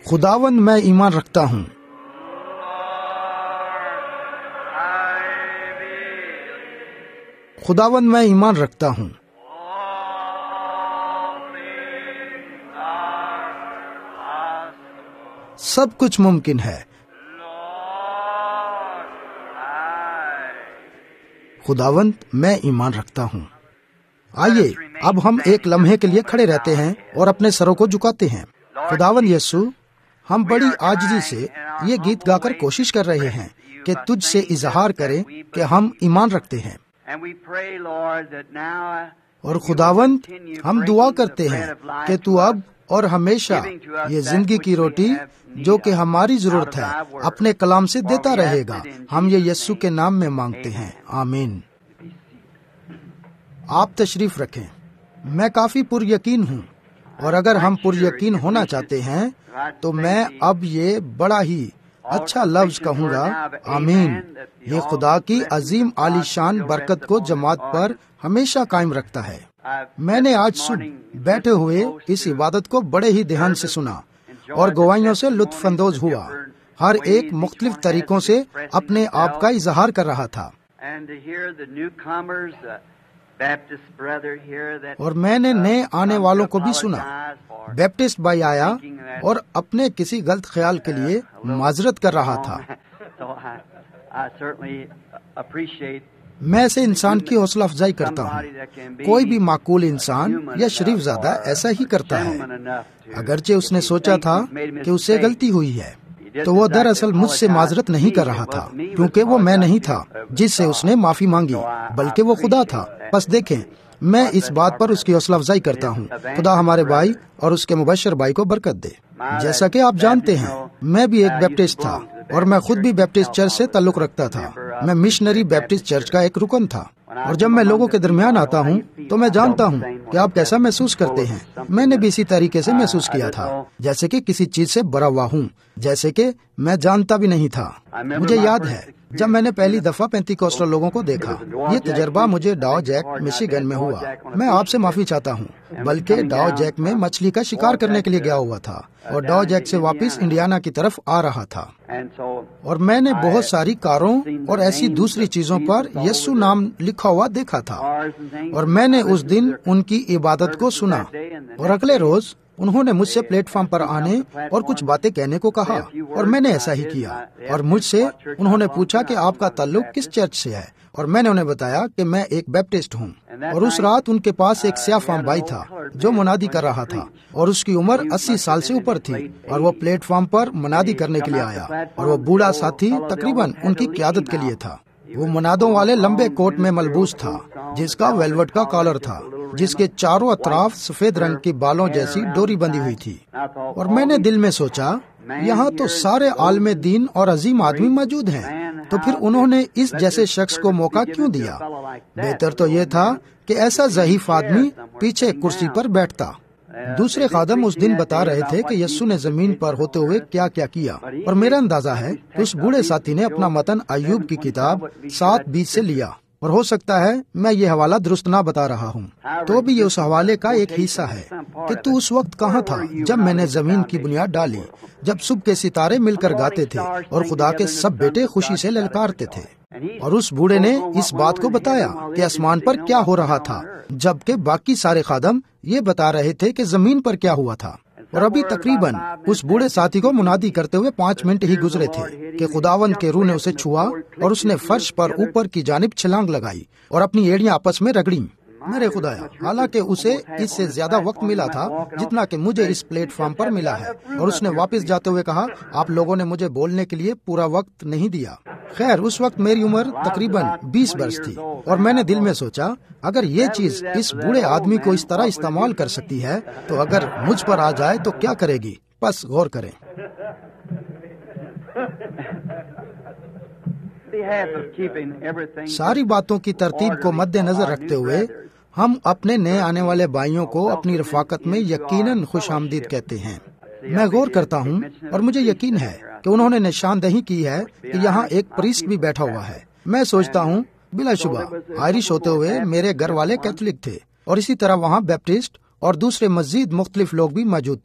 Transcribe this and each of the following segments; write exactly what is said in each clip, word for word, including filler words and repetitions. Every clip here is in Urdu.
خداوند میں ایمان رکھتا ہوں. خداوند میں ایمان رکھتا ہوں. سب کچھ ممکن ہے. خداوند میں ایمان رکھتا ہوں. آئیے اب ہم ایک لمحے کے لیے کھڑے رہتے ہیں اور اپنے سروں کو جھکاتے ہیں. خداوند یسوع، ہم بڑی عاجزی سے یہ گیت گا کر کوشش کر رہے ہیں کہ تجھ سے اظہار کریں کہ ہم ایمان رکھتے ہیں. اور خداوند، ہم دعا کرتے ہیں کہ تو اب اور ہمیشہ یہ زندگی کی روٹی جو کہ ہماری ضرورت ہے اپنے کلام سے دیتا رہے گا. ہم یہ یسوع کے نام میں مانگتے ہیں، آمین. آپ تشریف رکھیں. میں کافی پر یقین ہوں، اور اگر ہم پر یقین ہونا چاہتے ہیں تو میں اب یہ بڑا ہی اچھا لفظ کہوں گا، آمین. یہ خدا کی عظیم عالی شان برکت کو جماعت پر ہمیشہ قائم رکھتا ہے. میں نے آج صبح بیٹھے ہوئے اس عبادت کو بڑے ہی دھیان سے سنا اور گواہیوں سے لطف اندوز ہوا. ہر ایک مختلف طریقوں سے اپنے آپ کا اظہار کر رہا تھا. اور میں نے نئے آنے والوں کو بھی سنا. بیپٹسٹ بھائی آیا اور اپنے کسی غلط خیال کے لیے معذرت کر رہا تھا. میں ایسے انسان کی حوصلہ افزائی کرتا ہوں. کوئی بھی معقول انسان یا شریف زادہ ایسا ہی کرتا ہے. اگرچہ اس نے سوچا تھا کہ اسے غلطی ہوئی ہے تو وہ دراصل مجھ سے معذرت نہیں کر رہا تھا، کیونکہ وہ میں نہیں تھا جس سے اس نے معافی مانگی، بلکہ وہ خدا تھا. بس دیکھیں، میں اس بات پر اس کی حوصلہ افزائی کرتا ہوں. خدا ہمارے بھائی اور اس کے مبشر بھائی کو برکت دے. جیسا کہ آپ جانتے ہیں، میں بھی ایک بیپٹسٹ تھا اور میں خود بھی بیپٹسٹ چرچ سے تعلق رکھتا تھا. میں مشنری بیپٹسٹ چرچ کا ایک رکن تھا. اور جب میں لوگوں کے درمیان آتا ہوں تو میں جانتا ہوں کہ آپ کیسا محسوس کرتے ہیں. میں نے بھی اسی طریقے سے محسوس کیا تھا، جیسے کہ کسی چیز سے بھرا ہوا ہوں، جیسے کہ میں جانتا بھی نہیں تھا. مجھے یاد ہے جب میں نے پہلی دفعہ پینتی کوسٹل لوگوں کو دیکھا. یہ تجربہ مجھے ڈاؤ جیک میشیگن میں ہوا. میں آپ سے معافی چاہتا ہوں، بلکہ ڈاؤ جیک میں مچھلی کا شکار کرنے کے لیے گیا ہوا تھا اور ڈاؤ جیک سے واپس انڈیانا کی طرف آ رہا تھا. اور میں نے بہت ساری کاروں اور ایسی دوسری چیزوں پر یسوع نام لکھا ہوا دیکھا تھا، اور میں نے اس دن ان کی عبادت کو سنا. اور اگلے روز انہوں نے مجھ سے پلیٹ فارم پر آنے اور کچھ باتیں کہنے کو کہا، اور میں نے ایسا ہی کیا. اور مجھ سے انہوں نے پوچھا کہ آپ کا تعلق کس چرچ سے ہے، اور میں نے انہیں بتایا کہ میں ایک بیپٹسٹ ہوں. اور اس رات ان کے پاس ایک سیاہ فام بھائی تھا جو منادی کر رہا تھا، اور اس کی عمر اسی سال سے اوپر تھی، اور وہ پلیٹ فارم پر منادی کرنے کے لیے آیا. اور وہ بوڑھا ساتھی تقریباً ان کی قیادت کے لیے تھا. وہ منادوں والے لمبے کوٹ میں ملبوس تھا جس کا ویلوٹ کا کالر تھا، جس کے چاروں اطراف سفید رنگ کی بالوں جیسی ڈوری بندھی ہوئی تھی. اور میں نے دل میں سوچا، یہاں تو سارے عالم دین اور عظیم آدمی موجود ہیں، تو پھر انہوں نے اس جیسے شخص کو موقع کیوں دیا؟ بہتر تو یہ تھا کہ ایسا ضعیف آدمی پیچھے کرسی پر بیٹھتا. دوسرے خادم اس دن بتا رہے تھے کہ یسوع نے زمین پر ہوتے ہوئے کیا کیا کیا، اور میرا اندازہ ہے کہ اس بوڑھے ساتھی نے اپنا متن ایوب کی کتاب سات بیس سے لیا. اور ہو سکتا ہے میں یہ حوالہ درست نہ بتا رہا ہوں، تو بھی یہ اس حوالے کا ایک حصہ ہے کہ تو اس وقت کہاں تھا جب میں نے زمین کی بنیاد ڈالی، جب صبح کے ستارے مل کر گاتے تھے اور خدا کے سب بیٹے خوشی سے للکارتے تھے. اور اس بوڑھے نے اس بات کو بتایا کہ آسمان پر کیا ہو رہا تھا، جبکہ باقی سارے خادم یہ بتا رہے تھے کہ زمین پر کیا ہوا تھا. اور ابھی تقریباً اس بوڑھے ساتھی کو منادی کرتے ہوئے پانچ منٹ ہی گزرے تھے کہ خداوند کے روح نے اسے چھوا اور اس نے فرش پر اوپر کی جانب چھلانگ لگائی اور اپنی ایڑیاں آپس میں رگڑیں. میرے خدایا، حالانکہ اسے اس سے زیادہ وقت ملا تھا جتنا کہ مجھے اس پلیٹ فارم پر ملا ہے. اور اس نے واپس جاتے ہوئے کہا، آپ لوگوں نے مجھے بولنے کے لیے پورا وقت نہیں دیا. خیر، اس وقت میری عمر تقریباً بیس برس تھی، اور میں نے دل میں سوچا، اگر یہ چیز اس بوڑھے آدمی کو اس طرح استعمال کر سکتی ہے تو اگر مجھ پر آ جائے تو کیا کرے گی؟ بس غور کریں. ساری باتوں کی ترتیب کو مد نظر رکھتے ہوئے ہم اپنے نئے آنے والے بھائیوں کو اپنی رفاقت میں یقیناً خوش آمدید کہتے ہیں. میں غور کرتا ہوں اور مجھے یقین ہے کہ انہوں نے نشاندہی کی ہے کہ یہاں ایک پریسٹ بھی بیٹھا ہوا ہے. میں سوچتا ہوں بلا شبہ آئرش ہوتے ہوئے میرے گھر والے کیتھولک تھے، اور اسی طرح وہاں بیپٹسٹ اور دوسرے مزید مختلف لوگ بھی موجود تھے.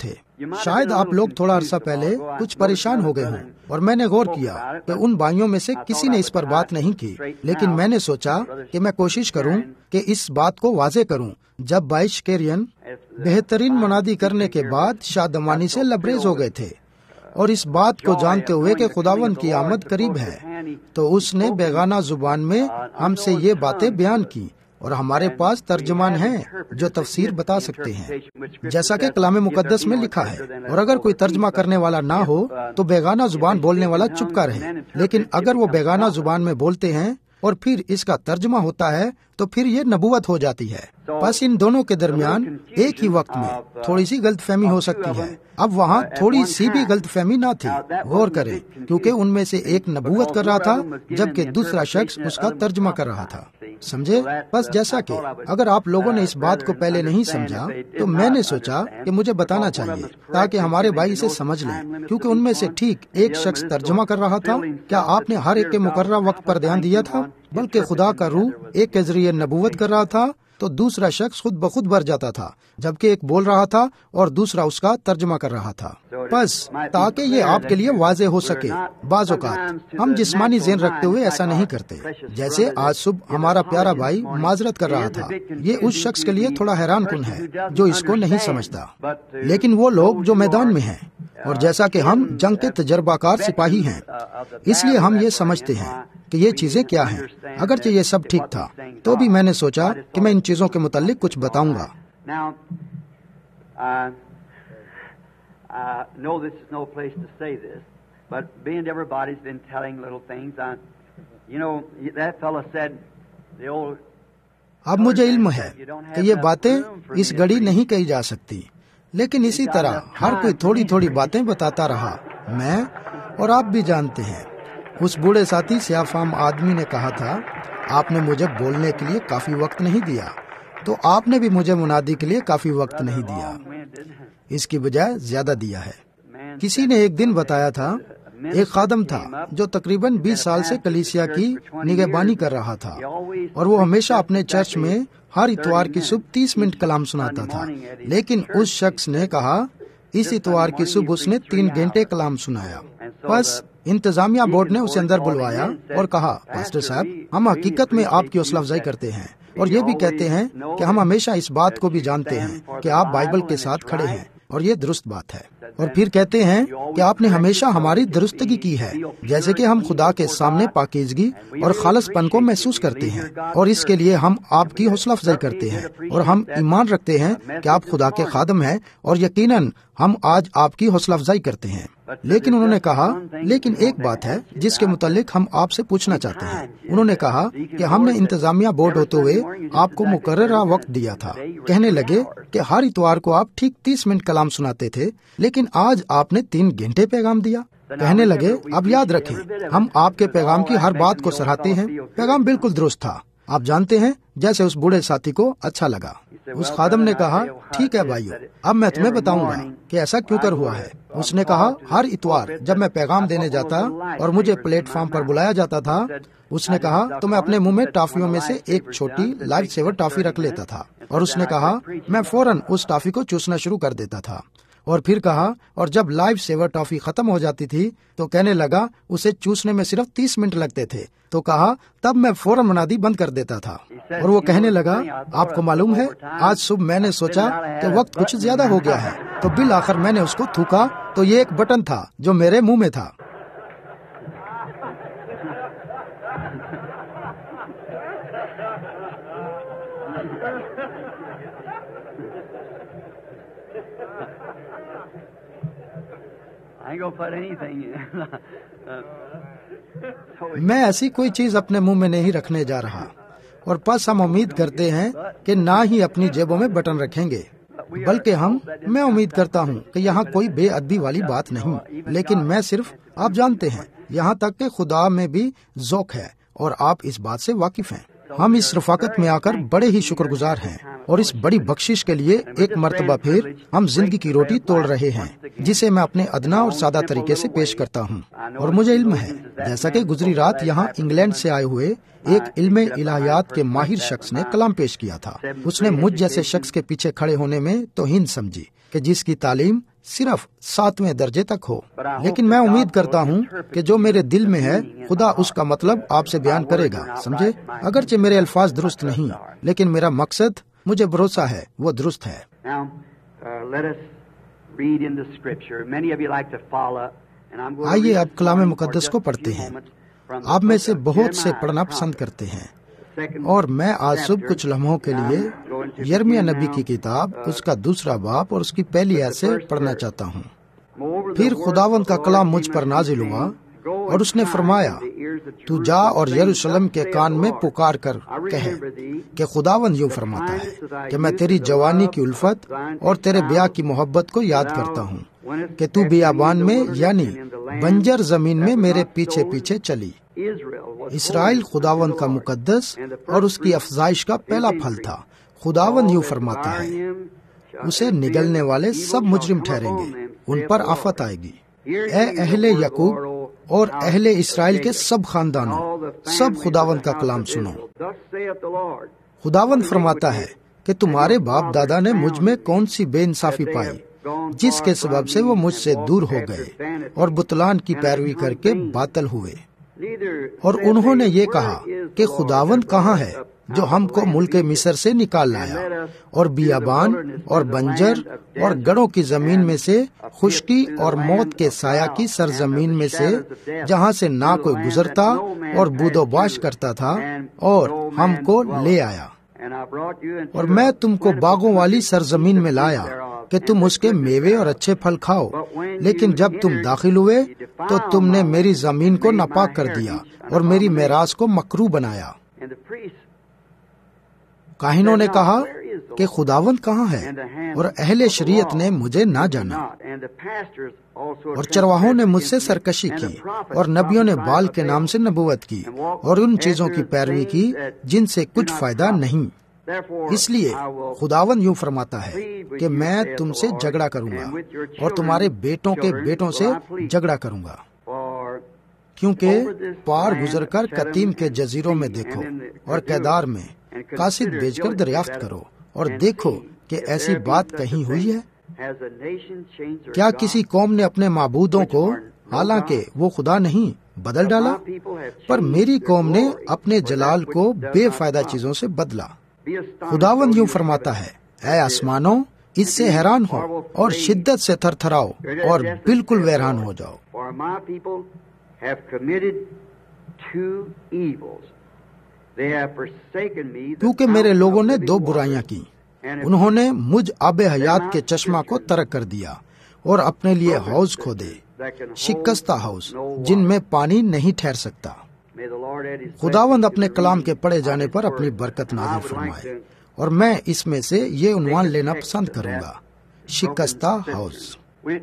شاید آپ لوگ تھوڑا عرصہ پہلے کچھ پریشان ہو گئے ہوں اور میں نے غور کیا کہ ان بھائیوں میں سے کسی نے اس پر بات نہیں کی، لیکن میں نے سوچا کہ میں کوشش کروں کہ اس بات کو واضح کروں۔ جب بھائی شکیرین بہترین منادی کرنے کے بعد شادمانی سے لبریز ہو گئے تھے اور اس بات کو جانتے ہوئے کہ خداوند کی آمد قریب ہے، تو اس نے بیگانہ زبان میں ہم سے یہ باتیں بیان کی، اور ہمارے پاس ترجمان ہیں جو تفسیر بتا سکتے ہیں، جیسا کہ کلام مقدس میں لکھا ہے۔ اور اگر کوئی ترجمہ کرنے والا نہ ہو تو بیگانہ زبان بولنے والا چپ کا رہے، لیکن اگر وہ بیگانہ زبان میں بولتے ہیں اور پھر اس کا ترجمہ ہوتا ہے تو پھر یہ نبوت ہو جاتی ہے۔ بس ان دونوں کے درمیان ایک ہی وقت میں تھوڑی سی غلط فہمی ہو سکتی ہے۔ اب وہاں تھوڑی سی بھی غلط فہمی نہ تھی، غور کریں، کیونکہ ان میں سے ایک نبوت کر رہا تھا جبکہ دوسرا شخص اس کا ترجمہ کر رہا تھا، سمجھے؟ بس جیسا کہ اگر آپ لوگوں نے اس بات کو پہلے نہیں سمجھا تو میں نے سوچا کہ مجھے بتانا چاہیے تاکہ ہمارے بھائی اسے سمجھ لیں، کیونکہ ان میں سے ٹھیک ایک شخص ترجمہ کر رہا تھا۔ کیا آپ نے ہر ایک کے مقررہ وقت پر دھیان دیا تھا؟ بلکہ خدا کا روح ایک کے ذریعے نبوت کر رہا تھا تو دوسرا شخص خود بخود بھر جاتا تھا، جبکہ ایک بول رہا تھا اور دوسرا اس کا ترجمہ کر رہا تھا۔ بس تاکہ یہ آپ کے لیے واضح ہو سکے، بعض اوقات ہم جسمانی ذہن رکھتے ہوئے ایسا نہیں کرتے۔ جیسے آج صبح ہمارا پیارا بھائی معذرت کر رہا تھا، یہ اس شخص کے لیے تھوڑا حیران کن ہے جو اس کو نہیں سمجھتا، لیکن وہ لوگ جو میدان میں ہیں، اور جیسا کہ ہم جنگ کے تجربہ کار سپاہی ہیں، اس لیے ہم یہ سمجھتے ہیں کہ یہ چیزیں کیا ہیں۔ اگرچہ یہ سب ٹھیک تھا تو بھی میں نے سوچا کہ میں ان چیزوں کے متعلق کچھ بتاؤں گا۔ اب مجھے علم ہے کہ یہ باتیں اس گھڑی نہیں کہی جا سکتی، لیکن اسی طرح ہر کوئی تھوڑی تھوڑی باتیں بتاتا رہا۔ میں اور آپ بھی جانتے ہیں، اس بوڑھے ساتھی سیاہ فام آدمی نے کہا تھا، آپ نے مجھے بولنے کے لیے کافی وقت نہیں دیا، تو آپ نے بھی مجھے منادی کے لیے کافی وقت نہیں دیا، اس کی بجائے زیادہ دیا ہے۔ کسی نے ایک دن بتایا تھا، ایک خادم تھا جو تقریباً بیس سال سے کلیسیا کی نگہبانی کر رہا تھا، اور وہ ہمیشہ اپنے چرچ میں ہر اتوار کی صبح تیس منٹ کلام سناتا تھا، لیکن اس شخص نے کہا اس اتوار کی صبح اس نے تین گھنٹے کلام سنایا۔ بس انتظامیہ بورڈ نے اسے اندر بلوایا اور کہا، پاسٹر صاحب، ہم حقیقت میں آپ کی حوصلہ افزائی کرتے ہیں اور یہ بھی کہتے ہیں کہ ہم ہمیشہ اس بات کو بھی جانتے ہیں کہ آپ بائبل کے ساتھ کھڑے ہیں، اور یہ درست بات ہے، اور پھر کہتے ہیں کہ آپ نے ہمیشہ ہماری درستگی کی ہے، جیسے کہ ہم خدا کے سامنے پاکیزگی اور خالص پن کو محسوس کرتے ہیں، اور اس کے لیے ہم آپ کی حوصلہ افزائی کرتے ہیں، اور ہم ایمان رکھتے ہیں کہ آپ خدا کے خادم ہیں، اور یقیناً ہم آج آپ کی حوصلہ افزائی کرتے ہیں۔ لیکن انہوں نے کہا، لیکن ایک بات ہے جس کے متعلق ہم آپ سے پوچھنا چاہتے ہیں۔ انہوں نے کہا کہ ہم نے انتظامیہ بورڈ ہوتے ہوئے آپ کو مقررہ وقت دیا تھا، کہنے لگے کہ ہر اتوار کو آپ ٹھیک تیس منٹ کلام سناتے تھے، لیکن آج آپ نے تین گھنٹے پیغام دیا۔ کہنے لگے، اب یاد رکھیں، ہم آپ کے پیغام کی ہر بات کو سراہتے ہیں، پیغام بالکل درست تھا، آپ جانتے ہیں، جیسے اس بوڑھے ساتھی کو اچھا لگا۔ اس خادم نے کہا، ٹھیک ہے بھائیو، اب میں تمہیں بتاؤں گا کہ ایسا کیوں کر ہوا ہے۔ اس نے کہا، ہر اتوار جب میں پیغام دینے جاتا اور مجھے پلیٹ فارم پر بلایا جاتا تھا، اس نے کہا تو میں اپنے منہ میں ٹافیوں میں سے ایک چھوٹی لائف سیور ٹافی رکھ لیتا تھا، اور اس نے کہا میں فوراً اس ٹافی کو چوسنا شروع کر دیتا تھا، اور پھر کہا اور جب لائف سیور ٹافی ختم ہو جاتی تھی تو کہنے لگا اسے چوسنے میں صرف تیس منٹ لگتے تھے، تو کہا تب میں فوراً منادی بند کر دیتا تھا۔ اور وہ کہنے لگا، آپ کو معلوم ہے، آج صبح میں نے سوچا کہ وقت کچھ زیادہ ہو گیا ہے، تو بالآخر میں نے اس کو تھوکا تو یہ ایک بٹن تھا جو میرے منہ میں تھا۔ میں ایسی کوئی چیز اپنے منہ میں نہیں رکھنے جا رہا، اور پس ہم امید کرتے ہیں کہ نہ ہی اپنی جیبوں میں بٹن رکھیں گے، بلکہ ہم میں امید کرتا ہوں کہ یہاں کوئی بے ادبی والی بات نہیں، لیکن میں صرف آپ جانتے ہیں یہاں تک کہ خدا میں بھی ذوق ہے، اور آپ اس بات سے واقف ہیں۔ ہم اس رفاقت میں آ کر بڑے ہی شکر گزار ہیں اور اس بڑی بخشش کے لیے ایک مرتبہ پھر ہم زندگی کی روٹی توڑ رہے ہیں، جسے میں اپنے ادنا اور سادہ طریقے سے پیش کرتا ہوں۔ اور مجھے علم ہے، جیسا کہ گزری رات یہاں انگلینڈ سے آئے ہوئے ایک علم الہیات کے ماہر شخص نے کلام پیش کیا تھا، اس نے مجھ جیسے شخص کے پیچھے کھڑے ہونے میں توہین سمجھی کہ جس کی تعلیم صرف ساتویں درجے تک ہو، لیکن میں امید کرتا ہوں کہ جو میرے دل میں ہے خدا اس کا مطلب آپ سے بیان کرے گا، سمجھے؟ اگرچہ میرے الفاظ درست نہیں، لیکن میرا مقصد، مجھے بھروسہ ہے، وہ درست ہے۔ آئیے اب کلام مقدس کو پڑھتے ہیں۔ آپ میں سے بہت سے پڑھنا پسند کرتے ہیں، اور میں آج صبح کچھ لمحوں کے لیے یرمیہ نبی کی کتاب، اس کا دوسرا باب اور اس کی پہلی آیت سے پڑھنا چاہتا ہوں۔ پھر خداوند کا کلام مجھ پر نازل ہوا اور اس نے فرمایا، تو جا اور یروشلم کے کان میں پکار کر کہے کہ خداوند یوں فرماتا ہے کہ میں تیری جوانی کی الفت اور تیرے بیاہ کی محبت کو یاد کرتا ہوں کہ تو بیابان میں یعنی بنجر زمین میں میرے پیچھے پیچھے چلی۔ اسرائیل خداوند کا مقدس اور اس کی افزائش کا پہلا پھل تھا۔ خداوند یوں فرماتا ہے، اسے نگلنے والے سب مجرم ٹھہریں گے، ان پر آفت آئے گی۔ اے اہل یعقوب اور اہل اسرائیل کے سب خاندانوں، سب خداوند کا کلام سنو۔ خداوند فرماتا ہے کہ تمہارے باپ دادا نے مجھ میں کون سی بے انصافی پائی، جس کے سبب سے وہ مجھ سے دور ہو گئے اور بتلان کی پیروی کر کے باطل ہوئے۔ اور انہوں نے یہ کہا کہ خداوند کہاں ہے جو ہم کو ملک مصر سے نکال لایا، اور بیابان اور بنجر اور گڑوں کی زمین میں سے، خشکی اور موت کے سایہ کی سرزمین میں سے، جہاں سے نہ کوئی گزرتا اور بود و باش کرتا تھا، اور ہم کو لے آیا۔ اور میں تم کو باغوں والی سرزمین میں لایا کہ تم اس کے میوے اور اچھے پھل کھاؤ، لیکن جب تم داخل ہوئے تو تم نے میری زمین کو ناپاک کر دیا اور میری میراث کو مکروہ بنایا۔ کاہنوں نے کہا کہ خداوند کہاں ہے، اور اہل شریعت نے مجھے نہ جانا، اور چرواہوں نے مجھ سے سرکشی کی، اور نبیوں نے بال کے نام سے نبوت کی اور ان چیزوں کی پیروی کی جن سے کچھ فائدہ نہیں۔ اس لیے خداوند یوں فرماتا ہے کہ میں تم سے جھگڑا کروں گا اور تمہارے بیٹوں کے بیٹوں سے جھگڑا کروں گا، کیونکہ پار گزر کر کتیم کے جزیروں میں دیکھو اور کیدار میں قاصد بیچ کر دریافت کرو، اور دیکھو کہ ایسی بات کہیں ہوئی ہے؟ کیا کسی قوم نے اپنے معبودوں کو، حالانکہ وہ خدا نہیں، بدل ڈالا؟ پر میری قوم نے اپنے جلال کو بے فائدہ چیزوں سے بدلا۔ خداوند یوں فرماتا ہے، اے آسمانوں، اس سے حیران ہو اور شدت سے تھر تھراؤ اور بالکل ویران ہو جاؤ، کیونکہ میرے لوگوں نے دو برائیاں کی، انہوں نے مجھ آب حیات کے چشمہ کو ترک کر دیا اور اپنے لیے حوض کھودے، شکستہ حوض جن میں پانی نہیں ٹھہر سکتا۔ خداوند اپنے کلام کے پڑھے جانے پر اپنی برکت نازل فرمائے، اور میں اس میں سے یہ عنوان لینا پسند کروں گا، شکستہ حوض۔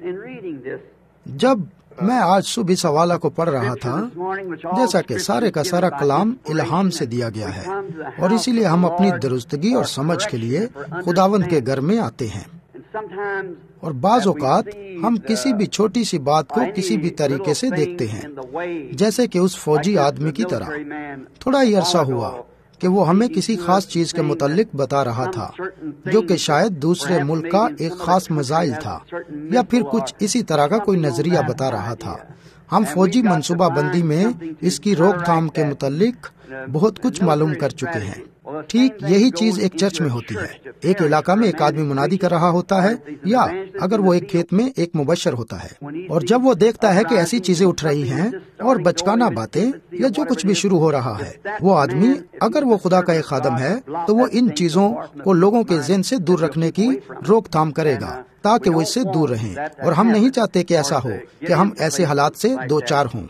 جب میں آج صبح اس حوالہ کو پڑھ رہا تھا، جیسا کہ سارے کا سارا کلام الہام سے دیا گیا ہے، اور اسی لیے ہم اپنی درستگی اور سمجھ کے لیے خداوند کے گھر میں آتے ہیں، اور بعض اوقات ہم کسی بھی چھوٹی سی بات کو کسی بھی طریقے سے دیکھتے ہیں، جیسے کہ اس فوجی آدمی کی طرح۔ تھوڑا ہی عرصہ ہوا کہ وہ ہمیں کسی خاص چیز کے متعلق بتا رہا تھا، جو کہ شاید دوسرے ملک کا ایک خاص مزائل تھا، یا پھر کچھ اسی طرح کا کوئی نظریہ بتا رہا تھا۔ ہم فوجی منصوبہ بندی میں اس کی روک تھام کے متعلق بہت کچھ معلوم کر چکے ہیں۔ ٹھیک یہی چیز ایک چرچ میں ہوتی ہے۔ ایک علاقہ میں ایک آدمی منادی کر رہا ہوتا ہے، یا اگر وہ ایک کھیت میں ایک مبشر ہوتا ہے، اور جب وہ دیکھتا ہے کہ ایسی چیزیں اٹھ رہی ہیں اور بچکانہ باتیں یا جو کچھ بھی شروع ہو رہا ہے، وہ آدمی اگر وہ خدا کا ایک خادم ہے تو وہ ان چیزوں کو لوگوں کے ذہن سے دور رکھنے کی روک تھام کرے گا تاکہ وہ اس سے دور رہیں، اور ہم نہیں چاہتے کہ ایسا ہو کہ ہم ایسے حالات سے دو چار ہوں۔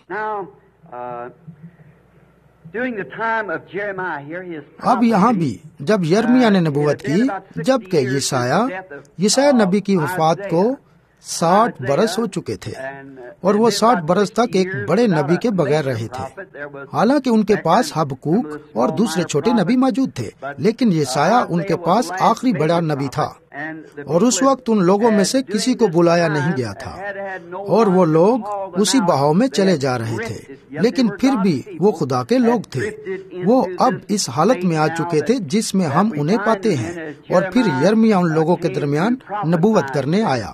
اب یہاں بھی جب یرمیہ نے نبوت کی، جب کہ یسایہ یسایہ نبی کی وفات کو ساٹھ برس ہو چکے تھے اور وہ ساٹھ برس تک ایک بڑے نبی کے بغیر رہے تھے. حالانکہ ان کے پاس حبقوق اور دوسرے چھوٹے نبی موجود تھے، لیکن یسایہ ان کے پاس آخری بڑا نبی تھا، اور اس وقت ان لوگوں میں سے کسی کو بلایا نہیں گیا تھا، اور وہ لوگ اسی بہاؤ میں چلے جا رہے تھے. لیکن پھر بھی وہ خدا کے لوگ تھے. وہ اب اس حالت میں آ چکے تھے جس میں ہم انہیں پاتے ہیں. اور پھر یرمیہ ان لوگوں کے درمیان نبوت کرنے آیا.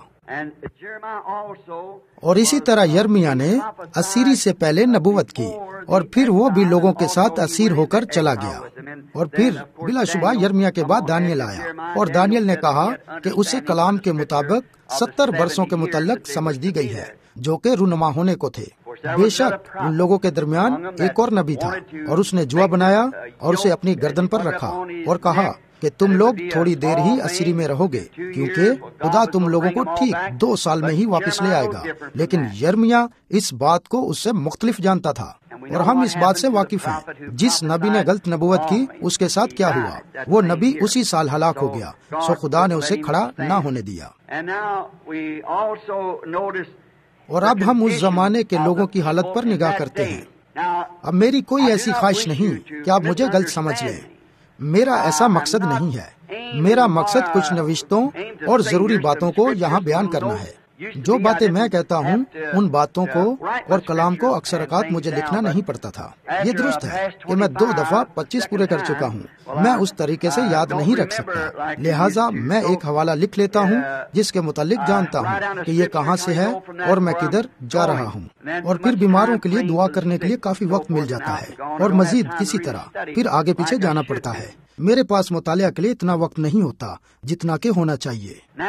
اور اسی طرح یرمیہ نے اسیری سے پہلے نبوت کی، اور پھر وہ بھی لوگوں کے ساتھ اسیر ہو کر چلا گیا. اور پھر بلا شبہ یرمیہ کے بعد دانیل آیا، اور دانیل نے کہا کہ اسے کلام کے مطابق ستر برسوں کے متعلق سمجھ دی گئی ہے جو کہ رونما ہونے کو تھے. بے شک ان لوگوں کے درمیان ایک اور نبی تھا، اور اس نے جوا بنایا اور اسے اپنی گردن پر رکھا اور کہا کہ تم لوگ تھوڑی دیر ہی اسیری میں رہو گے، کیونکہ خدا تم لوگوں کو ٹھیک دو سال میں ہی واپس لے آئے گا. لیکن یرمیہ اس بات کو اس سے مختلف جانتا تھا، اور ہم اس بات سے واقف ہیں جس نبی نے غلط نبوت کی اس کے ساتھ کیا ہوا. وہ نبی اسی سال ہلاک ہو گیا، سو خدا نے اسے کھڑا نہ ہونے دیا. اور اب ہم اس زمانے کے لوگوں کی حالت پر نگاہ کرتے ہیں. اب میری کوئی ایسی خواہش نہیں کہ آپ مجھے غلط سمجھ لیں. میرا ایسا مقصد نہیں ہے. میرا مقصد کچھ نوشتوں اور ضروری باتوں کو یہاں بیان کرنا ہے. جو باتیں میں کہتا ہوں ان باتوں کو اور کلام کو اکثر اوقات مجھے لکھنا نہیں پڑتا تھا. یہ درست ہے کہ میں دو دفعہ پچیس پورے کر چکا ہوں. میں اس طریقے سے یاد نہیں رکھ سکتا، لہٰذا میں ایک حوالہ لکھ لیتا ہوں جس کے متعلق جانتا ہوں کہ یہ کہاں سے ہے اور میں کدھر جا رہا ہوں. اور پھر بیماروں کے لیے دعا کرنے کے لیے کافی وقت مل جاتا ہے، اور مزید کسی طرح پھر آگے پیچھے جانا پڑتا ہے. میرے پاس مطالعہ کے لیے اتنا وقت نہیں ہوتا جتنا کہ ہونا چاہیے.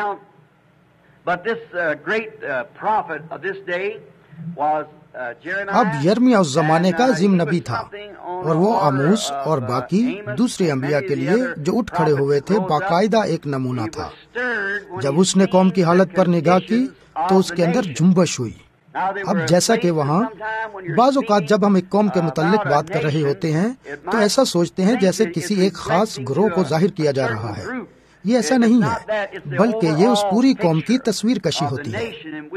اب یرمیہ اس زمانے کا عظیم نبی تھا، اور وہ آموس اور باقی دوسرے انبیاء کے لیے جو اٹھ کھڑے ہوئے تھے باقاعدہ ایک نمونہ تھا. جب اس نے قوم کی حالت پر نگاہ کی تو اس کے اندر جنبش ہوئی. اب جیسا کہ وہاں بعض اوقات جب ہم ایک قوم کے متعلق بات کر رہے ہوتے ہیں تو ایسا سوچتے ہیں جیسے کسی ایک خاص گروہ کو ظاہر کیا جا رہا ہے. یہ ایسا نہیں ہے، بلکہ یہ اس پوری قوم کی تصویر کشی ہوتی ہے.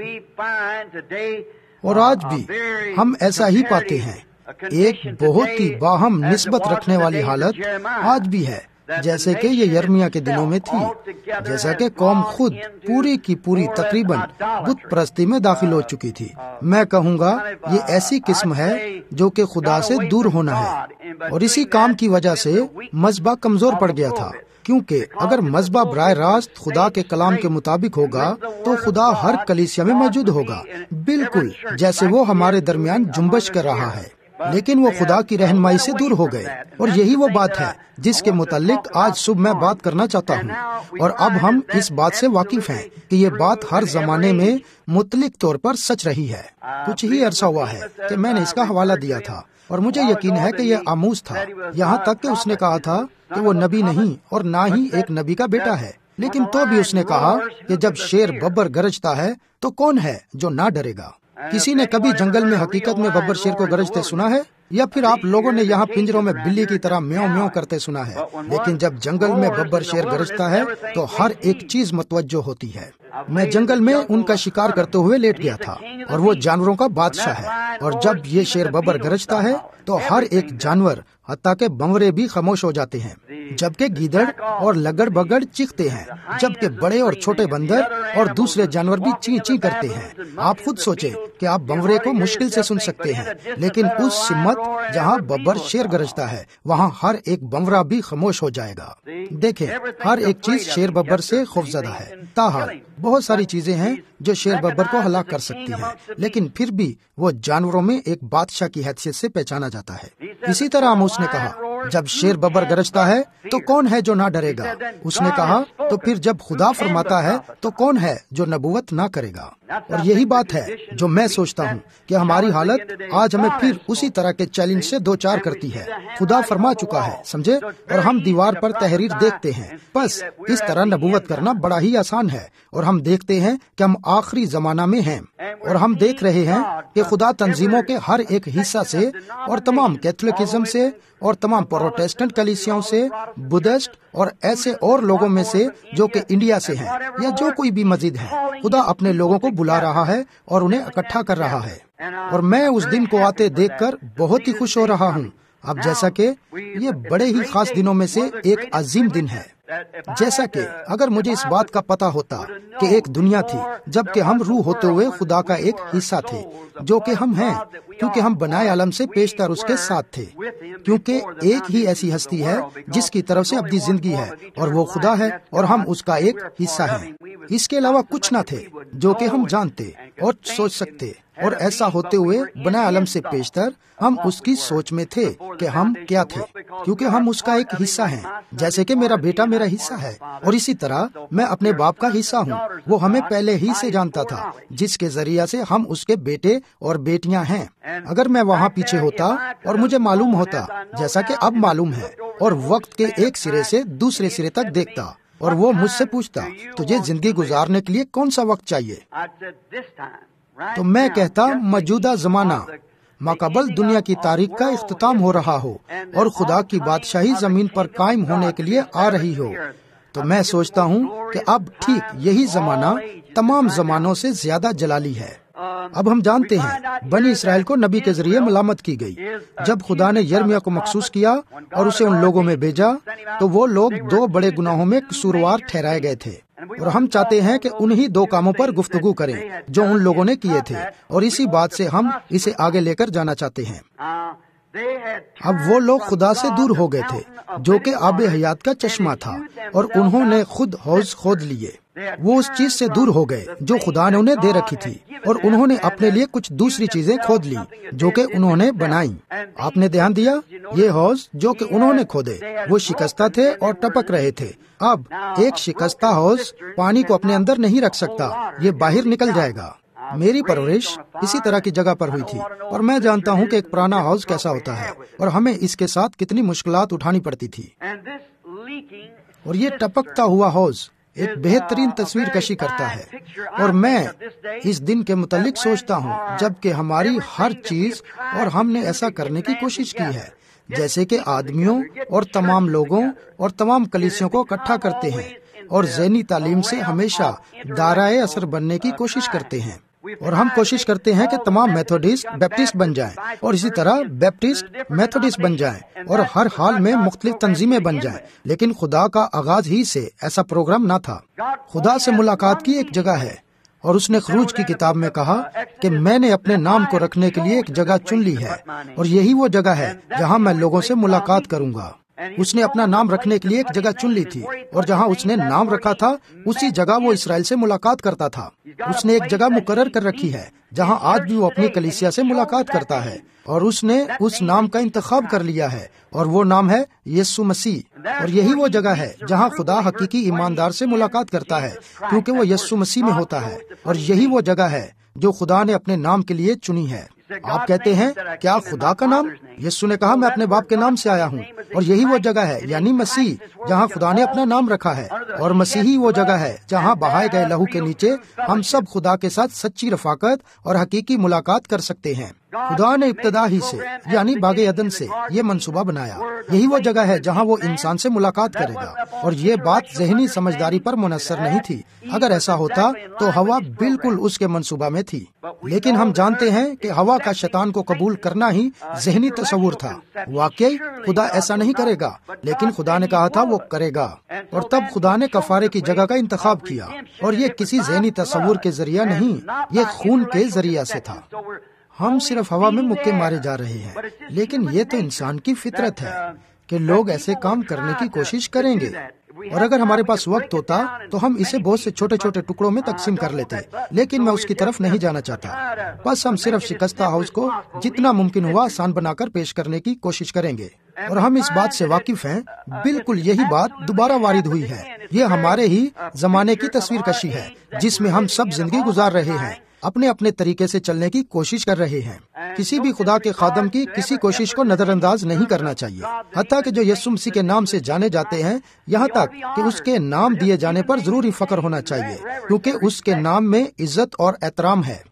اور آج بھی ہم ایسا ہی پاتے ہیں. ایک بہت ہی باہم نسبت رکھنے والی حالت آج بھی ہے جیسے کہ یہ یرمیہ کے دنوں میں تھی. جیسا کہ قوم خود پوری کی پوری تقریباً بت پرستی میں داخل ہو چکی تھی. میں کہوں گا یہ ایسی قسم ہے جو کہ خدا سے دور ہونا ہے، اور اسی کام کی وجہ سے مذہبہ کمزور پڑ گیا تھا. کیونکہ اگر مذہبہ براہ راست خدا کے کلام کے مطابق ہوگا تو خدا ہر کلیسیا میں موجود ہوگا، بالکل جیسے وہ ہمارے درمیان جنبش کر رہا ہے. لیکن وہ خدا کی رہنمائی سے دور ہو گئے، اور یہی وہ بات ہے جس کے متعلق آج صبح میں بات کرنا چاہتا ہوں. اور اب ہم اس بات سے واقف ہیں کہ یہ بات ہر زمانے میں مطلق طور پر سچ رہی ہے. کچھ ہی عرصہ ہوا ہے کہ میں نے اس کا حوالہ دیا تھا، اور مجھے یقین ہے کہ یہ آموس تھا، یہاں تک کہ اس نے کہا تھا کہ وہ نبی نہیں اور نہ ہی ایک نبی کا بیٹا ہے. لیکن تو بھی اس نے کہا کہ جب شیر ببر گرجتا ہے تو کون ہے جو نہ ڈرے گا. کسی نے کبھی جنگل میں حقیقت میں ببر شیر کو گرجتے سنا ہے؟ یا پھر آپ لوگوں نے یہاں پنجروں میں بلی کی طرح میو میو کرتے سنا ہے؟ لیکن جب جنگل میں ببر شیر گرجتا ہے تو ہر ایک چیز متوجہ ہوتی ہے. میں جنگل میں ان کا شکار کرتے ہوئے لیٹ گیا تھا، اور وہ جانوروں کا بادشاہ ہے. اور جب یہ شیر ببر گرجتا ہے تو ہر ایک جانور حتیٰ کہ بنورے بھی خاموش ہو جاتے ہیں، جبکہ گیدڑ اور لگڑ بگڑ چیختے ہیں، جبکہ بڑے اور چھوٹے بندر اور دوسرے جانور بھی چی چی کرتے ہیں. آپ خود سوچیں کہ آپ بنورے کو مشکل سے سن سکتے ہیں، لیکن اس سمت جہاں ببر شیر گرجتا ہے وہاں ہر ایک بنورا بھی خاموش ہو جائے گا. دیکھیں، ہر ایک چیز شیر ببر سے خوفزدہ ہے. تاحال بہت ساری چیزیں ہیں جو شیر ببر کو ہلاک کر سکتی ہیں، لیکن پھر بھی وہ جانوروں میں ایک بادشاہ کی حیثیت سے پہچانا جاتا ہے. اسی طرح آموس نے کہا جب شیر ببر گرجتا ہے تو کون ہے جو نہ ڈرے گا. اس نے کہا تو پھر جب خدا فرماتا ہے تو کون ہے جو نبوت نہ کرے گا. اور یہی بات ہے جو میں سوچتا ہوں کہ ہماری حالت آج ہمیں پھر اسی طرح کے چیلنج سے دو چار کرتی ہے. خدا فرما چکا ہے، سمجھے، اور ہم دیوار پر تحریر دیکھتے ہیں. بس اس طرح نبوت کرنا بڑا ہی آسان ہے، اور ہم دیکھتے ہیں کہ ہم آخری زمانہ میں ہیں، اور ہم دیکھ رہے ہیں کہ خدا تنظیموں کے ہر ایک حصہ سے اور تمام کیتھولکزم سے اور تمام پروٹیسٹنٹ کلیسیاؤں سے، بدھسٹ اور ایسے اور لوگوں میں سے جو کہ انڈیا سے ہیں یا جو کوئی بھی مزید ہے، خدا اپنے لوگوں کو بلا رہا ہے اور انہیں اکٹھا کر رہا ہے، اور میں اس دن کو آتے دیکھ کر بہت ہی خوش ہو رہا ہوں۔ اب جیسا کہ یہ بڑے ہی خاص دنوں میں سے ایک عظیم دن ہے، جیسا کہ اگر مجھے اس بات کا پتہ ہوتا کہ ایک دنیا تھی جب کہ ہم روح ہوتے ہوئے خدا کا ایک حصہ تھے، جو کہ ہم ہیں کیونکہ ہم بنائے عالم سے پیشتر اس کے ساتھ تھے، کیونکہ ایک ہی ایسی ہستی ہے جس کی طرف سے ابدی زندگی ہے اور وہ خدا ہے اور ہم اس کا ایک حصہ ہیں۔ اس کے علاوہ کچھ نہ تھے جو کہ ہم جانتے اور سوچ سکتے، اور ایسا ہوتے ہوئے بنائے عالم سے پیشتر ہم اس کی سوچ میں تھے کہ ہم کیا تھے، کیونکہ ہم اس کا ایک حصہ ہیں، جیسے کہ میرا بیٹا میرا حصہ ہے، اور اسی طرح میں اپنے باپ کا حصہ ہوں۔ وہ ہمیں پہلے ہی سے جانتا تھا، جس کے ذریعے سے ہم اس کے بیٹے اور بیٹیاں ہیں۔ اگر میں وہاں پیچھے ہوتا اور مجھے معلوم ہوتا جیسا کہ اب معلوم ہے، اور وقت کے ایک سرے سے دوسرے سرے تک دیکھتا، اور وہ مجھ سے پوچھتا تجھے زندگی گزارنے کے لیے کون سا وقت چاہیے، تو میں کہتا موجودہ زمانہ ماقبل دنیا کی تاریخ کا اختتام ہو رہا ہو اور خدا کی بادشاہی زمین پر قائم ہونے کے لیے آ رہی ہو۔ تو میں سوچتا ہوں کہ اب ٹھیک یہی زمانہ تمام زمانوں سے زیادہ جلالی ہے۔ اب ہم جانتے ہیں بنی اسرائیل کو نبی کے ذریعے ملامت کی گئی۔ جب خدا نے یرمیا کو مخصوص کیا اور اسے ان لوگوں میں بھیجا تو وہ لوگ دو بڑے گناہوں میں قصوروار ٹھہرائے گئے تھے، اور ہم چاہتے ہیں کہ انہی دو کاموں پر گفتگو کریں جو ان لوگوں نے کیے تھے، اور اسی بات سے ہم اسے آگے لے کر جانا چاہتے ہیں۔ اب وہ لوگ خدا سے دور ہو گئے تھے جو کہ آب حیات کا چشمہ تھا، اور انہوں نے خود حوض کھود لیے۔ وہ اس چیز سے دور ہو گئے جو خدا نے انہیں دے رکھی تھی، اور انہوں نے اپنے لیے کچھ دوسری چیزیں کھود لی جو کہ انہوں نے بنائی۔ آپ نے دھیان دیا، یہ حوض جو کہ انہوں نے کھودے وہ شکستہ تھے اور ٹپک رہے تھے۔ اب ایک شکستہ حوض پانی کو اپنے اندر نہیں رکھ سکتا، یہ باہر نکل جائے گا۔ میری پرورش اسی طرح کی جگہ پر ہوئی تھی، اور میں جانتا ہوں کہ ایک پرانا حوض کیسا ہوتا ہے اور ہمیں اس کے ساتھ کتنی مشکلات اٹھانی پڑتی تھی، اور یہ ٹپکتا ہوا حوض ایک بہترین تصویر کشی کرتا ہے۔ اور میں اس دن کے متعلق سوچتا ہوں جب کہ ہماری ہر چیز اور ہم نے ایسا کرنے کی کوشش کی ہے، جیسے کہ آدمیوں اور تمام لوگوں اور تمام کلیسیوں کو اکٹھا کرتے ہیں اور ذہنی تعلیم سے ہمیشہ دارائے اثر بننے کی کوشش کرتے ہیں، اور ہم کوشش کرتے ہیں کہ تمام میتھوڈسٹ بیپٹسٹ بن جائیں، اور اسی طرح بیپٹسٹ میتھوڈسٹ بن جائیں، اور ہر حال میں مختلف تنظیمیں بن جائیں۔ لیکن خدا کا آغاز ہی سے ایسا پروگرام نہ تھا۔ خدا سے ملاقات کی ایک جگہ ہے، اور اس نے خروج کی کتاب میں کہا کہ میں نے اپنے نام کو رکھنے کے لیے ایک جگہ چن لی ہے، اور یہی وہ جگہ ہے جہاں میں لوگوں سے ملاقات کروں گا۔ اس نے اپنا نام رکھنے کے لیے ایک جگہ چن لی تھی، اور جہاں اس نے نام رکھا تھا اسی جگہ وہ اسرائیل سے ملاقات کرتا تھا۔ اس نے ایک جگہ مقرر کر رکھی ہے جہاں آج بھی وہ اپنی کلیسیا سے ملاقات کرتا ہے، اور اس نے اس نام کا انتخاب کر لیا ہے، اور وہ نام ہے یسوع مسیح۔ اور یہی وہ جگہ ہے جہاں خدا حقیقی ایماندار سے ملاقات کرتا ہے، کیونکہ وہ یسوع مسیح میں ہوتا ہے، اور یہی وہ جگہ ہے جو خدا نے اپنے نام کے لیے چنی ہے۔ آپ کہتے ہیں کیا خدا کا نام؟ یسوع نے کہا میں اپنے باپ کے نام سے آیا ہوں، اور یہی وہ جگہ ہے یعنی مسیح جہاں خدا نے اپنا نام رکھا ہے، اور مسیحی وہ جگہ ہے جہاں بہائے گئے لہو کے نیچے ہم سب خدا کے ساتھ سچی رفاقت اور حقیقی ملاقات کر سکتے ہیں۔ خدا نے ابتدا ہی سے یعنی باغ عدن سے یہ منصوبہ بنایا۔ یہی وہ جگہ ہے جہاں وہ انسان سے ملاقات کرے گا، اور یہ بات ذہنی سمجھداری پر منحصر نہیں تھی۔ اگر ایسا ہوتا تو ہوا بالکل اس کے منصوبہ میں تھی، لیکن ہم جانتے ہیں کہ ہوا کا شیطان کو قبول کرنا ہی ذہنی تصور تھا۔ واقعی خدا ایسا نہیں کرے گا، لیکن خدا نے کہا تھا وہ کرے گا، اور تب خدا نے کفارے کی جگہ کا انتخاب کیا، اور یہ کسی ذہنی تصور کے ذریعہ نہیں، یہ خون کے ذریعہ سے تھا۔ ہم صرف ہوا میں مکے مارے جا رہے ہیں، لیکن یہ تو انسان کی فطرت ہے کہ لوگ ایسے کام کرنے کی کوشش کریں گے، اور اگر ہمارے پاس وقت ہوتا تو ہم اسے بہت سے چھوٹے چھوٹے ٹکڑوں میں تقسیم کر لیتے، لیکن میں اس کی طرف نہیں جانا چاہتا۔ بس ہم صرف شکستہ ہاؤس کو جتنا ممکن ہوا آسان بنا کر پیش کرنے کی کوشش کریں گے، اور ہم اس بات سے واقف ہیں بالکل یہی بات دوبارہ وارد ہوئی ہے۔ یہ ہمارے ہی زمانے کی تصویر کشی ہے جس میں ہم سب زندگی گزار رہے ہیں، اپنے اپنے طریقے سے چلنے کی کوشش کر رہے ہیں۔ کسی بھی خدا کے خادم کی کسی کوشش کو نظر انداز نہیں کرنا چاہیے، حتیٰ کہ جو یسوع مسیح کے نام سے جانے جاتے ہیں، یہاں تک کہ اس کے نام دیے جانے پر ضروری فخر ہونا چاہیے، کیونکہ اس کے نام میں عزت اور احترام ہے۔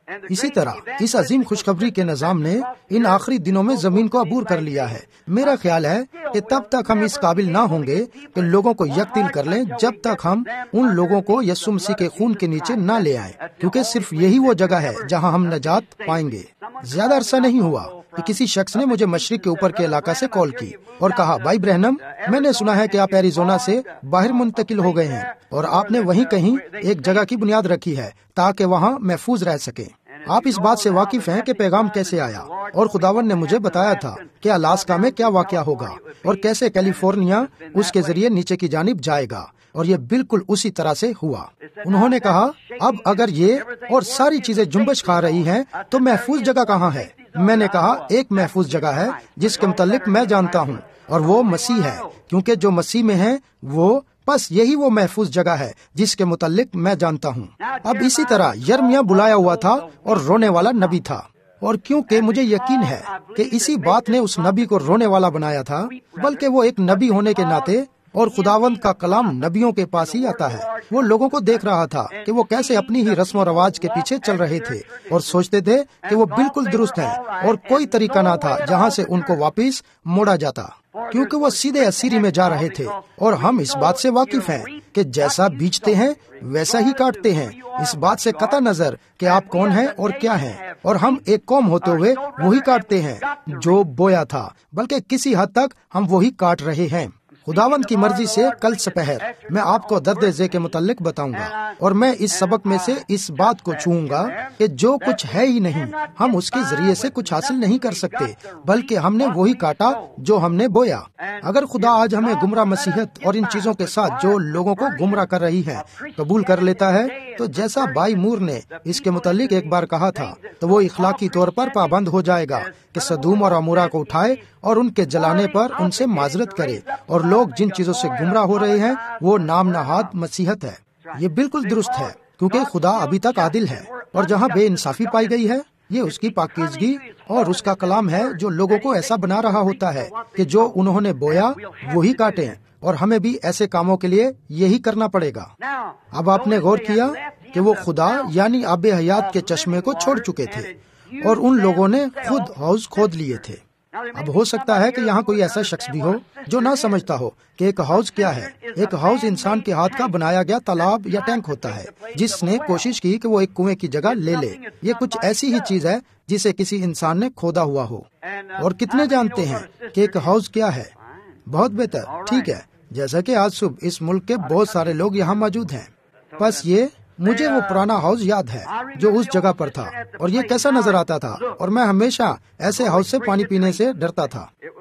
اسی طرح اس عظیم خوشخبری کے نظام نے ان آخری دنوں میں زمین کو عبور کر لیا ہے۔ میرا خیال ہے کہ تب تک ہم اس قابل نہ ہوں گے کہ لوگوں کو یکدل کر لیں جب تک ہم ان لوگوں کو یسوع مسیح کے خون کے نیچے نہ لے آئیں، کیونکہ صرف یہی وہ جگہ ہے جہاں ہم نجات پائیں گے۔ زیادہ عرصہ نہیں ہوا کہ کسی شخص نے مجھے مشرق کے اوپر کے علاقہ سے کال کی اور کہا، بھائی برہنم، میں نے سنا ہے کہ آپ ایریزونا سے باہر منتقل ہو گئے ہیں اور آپ نے وہیں کہیں ایک جگہ کی بنیاد رکھی ہے تاکہ وہاں محفوظ رہ سکیں۔ آپ اس بات سے واقف ہیں کہ پیغام کیسے آیا، اور خداوند نے مجھے بتایا تھا کہ الاسکا میں کیا واقعہ ہوگا اور کیسے کیلیفورنیا اس کے ذریعے نیچے کی جانب جائے گا، اور یہ بالکل اسی طرح سے ہوا۔ انہوں نے کہا، اب اگر یہ اور ساری چیزیں جنبش کھا رہی ہیں تو محفوظ جگہ کہاں ہے؟ میں نے کہا، ایک محفوظ جگہ ہے جس کے متعلق میں جانتا ہوں، اور وہ مسیح ہے، کیونکہ جو مسیح میں ہے وہ بس یہی وہ محفوظ جگہ ہے جس کے متعلق میں جانتا ہوں۔ اب اسی طرح یرمیا بلایا ہوا تھا اور رونے والا نبی تھا، اور کیونکہ مجھے یقین ہے کہ اسی بات نے اس نبی کو رونے والا بنایا تھا، بلکہ وہ ایک نبی ہونے کے ناطے، اور خداوند کا کلام نبیوں کے پاس ہی آتا ہے، وہ لوگوں کو دیکھ رہا تھا کہ وہ کیسے اپنی ہی رسم و رواج کے پیچھے چل رہے تھے اور سوچتے تھے کہ وہ بالکل درست ہیں، اور کوئی طریقہ نہ تھا جہاں سے ان کو واپس موڑا جاتا، کیونکہ وہ سیدھے اسیری میں جا رہے تھے۔ اور ہم اس بات سے واقف ہیں کہ جیسا بیچتے ہیں ویسا ہی کاٹتے ہیں، اس بات سے قطع نظر کہ آپ کون ہیں اور کیا ہیں، اور ہم ایک قوم ہوتے ہوئے وہی کاٹتے ہیں جو بویا تھا، بلکہ کسی حد تک ہم وہی کاٹ رہے ہیں۔ خداوند کی مرضی سے کل سپہر میں آپ کو درد ذے کے متعلق بتاؤں گا، اور میں اس سبق میں سے اس بات کو چھوؤں گا کہ جو کچھ ہے ہی نہیں، ہم اس کے ذریعے سے کچھ حاصل نہیں کر سکتے، بلکہ ہم نے وہی کاٹا جو ہم نے بویا۔ اگر خدا آج ہمیں گمراہ مسیحت اور ان چیزوں کے ساتھ جو لوگوں کو گمراہ کر رہی ہے قبول کر لیتا ہے، تو جیسا بائی مور نے اس کے متعلق ایک بار کہا تھا، تو وہ اخلاقی طور پر پابند ہو جائے گا کہ سدوم اور عمورہ کو اٹھائے اور ان کے جلانے پر ان سے معذرت کرے، اور لوگ جن چیزوں سے گمراہ ہو رہے ہیں وہ نام نہاد مسیحت ہے۔ یہ بالکل درست ہے، کیونکہ خدا ابھی تک عادل ہے، اور جہاں بے انصافی پائی گئی ہے، یہ اس کی پاکیزگی اور اس کا کلام ہے جو لوگوں کو ایسا بنا رہا ہوتا ہے کہ جو انہوں نے بویا وہی کاٹیں، اور ہمیں بھی ایسے کاموں کے لیے یہی کرنا پڑے گا۔ اب آپ نے غور کیا کہ وہ خدا یعنی آب حیات کے چشمے کو چھوڑ چکے تھے، اور ان لوگوں نے خود حوض کھود لیے تھے۔ اب ہو سکتا ہے کہ یہاں کوئی ایسا شخص بھی ہو جو نہ سمجھتا ہو کہ ایک حوض کیا ہے۔ ایک حوض انسان کے ہاتھ کا بنایا گیا تالاب یا ٹینک ہوتا ہے جس نے کوشش کی کہ وہ ایک کنویں کی جگہ لے لے۔ یہ کچھ ایسی ہی چیز ہے جسے کسی انسان نے کھودا ہوا ہو۔ اور کتنے جانتے ہیں کہ ایک حوض کیا ہے؟ بہت بہتر، ٹھیک ہے، جیسا کہ آج صبح اس ملک کے بہت سارے لوگ یہاں موجود ہیں۔ بس یہ مجھے وہ پرانا ہاؤس یاد ہے جو اس جگہ پر تھا، اور یہ کیسا نظر آتا تھا، اور میں ہمیشہ ایسے ہاؤس سے پانی پینے سے ڈرتا تھا،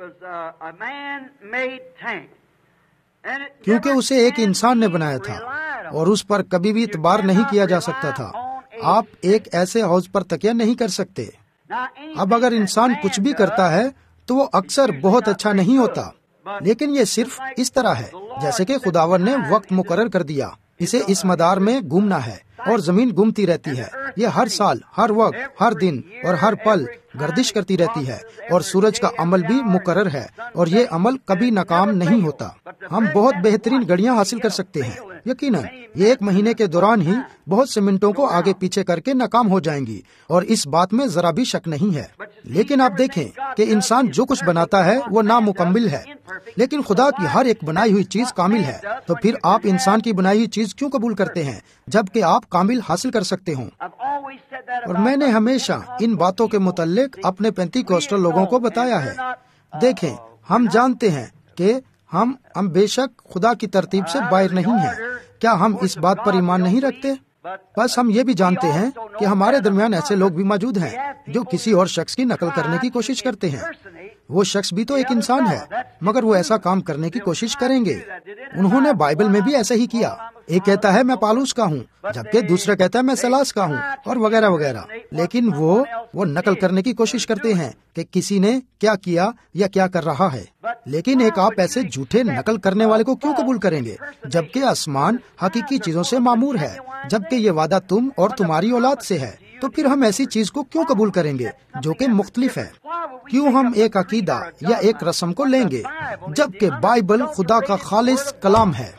کیونکہ اسے ایک انسان نے بنایا تھا اور اس پر کبھی بھی اعتبار نہیں کیا جا سکتا تھا۔ آپ ایک ایسے ہاؤس پر تکیہ نہیں کر سکتے۔ اب اگر انسان کچھ بھی کرتا ہے تو وہ اکثر بہت اچھا نہیں ہوتا، لیکن یہ صرف اس طرح ہے جیسے کہ خداوند نے وقت مقرر کر دیا، اسے اس مدار میں گھومنا ہے، اور زمین گھومتی رہتی ہے۔ یہ ہر سال، ہر وقت، ہر دن اور ہر پل گردش کرتی رہتی ہے، اور سورج کا عمل بھی مقرر ہے، اور یہ عمل کبھی ناکام نہیں ہوتا۔ ہم بہت بہترین گھڑیاں حاصل کر سکتے ہیں، یقیناً یہ ایک مہینے کے دوران ہی بہت سے منٹوں کو آگے پیچھے کر کے ناکام ہو جائیں گی، اور اس بات میں ذرا بھی شک نہیں ہے۔ لیکن آپ دیکھیں کہ انسان جو کچھ بناتا ہے وہ نامکمل ہے، لیکن خدا کی ہر ایک بنائی ہوئی چیز کامل ہے۔ تو پھر آپ انسان کی بنائی ہوئی چیز کیوں قبول کرتے ہیں جبکہ آپ کامل حاصل کر سکتے ہوں؟ اور میں نے ہمیشہ ان باتوں کے متعلق اپنے پینتی کوسٹل لوگوں کو بتایا ہے۔ دیکھیں، ہم جانتے ہیں کہ ہم ہم بے شک خدا کی ترتیب سے باہر نہیں ہیں۔ کیا ہم اس بات پر ایمان نہیں رکھتے؟ بس ہم یہ بھی جانتے ہیں کہ ہمارے درمیان ایسے لوگ بھی موجود ہیں جو کسی اور شخص کی نقل کرنے کی کوشش کرتے ہیں۔ وہ شخص بھی تو ایک انسان ہے، مگر وہ ایسا کام کرنے کی کوشش کریں گے۔ انہوں نے بائبل میں بھی ایسا ہی کیا۔ ایک کہتا ہے میں پالوس کا ہوں، جبکہ دوسرا کہتا ہے میں سلاس کا ہوں، اور وغیرہ وغیرہ، لیکن وہ وہ نقل کرنے کی کوشش کرتے ہیں کہ کسی نے کیا کیا یا کیا کر رہا ہے۔ لیکن ایک آپ ایسے جھوٹے نقل کرنے والے کو کیوں قبول کریں گے جبکہ آسمان حقیقی چیزوں سے معمور ہے، جبکہ یہ وعدہ تم اور تمہاری اولاد سے ہے؟ تو پھر ہم ایسی چیز کو کیوں قبول کریں گے جو کہ مختلف ہے؟ کیوں ہم ایک عقیدہ یا ایک رسم کو لیں گے جبکہ بائبل خدا کا خالص کلام ہے؟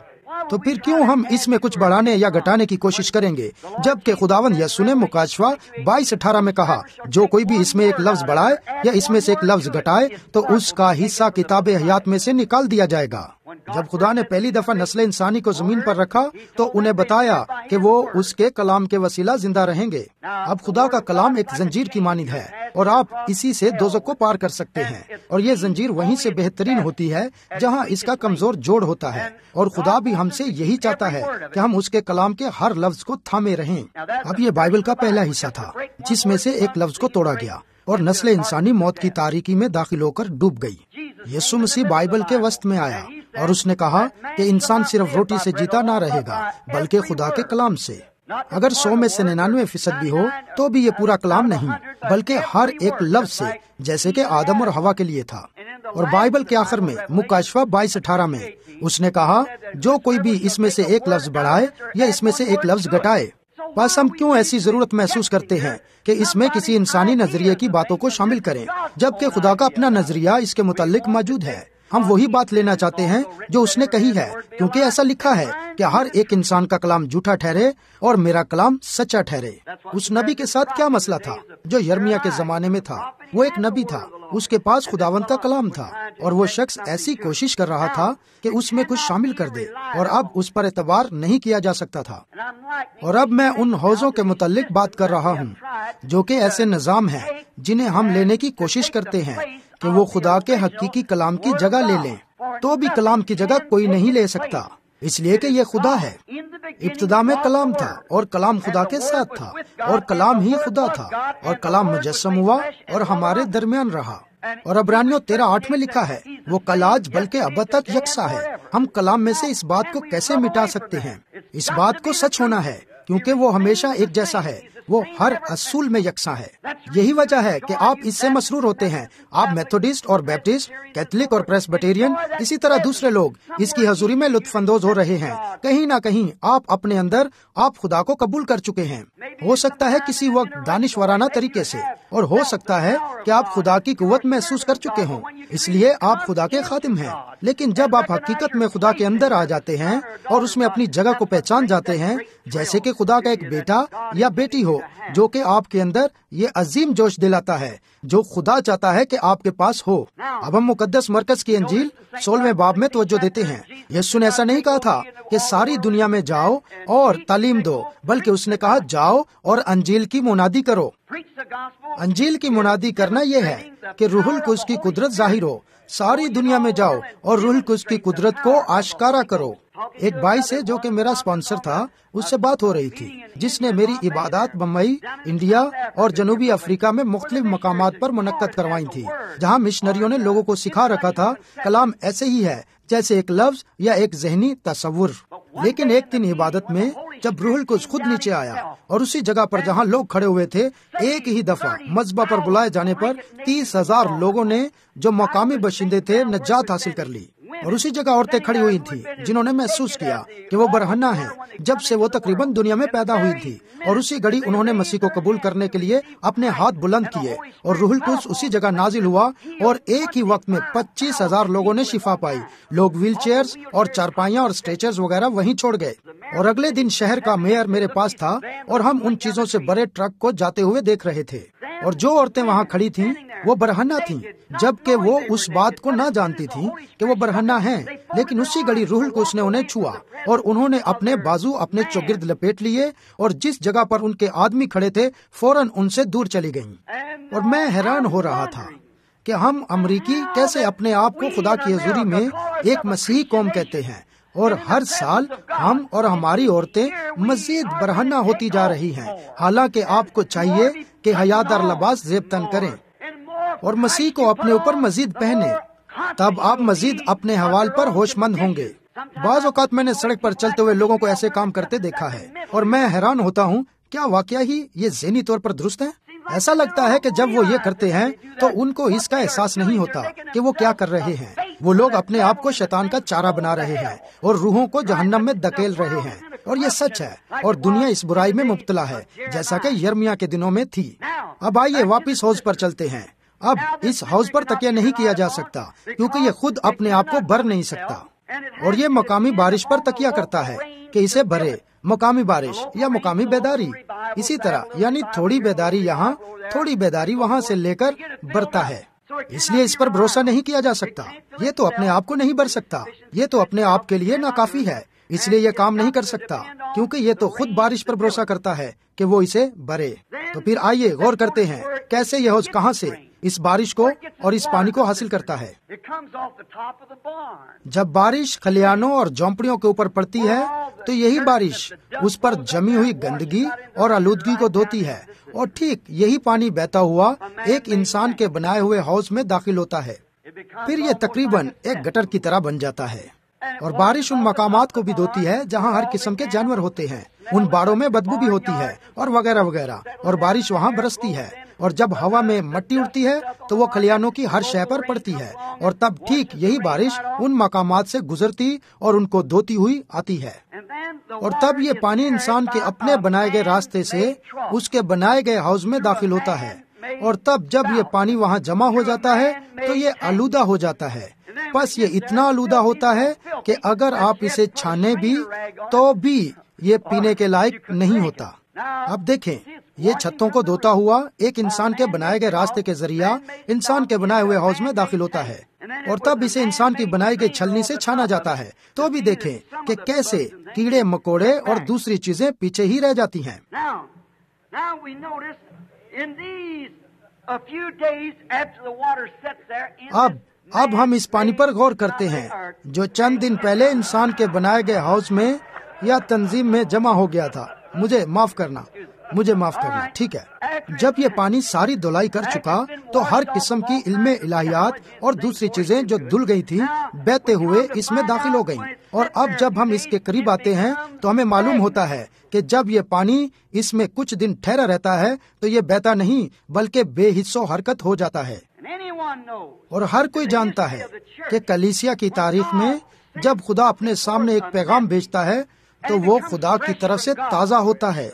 تو پھر کیوں ہم اس میں کچھ بڑھانے یا گھٹانے کی کوشش کریں گے، جبکہ خداوند یسوع نے مکاشفہ بائیس اٹھارہ میں کہا جو کوئی بھی اس میں ایک لفظ بڑھائے یا اس میں سے ایک لفظ گھٹائے تو اس کا حصہ کتاب حیات میں سے نکال دیا جائے گا۔ جب خدا نے پہلی دفعہ نسل انسانی کو زمین پر رکھا تو انہیں بتایا کہ وہ اس کے کلام کے وسیلہ زندہ رہیں گے۔ اب خدا کا کلام ایک زنجیر کی مانند ہے اور آپ اسی سے دوزخ کو پار کر سکتے ہیں، اور یہ زنجیر وہیں سے بہترین ہوتی ہے جہاں اس کا کمزور جوڑ ہوتا ہے، اور خدا بھی ہم سے یہی چاہتا ہے کہ ہم اس کے کلام کے ہر لفظ کو تھامے رہیں۔ اب یہ بائبل کا پہلا حصہ تھا جس میں سے ایک لفظ کو توڑا گیا اور نسل انسانی موت کی تاریکی میں داخل ہو کر ڈوب گئی۔ یسوع مسیح بائبل کے وسط میں آیا اور اس نے کہا کہ انسان صرف روٹی سے جیتا نہ رہے گا بلکہ خدا کے کلام سے۔ اگر سو میں سے ننانوے فیصد بھی ہو تو بھی یہ پورا کلام نہیں بلکہ ہر ایک لفظ سے، جیسے کہ آدم اور حوا کے لیے تھا۔ اور بائبل کے آخر میں مکاشفہ بائیس اٹھارہ میں اس نے کہا جو کوئی بھی اس میں سے ایک لفظ بڑھائے یا اس میں سے ایک لفظ گھٹائے۔ بس ہم کیوں ایسی ضرورت محسوس کرتے ہیں کہ اس میں کسی انسانی نظریے کی باتوں کو شامل کریں جبکہ خدا کا اپنا نظریہ اس کے متعلق موجود ہے؟ ہم وہی بات لینا چاہتے ہیں جو اس نے کہی ہے، کیونکہ ایسا لکھا ہے کہ ہر ایک انسان کا کلام جھوٹا ٹھہرے اور میرا کلام سچا ٹھہرے۔ اس نبی کے ساتھ کیا مسئلہ تھا جو یرمیا کے زمانے میں تھا؟ وہ ایک نبی تھا، اس کے پاس خداوند کا کلام تھا، اور وہ شخص ایسی کوشش کر رہا تھا کہ اس میں کچھ شامل کر دے، اور اب اس پر اعتبار نہیں کیا جا سکتا تھا۔ اور اب میں ان حوضوں کے متعلق بات کر رہا ہوں جو کہ ایسے نظام ہیں جنہیں ہم لینے کی کوشش کرتے ہیں کہ وہ خدا کے حقیقی کلام کی جگہ لے لیں، تو بھی کلام کی جگہ کوئی نہیں لے سکتا، اس لیے کہ یہ خدا ہے۔ ابتدا میں کلام تھا اور کلام خدا کے ساتھ تھا اور کلام ہی خدا تھا، اور کلام مجسم ہوا اور ہمارے درمیان رہا۔ اور عبرانیوں تیرہ آٹھ میں لکھا ہے وہ کل آج بلکہ اب تک یکساں ہے۔ ہم کلام میں سے اس بات کو کیسے مٹا سکتے ہیں؟ اس بات کو سچ ہونا ہے کیونکہ وہ ہمیشہ ایک جیسا ہے، وہ ہر اصول میں یکساں ہے۔ یہی وجہ ہے کہ آپ اس سے مسرور ہوتے ہیں۔ آپ میتھوڈسٹ اور بیپٹسٹ، کیتھولک اور پریسبیٹیرین، اسی طرح دوسرے لوگ اس کی حضوری میں لطف اندوز ہو رہے ہیں۔ کہیں نہ کہیں آپ اپنے اندر آپ خدا کو قبول کر چکے ہیں، ہو سکتا ہے کسی وقت دانشورانہ طریقے سے، اور ہو سکتا ہے کہ آپ خدا کی قوت محسوس کر چکے ہوں، اس لیے آپ خدا کے خادم ہیں۔ لیکن جب آپ حقیقت میں خدا کے اندر آ جاتے ہیں اور اس میں اپنی جگہ کو پہچان جاتے ہیں، جیسے کہ خدا کا ایک بیٹا یا بیٹی ہو جو کہ آپ کے اندر یہ عظیم جوش دلاتا ہے جو خدا چاہتا ہے کہ آپ کے پاس ہو۔ اب ہم مقدس مرکز کی انجیل سولہویں باب میں توجہ دیتے ہیں۔ یسوع نے ایسا نہیں کہا تھا کہ ساری دنیا میں جاؤ اور تعلیم دو، بلکہ اس نے کہا جاؤ اور انجیل کی منادی کرو۔ انجیل کی منادی کرنا یہ ہے کہ روح القدس کی قدرت ظاہر ہو۔ ساری دنیا میں جاؤ اور روح القدس کی قدرت کو آشکارا کرو۔ ایک بھائی سے جو کہ میرا اسپانسر تھا، اس سے بات ہو رہی تھی جس نے میری عبادات بمبئی، انڈیا اور جنوبی افریقہ میں مختلف مقامات پر منعقد کروائی تھی، جہاں مشنریوں نے لوگوں کو سکھا رکھا تھا کلام ایسے ہی ہے جیسے ایک لفظ یا ایک ذہنی تصور۔ لیکن ایک دن عبادت میں جب روح القدس خود نیچے آیا اور اسی جگہ پر جہاں لوگ کھڑے ہوئے تھے ایک ہی دفعہ مذبح پر بلائے جانے پر تیس ہزار لوگوں نے جو مقامی باشندے تھے نجات حاصل کر لی، اور اسی جگہ عورتیں کھڑی ہوئی تھی جنہوں نے محسوس کیا کہ وہ برہنہ ہیں جب سے وہ تقریباً دنیا میں پیدا ہوئی تھی، اور اسی گھڑی انہوں نے مسیح کو قبول کرنے کے لیے اپنے ہاتھ بلند کیے اور روح القدس اسی جگہ نازل ہوا، اور ایک ہی وقت میں پچیس ہزار لوگوں نے شفا پائی۔ لوگ ویل چیئرز اور چارپائیاں اور اسٹریچرز وغیرہ وہیں چھوڑ گئے، اور اگلے دن شہر کا میئر میرے پاس تھا اور ہم ان چیزوں سے بڑے ٹرک کو جاتے ہوئے دیکھ رہے تھے، اور جو عورتیں وہاں کھڑی تھیں وہ برہنہ تھیں، جبکہ وہ اس بات کو نہ جانتی تھیں کہ وہ برہنہ ہیں۔ لیکن اسی گھڑی روح القدس نے انہیں چھوا اور انہوں نے اپنے بازو اپنے چوگرد لپیٹ لیے، اور جس جگہ پر ان کے آدمی کھڑے تھے فوراً ان سے دور چلی گئیں۔ اور میں حیران ہو رہا تھا کہ ہم امریکی کیسے اپنے آپ کو خدا کی حضوری میں ایک مسیحی قوم کہتے ہیں، اور ہر سال ہم اور ہماری عورتیں مزید برہنہ ہوتی جا رہی ہیں، حالانکہ آپ کو چاہیے کہ حیادار لباس زیب تن کریں اور مسیح کو اپنے اوپر مزید پہنے، تب آپ مزید اپنے حوال پر ہوش مند ہوں گے۔ بعض اوقات میں نے سڑک پر چلتے ہوئے لوگوں کو ایسے کام کرتے دیکھا ہے، اور میں حیران ہوتا ہوں کیا واقعہ ہی یہ ذہنی طور پر درست ہے؟ ایسا لگتا ہے کہ جب وہ یہ کرتے ہیں تو ان کو اس کا احساس نہیں ہوتا کہ وہ کیا کر رہے ہیں۔ وہ لوگ اپنے آپ کو شیطان کا چارہ بنا رہے ہیں اور روحوں کو جہنم میں دھکیل رہے ہیں، اور یہ سچ ہے، اور دنیا اس برائی میں مبتلا ہے جیسا کہ یرمیا کے دنوں میں تھی۔ اب آئیے واپس حوض پر چلتے ہیں۔ اب اس حوض پر تکیہ نہیں کیا جا سکتا کیونکہ یہ خود اپنے آپ کو بھر نہیں سکتا۔ اور یہ مقامی بارش پر تکیہ کرتا ہے کہ اسے بھرے، مقامی بارش یا مقامی بیداری. اسی طرح یعنی تھوڑی بیداری یہاں، تھوڑی بیداری وہاں سے لے کر برتا ہے. اس لیے اس پر بھروسہ نہیں کیا جا سکتا. یہ تو اپنے آپ کو نہیں بھر سکتا، یہ تو اپنے آپ کے لیے ناکافی ہے، اس لیے یہ کام نہیں کر سکتا، کیونکہ یہ تو خود بارش پر بھروسہ کرتا ہے کہ وہ اسے بھرے. تو پھر آئیے غور کرتے ہیں کیسے یہ حوض کہاں سے اس بارش کو اور اس پانی کو حاصل کرتا ہے. جب بارش خلیانوں اور جھونپڑیوں کے اوپر پڑتی ہے تو یہی بارش اس پر جمی ہوئی گندگی اور آلودگی کو دھوتی ہے، اور ٹھیک یہی پانی بہتا ہوا ایک انسان کے بنائے ہوئے حوض میں داخل ہوتا ہے. پھر یہ تقریباً ایک گٹر کی طرح بن جاتا ہے، اور بارش ان مقامات کو بھی دھوتی ہے جہاں ہر قسم کے جانور ہوتے ہیں. ان باڑوں میں بدبو بھی ہوتی ہے اور وغیرہ وغیرہ، اور بارش وہاں برستی ہے، اور جب ہوا میں مٹی اڑتی ہے تو وہ کھلیانوں کی ہر شے پر پڑتی ہے، اور تب ٹھیک یہی بارش ان مقامات سے گزرتی اور ان کو دھوتی ہوئی آتی ہے. اور تب یہ پانی انسان کے اپنے بنائے گئے راستے سے اس کے بنائے گئے حوض میں داخل ہوتا ہے، اور تب جب یہ پانی وہاں جمع ہو جاتا ہے تو یہ آلودہ ہو جاتا ہے. بس یہ اتنا آلودہ ہوتا ہے کہ اگر آپ اسے چھانے بھی تو بھی یہ پینے کے لائق نہیں ہوتا. اب دیکھیں، یہ چھتوں کو دھوتا ہوا ایک انسان کے بنائے گئے راستے کے ذریعہ انسان کے بنائے ہوئے حوض میں داخل ہوتا ہے، اور تب اسے انسان کی بنائی گئی چھلنی سے چھانا جاتا ہے. تو ابھی دیکھیں کہ کیسے کیڑے مکوڑے اور دوسری چیزیں پیچھے ہی رہ جاتی ہیں. اب اب ہم اس پانی پر غور کرتے ہیں جو چند دن پہلے انسان کے بنائے گئے حوض میں یا تنظیم میں جمع ہو گیا تھا. مجھے معاف کرنا مجھے معاف کرنا ٹھیک ہے. جب یہ پانی ساری دھلائی کر چکا تو ہر قسم کی علم الہیات اور دوسری چیزیں جو دھل گئی تھی بہتے ہوئے اس میں داخل ہو گئیں. اور اب جب ہم اس کے قریب آتے ہیں تو ہمیں معلوم ہوتا ہے کہ جب یہ پانی اس میں کچھ دن ٹھہرا رہتا ہے تو یہ بہتا نہیں بلکہ بے حس و حرکت ہو جاتا ہے. اور ہر کوئی جانتا ہے کہ کلیسیا کی تاریخ میں جب خدا اپنے سامنے ایک پیغام بھیجتا ہے تو وہ خدا کی طرف سے تازہ ہوتا ہے.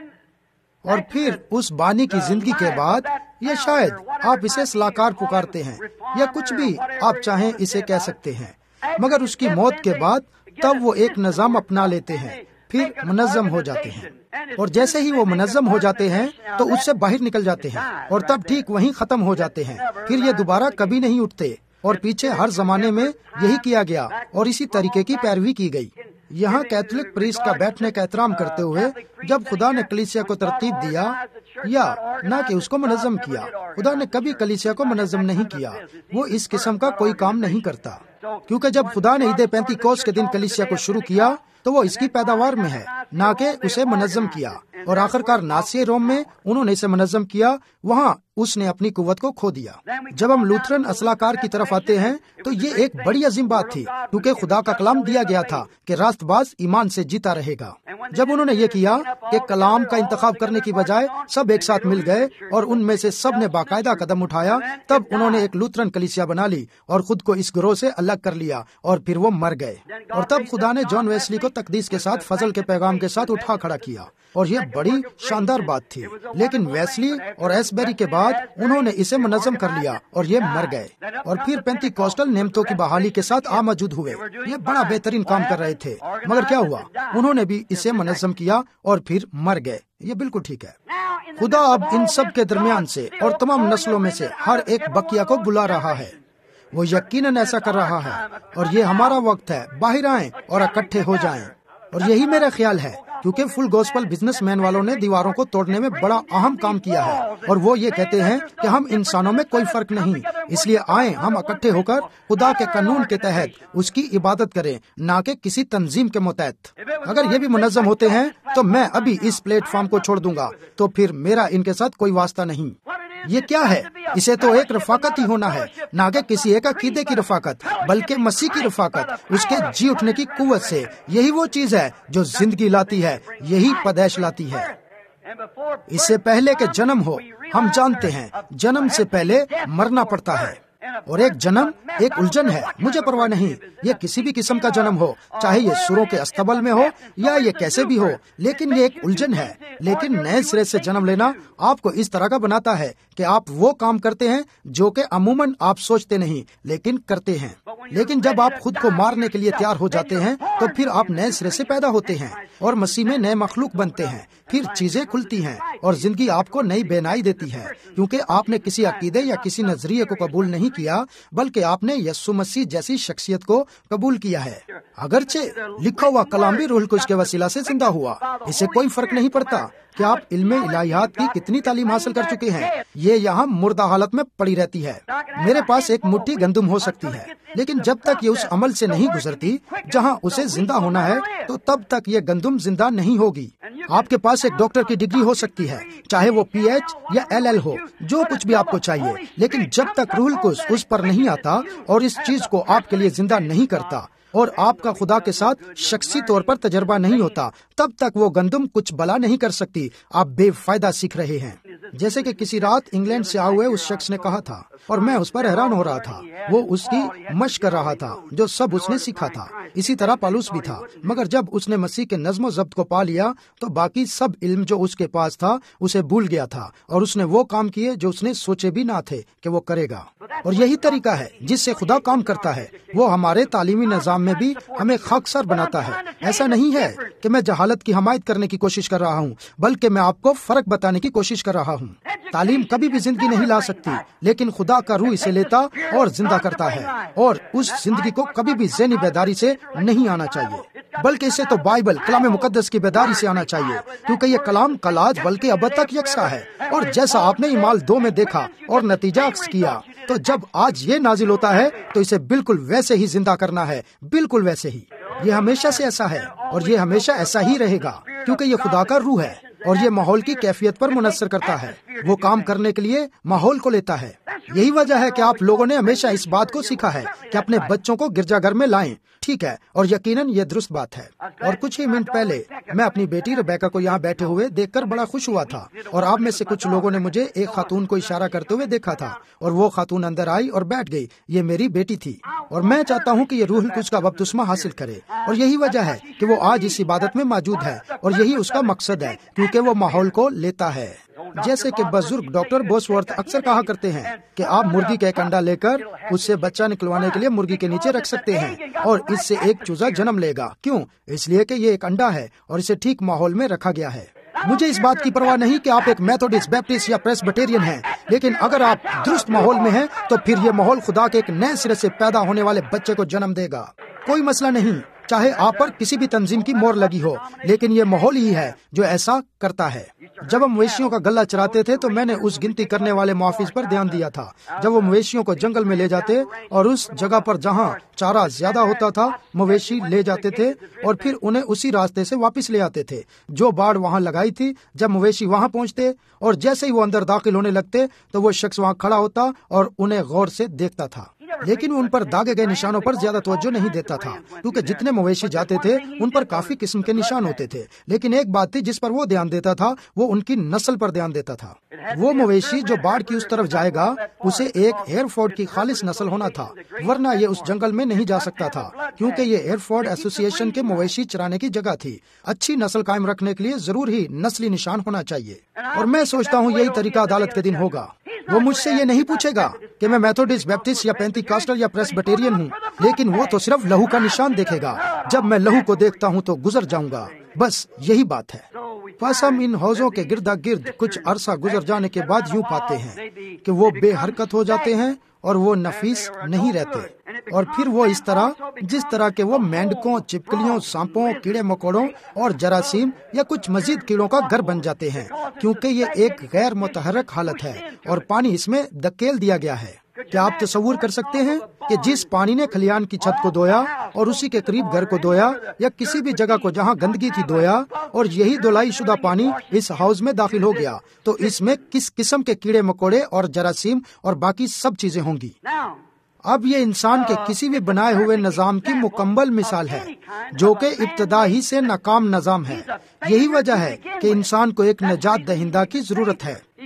اور پھر اس بانی کی زندگی کے بعد یہ شاید آپ اسے سلاکار پکارتے ہیں یا کچھ بھی آپ چاہیں اسے کہہ سکتے ہیں، مگر اس کی موت کے بعد تب وہ ایک نظام اپنا لیتے ہیں، پھر منظم ہو جاتے ہیں. اور جیسے ہی وہ منظم ہو جاتے ہیں تو اس سے باہر نکل جاتے ہیں، اور تب ٹھیک وہیں ختم ہو جاتے ہیں. پھر یہ دوبارہ کبھی نہیں اٹھتے. اور پیچھے ہر زمانے میں یہی کیا گیا اور اسی طریقے کی پیروی کی گئی. یہاں کیتھولک پریسٹ کا بیٹھنے کا احترام کرتے ہوئے جب خدا نے کلیسیا کو ترتیب دیا یا نہ کہ اس کو منظم کیا، خدا نے کبھی کلیسیا کو منظم نہیں کیا. وہ اس قسم کا کوئی کام نہیں کرتا، کیونکہ جب خدا نے عید پینتی کوس کے دن کلیسیا کو شروع کیا تو وہ اس کی پیداوار میں ہے، نہ کہ اسے منظم کیا. اور آخر کار ناسیے روم میں انہوں نے اسے منظم کیا، وہاں اس نے اپنی قوت کو کھو دیا. جب ہم لوتھرن اصلاح کار کی طرف آتے ہیں تو یہ ایک بڑی عظیم بات تھی، کیونکہ خدا کا کلام دیا گیا تھا کہ راست باز ایمان سے جیتا رہے گا. جب انہوں نے یہ کیا کہ کلام کا انتخاب کرنے کی بجائے سب ایک ساتھ مل گئے اور ان میں سے سب نے باقاعدہ قدم اٹھایا، تب انہوں نے ایک لوتھرن کلیسیا بنا لی اور خود کو اس گروہ سے الگ کر لیا، اور پھر وہ مر گئے. اور تب خدا نے جان ویسلی کو تقدیس کے ساتھ فضل کے پیغام کے ساتھ اٹھا کھڑا کیا، اور یہ بڑی شاندار بات تھی. لیکن ویسلی اور ایسبیری کے بعد انہوں نے اسے منظم کر لیا اور یہ مر گئے. اور پھر پینتی کوسٹل نعمتوں کی بحالی کے ساتھ آ موجود ہوئے. یہ بڑا بہترین کام کر رہے تھے، مگر کیا ہوا؟ انہوں نے بھی اسے منظم کیا اور پھر مر گئے. یہ بالکل ٹھیک ہے. خدا اب ان سب کے درمیان سے اور تمام نسلوں میں سے ہر ایک بقیہ کو بلا رہا ہے. وہ یقیناً ایسا کر رہا ہے، اور یہ ہمارا وقت ہے باہر آئیں اور اکٹھے ہو جائیں. اور یہی میرا خیال ہے، کیونکہ فل گوسپل بزنس مین والوں نے دیواروں کو توڑنے میں بڑا اہم کام کیا ہے، اور وہ یہ کہتے ہیں کہ ہم انسانوں میں کوئی فرق نہیں، اس لیے آئیں ہم اکٹھے ہو کر خدا کے قانون کے تحت اس کی عبادت کریں، نہ کہ کسی تنظیم کے متحد. اگر یہ بھی منظم ہوتے ہیں تو میں ابھی اس پلیٹ فارم کو چھوڑ دوں گا، تو پھر میرا ان کے ساتھ کوئی واسطہ نہیں. یہ کیا ہے؟ اسے تو ایک رفاقت ہی ہونا ہے، نہ کہ کسی ایک عقیدے کی رفاقت، بلکہ مسیح کی رفاقت، اس کے جی اٹھنے کی قوت سے. یہی وہ چیز ہے جو زندگی لاتی ہے، یہی پیدائش لاتی ہے. اس سے پہلے کہ جنم ہو، ہم جانتے ہیں جنم سے پہلے مرنا پڑتا ہے. اور ایک جنم ایک الجھن ہے. مجھے پرواہ نہیں یہ کسی بھی قسم کا جنم ہو, چاہے یہ سوروں کے استبل میں ہو یا یہ کیسے بھی ہو, لیکن یہ ایک الجھن ہے. لیکن نئے سرے سے جنم لینا آپ کو اس طرح کا بناتا ہے کہ آپ وہ کام کرتے ہیں جو کہ عموماً آپ سوچتے نہیں لیکن کرتے ہیں. لیکن جب آپ خود کو مارنے کے لیے تیار ہو جاتے ہیں تو پھر آپ نئے سرے سے پیدا ہوتے ہیں اور مسیح میں نئے مخلوق بنتے ہیں. پھر چیزیں کھلتی ہیں اور زندگی آپ کو نئی بینائی دیتی ہے, کیونکہ آپ نے کسی عقیدے یا کسی نظریے کو قبول نہیں کیا بلکہ آپ نے یسوع مسیح جیسی شخصیت کو قبول کیا ہے. اگرچہ لکھا ہوا کلام بھی روح القدس کے وسیلہ سے زندہ ہوا, اسے کوئی فرق نہیں پڑتا کہ آپ علم الہیات کی کتنی تعلیم حاصل کر چکے ہیں, یہ یہاں مردہ حالت میں پڑی رہتی ہے. میرے پاس ایک مٹھی گندم ہو سکتی ہے, لیکن جب تک یہ اس عمل سے نہیں گزرتی جہاں اسے زندہ ہونا ہے تو تب تک یہ گندم زندہ نہیں ہوگی. آپ کے پاس ایک ڈاکٹر کی ڈگری ہو سکتی ہے, چاہے وہ پی ایچ یا ایل ایل ہو, جو کچھ بھی آپ کو چاہیے, لیکن جب تک روح القدس اس پر نہیں آتا اور اس چیز کو آپ کے لیے زندہ نہیں کرتا اور آپ کا خدا کے ساتھ شخصی طور پر تجربہ نہیں ہوتا, تب تک وہ گندم کچھ بلا نہیں کر سکتی. آپ بے فائدہ سیکھ رہے ہیں. جیسے کہ کسی رات انگلینڈ سے آئے ہوئے اس شخص نے کہا تھا اور میں اس پر حیران ہو رہا تھا. وہ اس کی مشق کر رہا تھا جو سب اس نے سیکھا تھا. اسی طرح پالوس بھی تھا, مگر جب اس نے مسیح کے نظم و ضبط کو پا لیا تو باقی سب علم جو اس کے پاس تھا اسے بھول گیا تھا اور اس نے وہ کام کیے جو اس نے سوچے بھی نہ تھے کہ وہ کرے گا. اور یہی طریقہ ہے جس سے خدا کام کرتا ہے. وہ ہمارے تعلیمی نظام میں بھی ہمیں خاکسار بناتا ہے. ایسا نہیں ہے کہ میں جہالت کی حمایت کرنے کی کوشش کر رہا ہوں, بلکہ میں آپ کو فرق بتانے کی کوشش کر رہا ہوں. تعلیم کبھی بھی زندگی نہیں لا سکتی, لیکن خدا کا روح اسے لیتا اور زندہ کرتا ہے. اور اس زندگی کو کبھی بھی ذہنی بیداری سے نہیں آنا چاہیے, بلکہ اسے تو بائبل کلام مقدس کی بیداری سے آنا چاہیے, کیونکہ یہ کلام کلاج بلکہ ابد تک یکساں ہے. اور جیسا آپ نے اعمال دو میں دیکھا اور نتیجہ عکس کیا, تو جب آج یہ نازل ہوتا ہے تو اسے بالکل ویسے ہی زندہ کرنا ہے, بالکل ویسے ہی. یہ ہمیشہ سے ایسا ہے اور یہ ہمیشہ ایسا ہی رہے گا, کیونکہ یہ خدا کا روح ہے اور یہ ماحول کی کیفیت پر منحصر کرتا ہے. وہ کام کرنے کے لیے ماحول کو لیتا ہے. یہی وجہ ہے کہ آپ لوگوں نے ہمیشہ اس بات کو سیکھا ہے کہ اپنے بچوں کو گرجا گھر میں لائیں. ٹھیک ہے, اور یقیناً یہ درست بات ہے. اور کچھ ہی منٹ پہلے میں اپنی بیٹی ربیکا کو یہاں بیٹھے ہوئے دیکھ کر بڑا خوش ہوا تھا, اور آپ میں سے کچھ لوگوں نے مجھے ایک خاتون کو اشارہ کرتے ہوئے دیکھا تھا, اور وہ خاتون اندر آئی اور بیٹھ گئی. یہ میری بیٹی تھی, اور میں چاہتا ہوں کہ یہ روح القدس کا بپتسمہ حاصل کرے, اور یہی وجہ ہے کہ وہ آج اس عبادت میں موجود ہے, اور یہی اس کا مقصد ہے, کیونکہ وہ ماحول کو لیتا ہے. جیسے کہ بزرگ ڈاکٹر بوسورتھ اکثر کہا کرتے ہیں کہ آپ مرغی کا ایک انڈا لے کر اس سے بچہ نکلوانے کے لیے مرغی کے نیچے رکھ سکتے ہیں, اور اس سے ایک چوزا جنم لے گا. کیوں؟ اس لیے کہ یہ ایک انڈا ہے اور اسے ٹھیک ماحول میں رکھا گیا ہے. مجھے اس بات کی پرواہ نہیں کہ آپ ایک میتھوڈسٹ, بیپٹسٹ یا پریسبیٹیرین ہیں, لیکن اگر آپ درست ماحول میں ہیں تو پھر یہ ماحول خدا کے ایک نئے سرے سے پیدا ہونے والے بچے کو جنم دے گا. کوئی مسئلہ نہیں, چاہے آپ پر کسی بھی تنظیم کی مور لگی ہو, لیکن یہ ماحول ہی ہے جو ایسا کرتا ہے. جب ہم مویشیوں کا گلہ چراتے تھے تو میں نے اس گنتی کرنے والے محافظ پر دھیان دیا تھا. جب وہ مویشیوں کو جنگل میں لے جاتے اور اس جگہ پر جہاں چارہ زیادہ ہوتا تھا مویشی لے جاتے تھے اور پھر انہیں اسی راستے سے واپس لے آتے تھے جو باڑ وہاں لگائی تھی. جب مویشی وہاں پہنچتے اور جیسے ہی وہ اندر داخل ہونے لگتے تو وہ شخص وہاں کھڑا ہوتا اور انہیں غور سے دیکھتا تھا, لیکن ان پر داغے گئے نشانوں پر زیادہ توجہ نہیں دیتا تھا, کیونکہ جتنے مویشی جاتے تھے ان پر کافی قسم کے نشان ہوتے تھے. لیکن ایک بات تھی جس پر وہ دھیان دیتا تھا, وہ ان کی نسل پر دھیان دیتا تھا. وہ مویشی جو باڑ کی اس طرف جائے گا اسے ایک ہیئرفورڈ کی خالص نسل ہونا تھا, ورنہ یہ اس جنگل میں نہیں جا سکتا تھا, کیونکہ یہ ہیئرفورڈ ایسوسی ایشن کے مویشی چرانے کی جگہ تھی. اچھی نسل قائم رکھنے کے لیے ضرور ہی نسلی نشان ہونا چاہیے, اور میں سوچتا ہوں یہی طریقہ عدالت کے دن ہوگا. وہ مجھ سے یہ نہیں پوچھے گا کہ میں میتھوڈسٹ, بیپٹسٹ یا پینتیکاسٹل یا پریسبیٹیرین ہوں, لیکن وہ تو صرف لہو کا نشان دیکھے گا. جب میں لہو کو دیکھتا ہوں تو گزر جاؤں گا. بس یہی بات ہے. بس ہم ان حوضوں کے گردا گرد کچھ عرصہ گزر جانے کے بعد یوں پاتے ہیں کہ وہ بے حرکت ہو جاتے ہیں اور وہ نفیس نہیں رہتے, اور پھر وہ اس طرح جس طرح کے وہ مینڈکوں, چپکلیوں, سانپوں, کیڑے مکوڑوں اور جراثیم یا کچھ مزید کیڑوں کا گھر بن جاتے ہیں, کیونکہ یہ ایک غیر متحرک حالت ہے اور پانی اس میں دھکیل دیا گیا ہے. کیا آپ تصور کر سکتے ہیں کہ جس پانی نے کھلیان کی چھت کو دھویا اور اسی کے قریب گھر کو دھویا یا کسی بھی جگہ کو جہاں گندگی تھی دھویا, اور یہی دھلائی شدہ پانی اس ہاؤس میں داخل ہو گیا, تو اس میں کس قسم کے کیڑے مکوڑے اور جراثیم اور باقی سب چیزیں ہوں گی. اب یہ انسان کے کسی بھی بنائے ہوئے نظام کی مکمل مثال ہے جو کہ ابتدا ہی سے ناکام نظام ہے. یہی وجہ ہے کہ انسان کو ایک نجات دہندہ کی ضرورت ہے.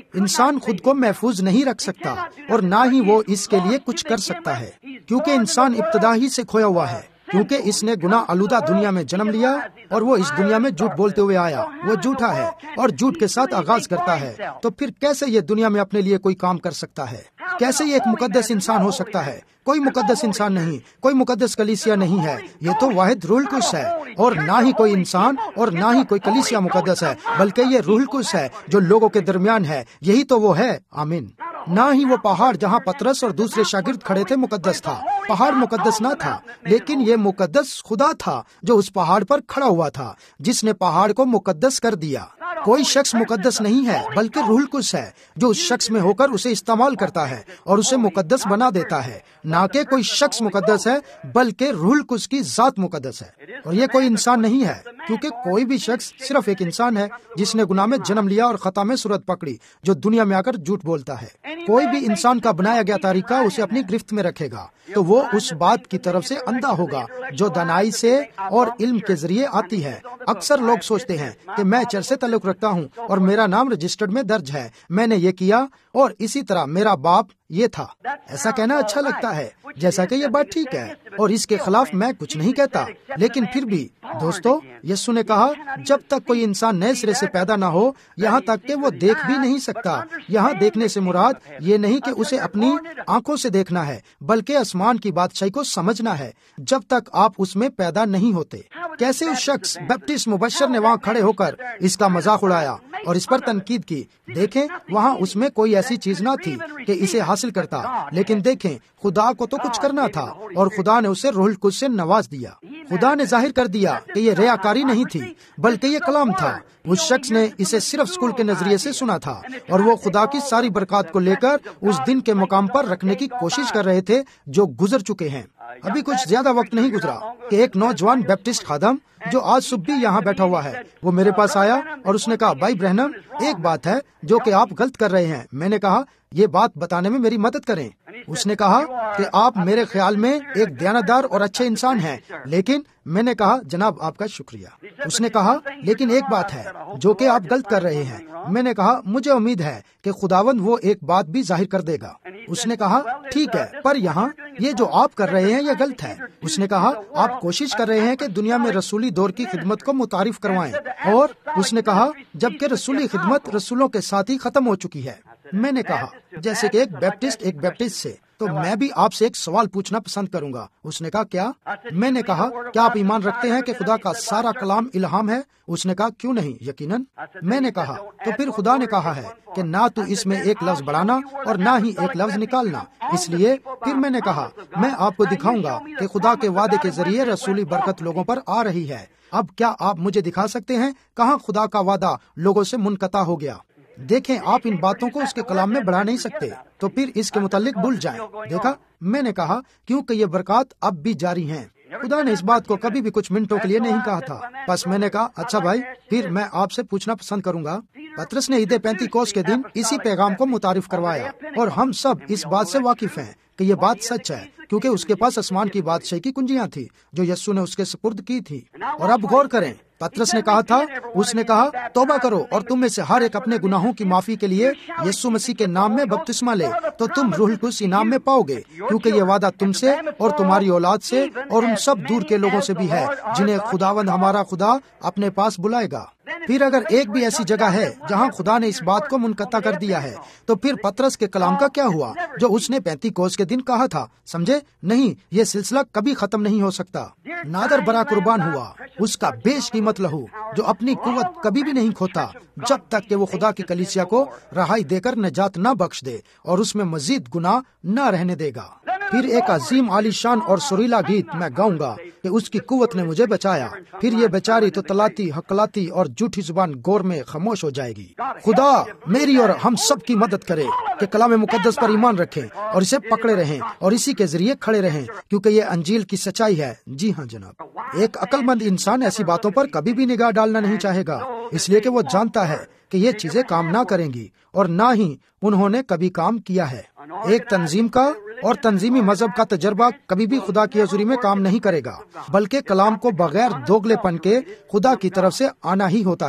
انسان خود کو محفوظ نہیں رکھ سکتا اور نہ ہی وہ اس کے لیے کچھ کر سکتا ہے، کیونکہ انسان ابتدا ہی سے کھویا ہوا ہے، کیونکہ اس نے گناہ آلودہ دنیا میں جنم لیا اور وہ اس دنیا میں جھوٹ بولتے ہوئے آیا۔ وہ جھوٹا ہے اور جھوٹ کے ساتھ آغاز کرتا ہے، تو پھر کیسے یہ دنیا میں اپنے لیے کوئی کام کر سکتا ہے؟ کیسے یہ ایک مقدس انسان ہو سکتا ہے؟ کوئی مقدس انسان نہیں، کوئی مقدس کلیسیا نہیں ہے، یہ تو واحد روح القدس ہے، اور نہ ہی کوئی انسان اور نہ ہی کوئی کلیسیا مقدس ہے، بلکہ یہ روح القدس ہے جو لوگوں کے درمیان ہے، یہی تو وہ ہے۔ آمین۔ نہ ہی وہ پہاڑ جہاں پطرس اور دوسرے شاگرد کھڑے تھے مقدس تھا، پہاڑ مقدس نہ تھا، لیکن یہ مقدس خدا تھا جو اس پہاڑ پر کھڑا ہوا تھا، جس نے پہاڑ کو مقدس کر دیا۔ کوئی شخص مقدس نہیں ہے، بلکہ روح القدس ہے جو اس شخص میں ہو کر اسے استعمال کرتا ہے اور اسے مقدس بنا دیتا ہے۔ نہ کہ کوئی شخص مقدس ہے، بلکہ روح القدس کی ذات مقدس ہے، اور یہ کوئی انسان نہیں ہے، کیونکہ کوئی بھی شخص صرف ایک انسان ہے جس نے گناہ میں جنم لیا اور خطا میں صورت پکڑی، جو دنیا میں آ کر جھوٹ بولتا ہے۔ کوئی بھی انسان کا بنایا گیا طریقہ اسے اپنی گرفت میں رکھے گا، تو وہ اس بات کی طرف سے اندھا ہوگا جو دانائی سے اور علم کے ذریعے آتی ہے۔ اکثر لوگ سوچتے ہیں کہ میں چرچ سے تعلق رکھتا ہوں اور میرا نام رجسٹرڈ میں درج ہے، میں نے یہ کیا اور اسی طرح میرا باپ یہ تھا۔ ایسا کہنا اچھا لگتا ہے، جیسا کہ یہ بات ٹھیک ہے اور اس کے خلاف میں کچھ نہیں کہتا، لیکن پھر بھی دوستو، یسوع نے کہا جب تک کوئی انسان نئے سرے سے پیدا نہ ہو، یہاں تک کہ وہ دیکھ بھی نہیں سکتا۔ یہاں دیکھنے سے مراد یہ نہیں کہ اسے اپنی آنکھوں سے دیکھنا ہے، بلکہ آسمان کی بادشاہی کو سمجھنا ہے جب تک آپ اس میں پیدا نہیں ہوتے۔ کیسے اس شخص بیپٹسٹ مبشر نے وہاں کھڑے ہو کر اس کا مذاق اڑایا اور اس پر تنقید کی۔ دیکھیں، وہاں اس میں کوئی ایسی چیز نہ تھی کہ اسے حاصل کرتا، لیکن دیکھیں، خدا کو تو کچھ کرنا تھا اور خدا نے اسے روح القدس سے نواز دیا۔ خدا نے ظاہر کر دیا کہ یہ ریاکاری نہیں تھی، بلکہ یہ کلام تھا۔ اس شخص نے اسے صرف اسکول کے نظریے سے سنا تھا، اور وہ خدا کی ساری برکات کو لے کر اس دن کے مقام پر رکھنے کی کوشش کر رہے تھے جو گزر چکے ہیں۔ ابھی کچھ زیادہ وقت نہیں گزرا کہ ایک نوجوان بیپٹسٹ خادم جو آج صبح بھی یہاں بیٹھا ہوا ہے، وہ میرے پاس آیا اور اس نے کہا، بھائی برہنم، ایک بات ہے جو کہ آپ غلط کر رہے ہیں۔ میں نے کہا، یہ بات بتانے میں میری مدد کریں۔ اس نے کہا کہ آپ میرے خیال میں ایک دیانتدار اور اچھے انسان ہیں، لیکن میں نے کہا، جناب آپ کا شکریہ۔ اس نے کہا، لیکن ایک بات ہے جو کہ آپ غلط کر رہے ہیں۔ میں نے کہا، مجھے امید ہے کہ خداوند وہ ایک بات بھی ظاہر کر دے گا۔ اس نے کہا، ٹھیک ہے، پر یہاں یہ جو آپ کر رہے ہیں یہ غلط ہے۔ اس نے کہا، آپ کوشش کر رہے ہیں کہ دنیا میں رسولی دور کی خدمت کو متعارف کروائیں، اور اس نے کہا، جبکہ رسولی خدمت رسولوں کے ساتھ ہی ختم ہو چکی ہے۔ میں نے کہا، جیسے کہ ایک بیپٹسٹ ایک بیپٹسٹ سے، تو میں بھی آپ سے ایک سوال پوچھنا پسند کروں گا۔ اس نے کہا، کیا؟ میں نے کہا، کیا آپ ایمان رکھتے ہیں کہ خدا کا سارا کلام الہام ہے؟ اس نے کہا، کیوں نہیں، یقیناً۔ میں نے کہا، تو پھر خدا نے کہا ہے کہ نہ تو اس میں ایک لفظ بڑھانا اور نہ ہی ایک لفظ نکالنا۔ اس لیے پھر میں نے کہا، میں آپ کو دکھاؤں گا کہ خدا کے وعدے کے ذریعے رسولی برکت لوگوں پر آ رہی ہے۔ اب کیا آپ مجھے دکھا سکتے ہیں کہاں خدا کا وعدہ لوگوں سے منقطع ہو گیا؟ دیکھیں، آپ ان باتوں کو اس کے کلام میں بڑھا نہیں سکتے، تو پھر اس کے متعلق بھول جائیں۔ دیکھا، میں نے کہا، کیونکہ یہ برکات اب بھی جاری ہیں۔ خدا نے اس بات کو کبھی بھی کچھ منٹوں کے لیے نہیں کہا تھا۔ بس میں نے کہا، اچھا بھائی، پھر میں آپ سے پوچھنا پسند کروں گا۔ پطرس نے عید پینتیکوس کے دن اسی پیغام کو متعارف کروایا، اور ہم سب اس بات سے واقف ہیں کہ یہ بات سچ ہے، کیونکہ اس کے پاس آسمان کی بادشاہی کی کنجیاں تھی جو یسوع نے اس کے سپرد کی تھی۔ اور اب غور کریں، پطرس نے کہا تھا، اس نے کہا، توبہ کرو اور تم میں سے ہر ایک اپنے گناہوں کی معافی کے لیے یسوع مسیح کے نام میں بپتسمہ لے، تو تم روح القدس انعام میں پاؤ گے، کیونکہ یہ وعدہ تم سے اور تمہاری اولاد سے اور ان سب دور کے لوگوں سے بھی ہے جنہیں خداوند ہمارا خدا اپنے پاس بلائے گا۔ پھر اگر ایک بھی ایسی جگہ ہے جہاں خدا نے اس بات کو منقطع کر دیا ہے، تو پھر پطرس کے کلام کا کیا ہوا جو اس نے پینتیکوس کے دن کہا تھا؟ سمجھے؟ نہیں، یہ سلسلہ کبھی ختم نہیں ہو سکتا۔ نادر برا قربان ہوا، اس کا بیش قیمت لہو جو اپنی قوت کبھی بھی نہیں کھوتا، جب تک کہ وہ خدا کی کلیسیا کو رہائی دے کر نجات نہ بخش دے اور اس میں مزید گناہ نہ رہنے دے گا۔ پھر ایک عظیم عالی شان اور سریلا گیت میں گاؤں گا کہ اس کی قوت نے مجھے بچایا۔ پھر یہ بیچاری تو تلاتی، حقلاتی اور جھوٹی زبان گور میں خاموش ہو جائے گی۔ خدا میری اور ہم سب کی مدد کرے کہ کلام مقدس پر ایمان رکھیں اور اسے پکڑے رہیں اور اسی کے ذریعے کھڑے رہیں، کیونکہ یہ انجیل کی سچائی ہے۔ جی ہاں جناب، ایک عقل مند انسان ایسی باتوں پر کبھی بھی نگاہ ڈالنا نہیں چاہے گا، اس لیے کہ وہ جانتا ہے کہ یہ چیزیں کام نہ کریں گی، اور نہ ہی انہوں نے کبھی کام کیا ہے۔ ایک تنظیم کا اور تنظیمی مذہب کا تجربہ کبھی بھی خدا کی حضوری میں کام نہیں کرے گا، بلکہ کلام کو بغیر دوگلے پن کے خدا کی طرف سے آنا ہی ہوتا ہے۔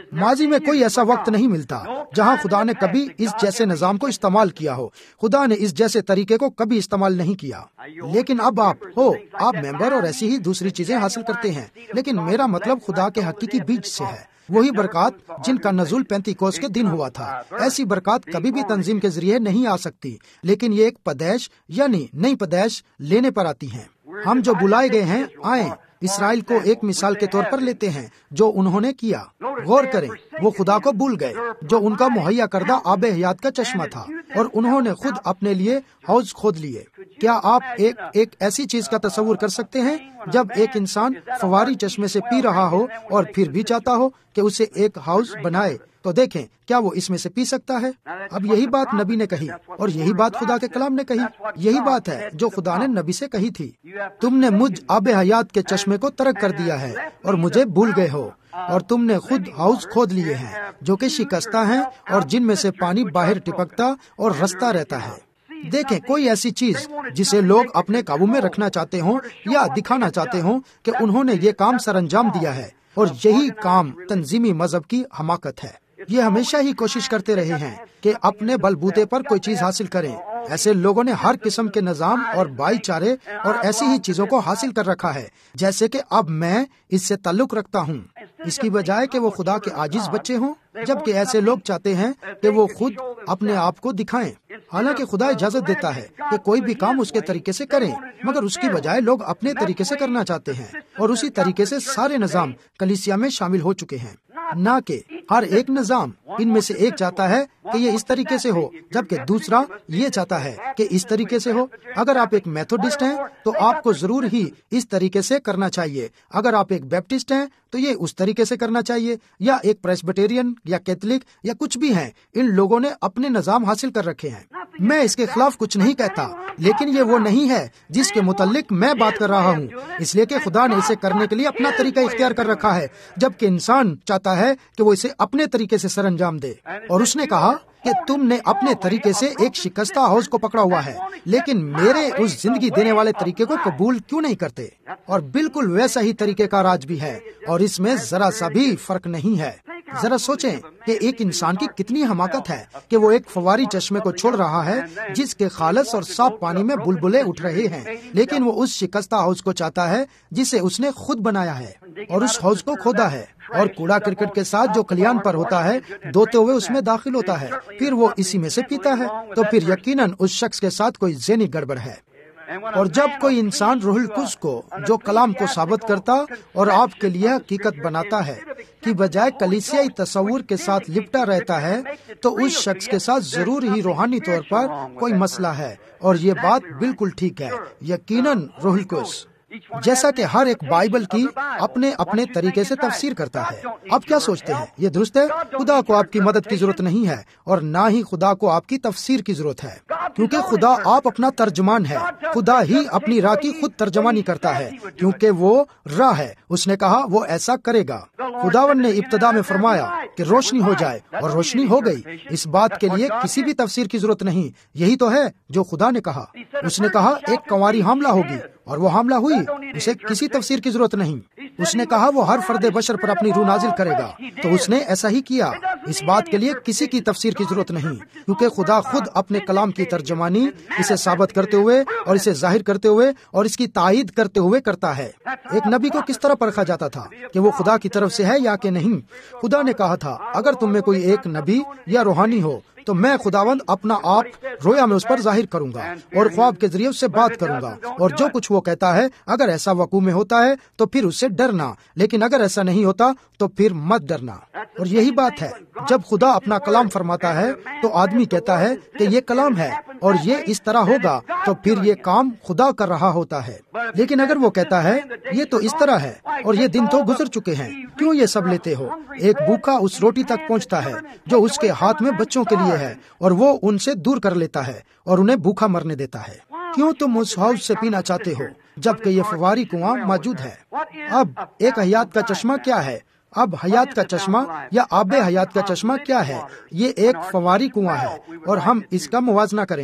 ماضی میں کوئی ایسا وقت نہیں ملتا جہاں خدا نے کبھی اس جیسے نظام کو استعمال کیا ہو. خدا نے اس جیسے طریقے کو کبھی استعمال نہیں کیا. لیکن اب آپ ہو آپ ممبر اور ایسی ہی دوسری چیزیں حاصل کرتے ہیں. لیکن میرا مطلب خدا کے حقیقی بیج سے ہے، وہی برکات جن کا نزول پینتیکوس کے دن ہوا تھا. ایسی برکات کبھی بھی تنظیم کے ذریعے نہیں آ سکتی، لیکن یہ ایک پیدائش یعنی نئی پیدائش لینے پر آتی ہیں. ہم جو بلائے گئے ہیں آئیں. اسرائیل کو ایک مثال کے طور پر لیتے ہیں جو انہوں نے کیا. غور کریں، وہ خدا کو بھول گئے جو ان کا مہیا کردہ آب حیات کا چشمہ تھا، اور انہوں نے خود اپنے لیے حوض کھود لیے. کیا آپ ایک ایک ایسی چیز کا تصور کر سکتے ہیں جب ایک انسان فواری چشمے سے پی رہا ہو اور پھر بھی چاہتا ہو کہ اسے ایک حوض بنائے؟ تو دیکھیں کیا وہ اس میں سے پی سکتا ہے؟ اب یہی بات نبی نے کہی اور یہی بات خدا کے کلام نے کہی. یہی بات ہے جو خدا نے نبی سے کہی تھی. تم نے مجھ آب حیات کے چشمے کو ترک کر دیا ہے اور مجھے بھول گئے ہو، اور تم نے خود حوض کھود لیے ہیں جو کہ شکستہ ہیں اور جن میں سے پانی باہر ٹپکتا اور رستا رہتا ہے. دیکھیں، کوئی ایسی چیز جسے لوگ اپنے قابو میں رکھنا چاہتے ہوں یا دکھانا چاہتے ہوں کہ انہوں نے یہ کام سر انجام دیا ہے، اور یہی کام تنظیمی مذہب کی حماقت ہے. یہ ہمیشہ ہی کوشش کرتے رہے ہیں کہ اپنے بل بوتے پر کوئی چیز حاصل کریں. ایسے لوگوں نے ہر قسم کے نظام اور بھائی چارے اور ایسی ہی چیزوں کو حاصل کر رکھا ہے، جیسے کہ اب میں اس سے تعلق رکھتا ہوں، اس کی بجائے کہ وہ خدا کے عاجز بچے ہوں. جبکہ ایسے لوگ چاہتے ہیں کہ وہ خود اپنے آپ کو دکھائیں، حالانکہ خدا اجازت دیتا ہے کہ کوئی بھی کام اس کے طریقے سے کریں، مگر اس کی بجائے لوگ اپنے طریقے سے کرنا چاہتے ہیں، اور اسی طریقے سے سارے نظام کلیسیا میں شامل ہو چکے ہیں. نہ کہ ہر ایک نظام ان میں سے ایک چاہتا ہے کہ یہ اس طریقے سے ہو، جبکہ دوسرا یہ چاہتا ہے کہ اس طریقے سے ہو. اگر آپ ایک میتھوڈسٹ ہیں تو آپ کو ضرور ہی اس طریقے سے کرنا چاہیے. اگر آپ ایک بیپٹسٹ ہیں تو یہ اس طریقے سے کرنا چاہیے، یا ایک پریسبیٹیرین یا کیتھولک یا کچھ بھی ہیں. ان لوگوں نے اپنے نظام حاصل کر رکھے ہیں. میں اس کے خلاف کچھ نہیں کہتا، لیکن یہ وہ نہیں ہے جس کے متعلق میں بات کر رہا ہوں، اس لیے کہ خدا نے اسے کرنے کے لیے اپنا طریقہ اختیار کر رکھا ہے، جبکہ انسان چاہتا ہے کہ وہ اسے اپنے طریقے سے سر انجام دے. اور اس نے کہا کہ تم نے اپنے طریقے سے ایک شکستہ حوض کو پکڑا ہوا ہے، لیکن میرے اس زندگی دینے والے طریقے کو قبول کیوں نہیں کرتے؟ اور بالکل ویسا ہی طریقے کا راج بھی ہے، اور اس میں ذرا سا بھی فرق نہیں ہے. ذرا سوچیں کہ ایک انسان کی کتنی حماقت ہے کہ وہ ایک فواری چشمے کو چھوڑ رہا ہے جس کے خالص اور صاف پانی میں بلبلے اٹھ رہے ہیں، لیکن وہ اس شکستہ حوض کو چاہتا ہے جسے اس نے خود بنایا ہے اور اس حوض کو کھودا ہے، اور کوڑا کرکٹ کے ساتھ جو کھلیان پر ہوتا ہے دھوتے ہوئے اس میں داخل ہوتا ہے، پھر وہ اسی میں سے پیتا ہے. تو پھر یقیناً اس شخص کے ساتھ کوئی ذہنی گڑبڑ ہے. اور جب کوئی انسان روح القدس کو جو کلام کو ثابت کرتا اور آپ کے لیے حقیقت بناتا ہے کی بجائے کلیسیائی تصور کے ساتھ لپٹا رہتا ہے، تو اس شخص کے ساتھ ضرور ہی روحانی طور پر کوئی مسئلہ ہے. اور یہ بات بالکل ٹھیک ہے، یقیناً روح القدس جیسا کہ ہر ایک بائبل کی اپنے اپنے طریقے سے تفسیر کرتا ہے. آپ کیا سوچتے ہیں یہ درست ہے؟ خدا کو آپ کی مدد کی ضرورت نہیں ہے، اور نہ ہی خدا کو آپ کی تفسیر کی ضرورت ہے، کیونکہ خدا آپ اپنا ترجمان ہے. خدا ہی اپنی راہ کی خود ترجمانی کرتا ہے، کیونکہ وہ راہ ہے. اس نے کہا وہ ایسا کرے گا. خداوند نے ابتدا میں فرمایا کہ روشنی ہو جائے، اور روشنی ہو گئی. اس بات کے لیے کسی بھی تفسیر کی ضرورت نہیں. یہی تو ہے جو خدا نے کہا. اس نے کہا ایک کنواری حاملہ ہوگی، اور وہ حاملہ ہوئی. اسے کسی تفسیر کی ضرورت نہیں. اس نے کہا وہ ہر فرد بشر پر اپنی روح نازل کرے گا، تو اس نے ایسا ہی کیا. اس بات کے لیے کسی کی تفسیر کی ضرورت نہیں، کیونکہ خدا خود اپنے کلام کی ترجمانی اسے ثابت کرتے ہوئے اور اسے ظاہر کرتے ہوئے اور اس کی تائید کرتے ہوئے کرتا ہے. ایک نبی کو کس طرح پرکھا جاتا تھا کہ وہ خدا کی طرف سے ہے یا کہ نہیں؟ خدا نے کہا تھا اگر تم میں کوئی ایک نبی یا روحانی ہو تو میں خداوند اپنا آپ رویا میں اس پر ظاہر کروں گا اور خواب کے ذریعے اس سے بات کروں گا، اور جو کچھ وہ کہتا ہے اگر ایسا وقوع میں ہوتا ہے تو پھر اس سے ڈرنا، لیکن اگر ایسا نہیں ہوتا تو پھر مت ڈرنا. اور یہی بات ہے جب خدا اپنا کلام فرماتا ہے تو آدمی کہتا ہے کہ یہ کلام ہے اور یہ اس طرح ہوگا، تو پھر یہ کام خدا کر رہا ہوتا ہے. لیکن اگر وہ کہتا ہے یہ تو اس طرح ہے اور یہ دن تو گزر چکے ہیں، کیوں یہ سب لیتے ہو؟ ایک بھوکا اس روٹی تک پہنچتا ہے جو اس کے ہاتھ میں بچوں کے لیے ہے، اور وہ ان سے دور کر لیتا ہے اور انہیں بھوکا مرنے دیتا ہے. کیوں تم اس حوض سے پینا چاہتے ہو جبکہ یہ فواری کنواں موجود ہے؟ اب ایک حیات کا چشمہ کیا ہے؟ اب حیات کا چشمہ یا آب حیات کا چشمہ کیا ہے؟ یہ ایک فواری کنواں ہے، اور ہم اس کا موازنہ کریں گے.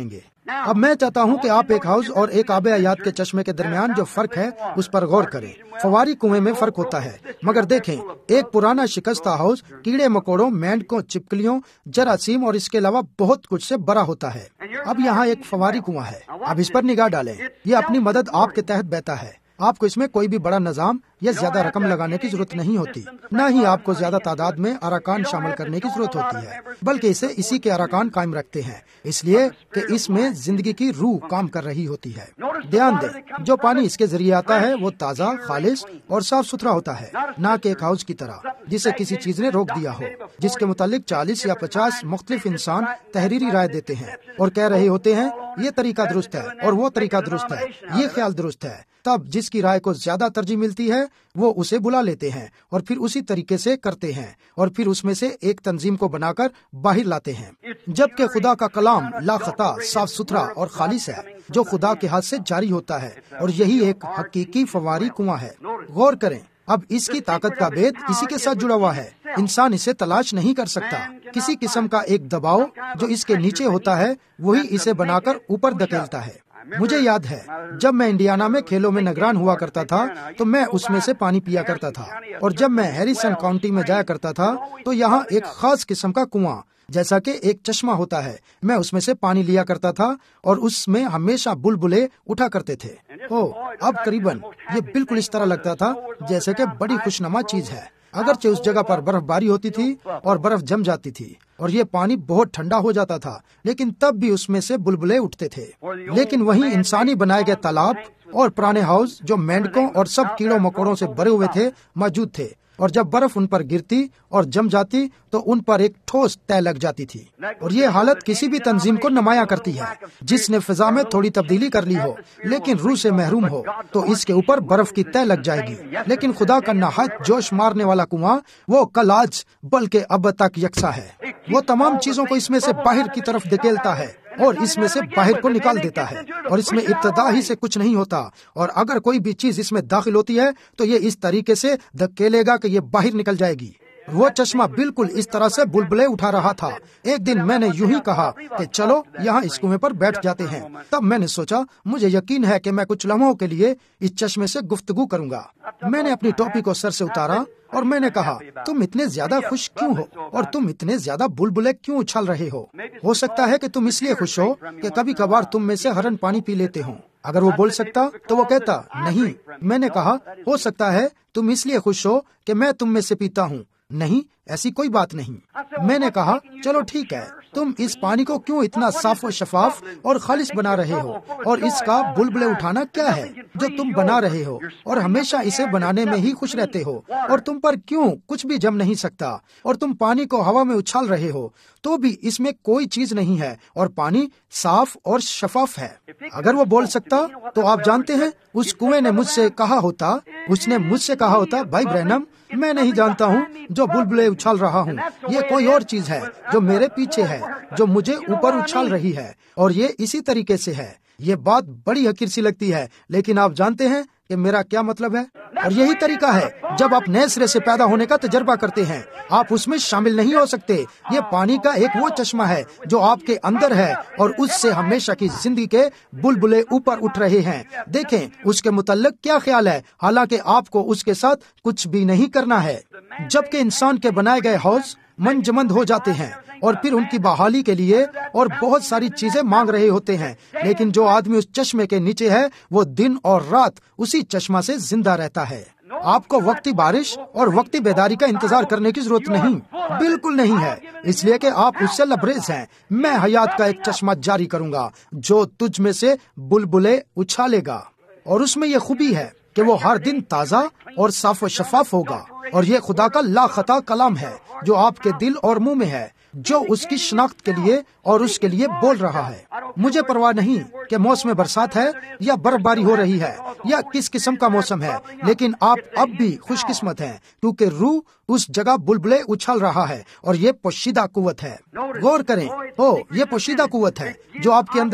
اب میں چاہتا ہوں کہ آپ ایک حوض اور ایک آب حیات کے چشمے کے درمیان جو فرق ہے اس پر غور کریں۔ فواری کنویں میں فرق ہوتا ہے، مگر دیکھیں ایک پرانا شکستہ حوض کیڑے مکوڑوں، مینڈکوں، چپکلیوں، جراثیم اور اس کے علاوہ بہت کچھ سے بھرا ہوتا ہے۔ اب یہاں ایک فواری کنواں ہے، اب اس پر نگاہ ڈالیں، یہ اپنی مدد آپ کے تحت بہتا ہے۔ آپ کو اس میں کوئی بھی بڑا نظام یا زیادہ رقم لگانے کی ضرورت نہیں ہوتی، نہ ہی آپ کو زیادہ تعداد میں اراکان شامل کرنے کی ضرورت ہوتی ہے، بلکہ اسے اسی کے اراکان قائم رکھتے ہیں، اس لیے کہ اس میں زندگی کی روح کام کر رہی ہوتی ہے۔ دھیان دیں، جو پانی اس کے ذریعے آتا ہے وہ تازہ، خالص اور صاف ستھرا ہوتا ہے، نہ کہ ایک حوض کی طرح جسے کسی چیز نے روک دیا ہو، جس کے متعلق چالیس یا پچاس مختلف انسان تحریری رائے دیتے ہیں اور کہہ رہے ہوتے ہیں یہ طریقہ درست ہے اور وہ طریقہ درست ہے، یہ خیال درست ہے۔ تب جس کی رائے کو زیادہ ترجیح ملتی ہے وہ اسے بلا لیتے ہیں اور پھر اسی طریقے سے کرتے ہیں اور پھر اس میں سے ایک تنظیم کو بنا کر باہر لاتے ہیں، جبکہ خدا کا کلام لا خطا، صاف ستھرا اور خالص ہے، جو خدا کے ہاتھ سے جاری ہوتا ہے، اور یہی ایک حقیقی فواری کنواں ہے۔ غور کریں، اب اس کی طاقت کا بید اسی کے ساتھ جڑا ہوا ہے، انسان اسے تلاش نہیں کر سکتا۔ کسی قسم کا ایک دباؤ جو اس کے نیچے ہوتا ہے وہی اسے بنا کر اوپر دھکیلتا ہے۔ مجھے یاد ہے جب میں انڈیانا میں کھیلوں میں نگران ہوا کرتا تھا تو میں اس میں سے پانی پیا کرتا تھا، اور جب میں ہیریسن کاؤنٹی میں جایا کرتا تھا تو یہاں ایک خاص قسم کا کنواں جیسا کہ ایک چشمہ ہوتا ہے، میں اس میں سے پانی لیا کرتا تھا اور اس میں ہمیشہ بلبلے اٹھا کرتے تھے۔ او اب قریباً یہ بالکل اس طرح لگتا تھا جیسے کہ بڑی خوشنما چیز ہے، اگرچہ اس جگہ پر برف باری ہوتی تھی اور برف جم جاتی تھی اور یہ پانی بہت ٹھنڈا ہو جاتا تھا، لیکن تب بھی اس میں سے بلبلے اٹھتے تھے۔ لیکن وہیں انسانی بنائے گئے تالاب اور پرانے حوض جو مینڈکوں اور سب کیڑوں مکوڑوں سے بھرے ہوئے تھے موجود تھے، اور جب برف ان پر گرتی اور جم جاتی تو ان پر ایک ٹھوس تہ لگ جاتی تھی، اور یہ حالت کسی بھی تنظیم کو نمایاں کرتی ہے جس نے فضا میں تھوڑی تبدیلی کر لی ہو لیکن روح سے محروم ہو، تو اس کے اوپر برف کی تہ لگ جائے گی۔ لیکن خدا کا نہایت جوش مارنے والا کنواں وہ کل آج بلکہ اب تک یکساں ہے، وہ تمام چیزوں کو اس میں سے باہر کی طرف دھکیلتا ہے اور اس میں سے باہر کو نکال دیتا ہے، اور اس میں ابتدا ہی سے کچھ نہیں ہوتا، اور اگر کوئی بھی چیز اس میں داخل ہوتی ہے تو یہ اس طریقے سے دھکیلے گا کہ یہ باہر نکل جائے گی۔ وہ چشمہ بالکل اس طرح سے بلبلے اٹھا رہا تھا۔ ایک دن میں نے یوں ہی کہا کہ چلو یہاں اس کنویں پر بیٹھ جاتے ہیں، تب میں نے سوچا مجھے یقین ہے کہ میں کچھ لمحوں کے لیے اس چشمے سے گفتگو کروں گا۔ میں نے اپنی ٹوپی کو سر سے اتارا اور میں نے کہا تم اتنے زیادہ خوش کیوں ہو اور تم اتنے زیادہ بلبلے کیوں اچھل رہے ہو؟ ہو سکتا ہے کہ تم اس لیے خوش ہو کہ کبھی کبھار تم میں سے ہرن پانی پی لیتے ہوں۔ اگر وہ بول سکتا تو وہ کہتا نہیں۔ میں نے کہا ہو سکتا ہے تم اس لیے خوش ہو کہ میں تم میں سے پیتا ہوں۔ نہیں، ایسی کوئی بات نہیں۔ میں نے کہا چلو ٹھیک ہے، تم اس پانی کو کیوں اتنا صاف و شفاف اور خالص بنا رہے ہو، اور اس کا بلبلے اٹھانا کیا ہے جو تم بنا رہے ہو اور ہمیشہ اسے بنانے میں ہی خوش رہتے ہو، اور تم پر کیوں کچھ بھی جم نہیں سکتا، اور تم پانی کو ہوا میں اچھال رہے ہو تو بھی اس میں کوئی چیز نہیں ہے اور پانی صاف اور شفاف ہے۔ اگر وہ بول سکتا تو آپ جانتے ہیں اس کنویں نے مجھ سے کہا ہوتا اس نے مجھ سے کہا ہوتا بھائی برینم میں نہیں جانتا ہوں جو بلبلے اچھال رہا ہوں، یہ کوئی اور چیز ہے جو میرے پیچھے ہے جو مجھے اوپر اچھال رہی ہے، اور یہ اسی طریقے سے ہے۔ یہ بات بڑی حقیر سی لگتی ہے لیکن آپ جانتے ہیں کہ میرا کیا مطلب ہے، اور یہی طریقہ ہے جب آپ نئے سرے سے پیدا ہونے کا تجربہ کرتے ہیں، آپ اس میں شامل نہیں ہو سکتے۔ یہ پانی کا ایک وہ چشمہ ہے جو آپ کے اندر ہے اور اس سے ہمیشہ کی زندگی کے بلبلے اوپر اٹھ رہے ہیں۔ دیکھیں اس کے متعلق کیا خیال ہے، حالانکہ آپ کو اس کے ساتھ کچھ بھی نہیں کرنا ہے۔ جبکہ انسان کے بنائے گئے حوض منجمد ہو جاتے ہیں اور پھر ان کی بحالی کے لیے اور بہت ساری چیزیں مانگ رہے ہوتے ہیں، لیکن جو آدمی اس چشمے کے نیچے ہے وہ دن اور رات اسی چشمہ سے زندہ رہتا ہے۔ آپ کو وقتی بارش اور وقتی بیداری کا انتظار کرنے کی ضرورت نہیں، بالکل نہیں ہے، اس لیے کہ آپ اس سے لبریز ہیں۔ میں حیات کا ایک چشمہ جاری کروں گا جو تجھ میں سے بلبلے اچھالے گا، اور اس میں یہ خوبی ہے کہ وہ ہر دن تازہ اور صاف و شفاف ہوگا، اور یہ خدا کا لا خطا کلام ہے جو آپ کے دل اور منہ میں ہے، جو اس کی شناخت کے لیے اور اس کے لیے بول رہا ہے۔ مجھے پرواہ نہیں کہ موسم برسات ہے یا برف باری ہو رہی ہے یا کس قسم کا موسم ہے، لیکن آپ اب بھی خوش قسمت ہیں کیونکہ روح اس جگہ بلبلے اچھال رہا ہے، اور یہ پوشیدہ قوت ہے۔ غور کریں، او یہ پوشیدہ قوت ہے جو آپ کے اندر ہے،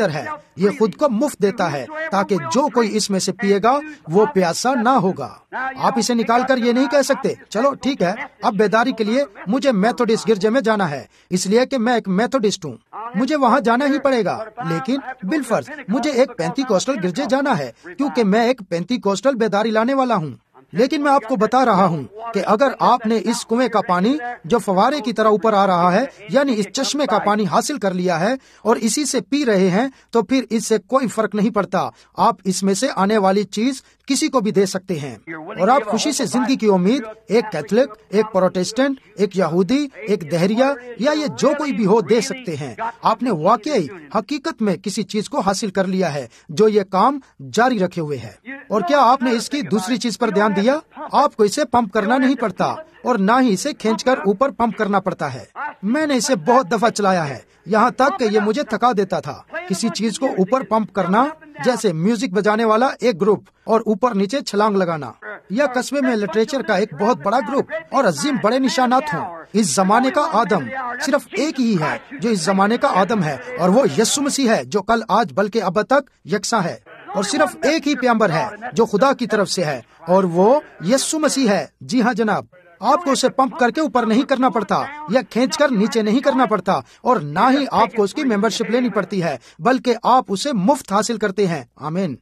یہ خود کو مفت دیتا ہے تاکہ جو کوئی اس میں سے پیے گا وہ پیاسا نہ ہوگا۔ آپ اسے نکال کر یہ نہیں کہہ سکتے چلو ٹھیک ہے اب بیداری کے لیے مجھے میتھوڈسٹ گرجے میں جانا ہے اس لیے کہ میں ایک میتھوڈسٹ ہوں، مجھے وہاں جانا ہی پڑے گا، لیکن بالفرض مجھے ایک پینتی کوسٹل گرجے جانا ہے کیونکہ میں ایک پینتی کوسٹل بیداری لانے والا ہوں۔ لیکن میں آپ کو بتا رہا ہوں کہ اگر آپ نے اس کنویں کا پانی جو فوارے کی طرح اوپر آ رہا ہے یعنی اس چشمے کا پانی حاصل کر لیا ہے اور اسی سے پی رہے ہیں تو پھر اس سے کوئی فرق نہیں پڑتا، آپ اس میں سے آنے والی چیز کسی کو بھی دے سکتے ہیں، اور آپ خوشی سے زندگی کی امید ایک کیتھولک، ایک پروٹسٹنٹ، ایک یہودی، ایک دہریہ یا یہ جو کوئی بھی ہو دے سکتے ہیں۔ آپ نے واقعی حقیقت میں کسی چیز کو حاصل کر لیا ہے جو یہ کام جاری رکھے ہوئے ہے۔ اور کیا آپ نے اس کی دوسری چیز پر دھیان دیا؟ آپ کو اسے پمپ کرنا نہیں پڑتا اور نہ ہی اسے کھینچ کر اوپر پمپ کرنا پڑتا ہے۔ میں نے اسے بہت دفعہ چلایا ہے یہاں تک کہ یہ مجھے تھکا دیتا تھا۔ کسی چیز کو اوپر پمپ کرنا جیسے میوزک بجانے والا ایک گروپ اور اوپر نیچے چھلانگ لگانا، یا قصبے میں لٹریچر کا ایک بہت بڑا گروپ اور عظیم بڑے نشانات ہوں۔ اس زمانے کا آدم صرف ایک ہی ہے جو اس زمانے کا آدم ہے، اور وہ یسوع مسیح ہے جو کل آج بلکہ اب تک یکساں ہے، اور صرف ایک ہی پیغمبر ہے جو خدا کی طرف سے ہے اور وہ یسوع مسیح ہے۔ جی ہاں جناب، آپ کو اسے پمپ کر کے اوپر نہیں کرنا پڑتا یا کھینچ کر نیچے نہیں کرنا پڑتا، اور نہ ہی آپ کو اس کی ممبرشپ لینی پڑتی ہے بلکہ آپ اسے مفت حاصل کرتے ہیں۔ آمین۔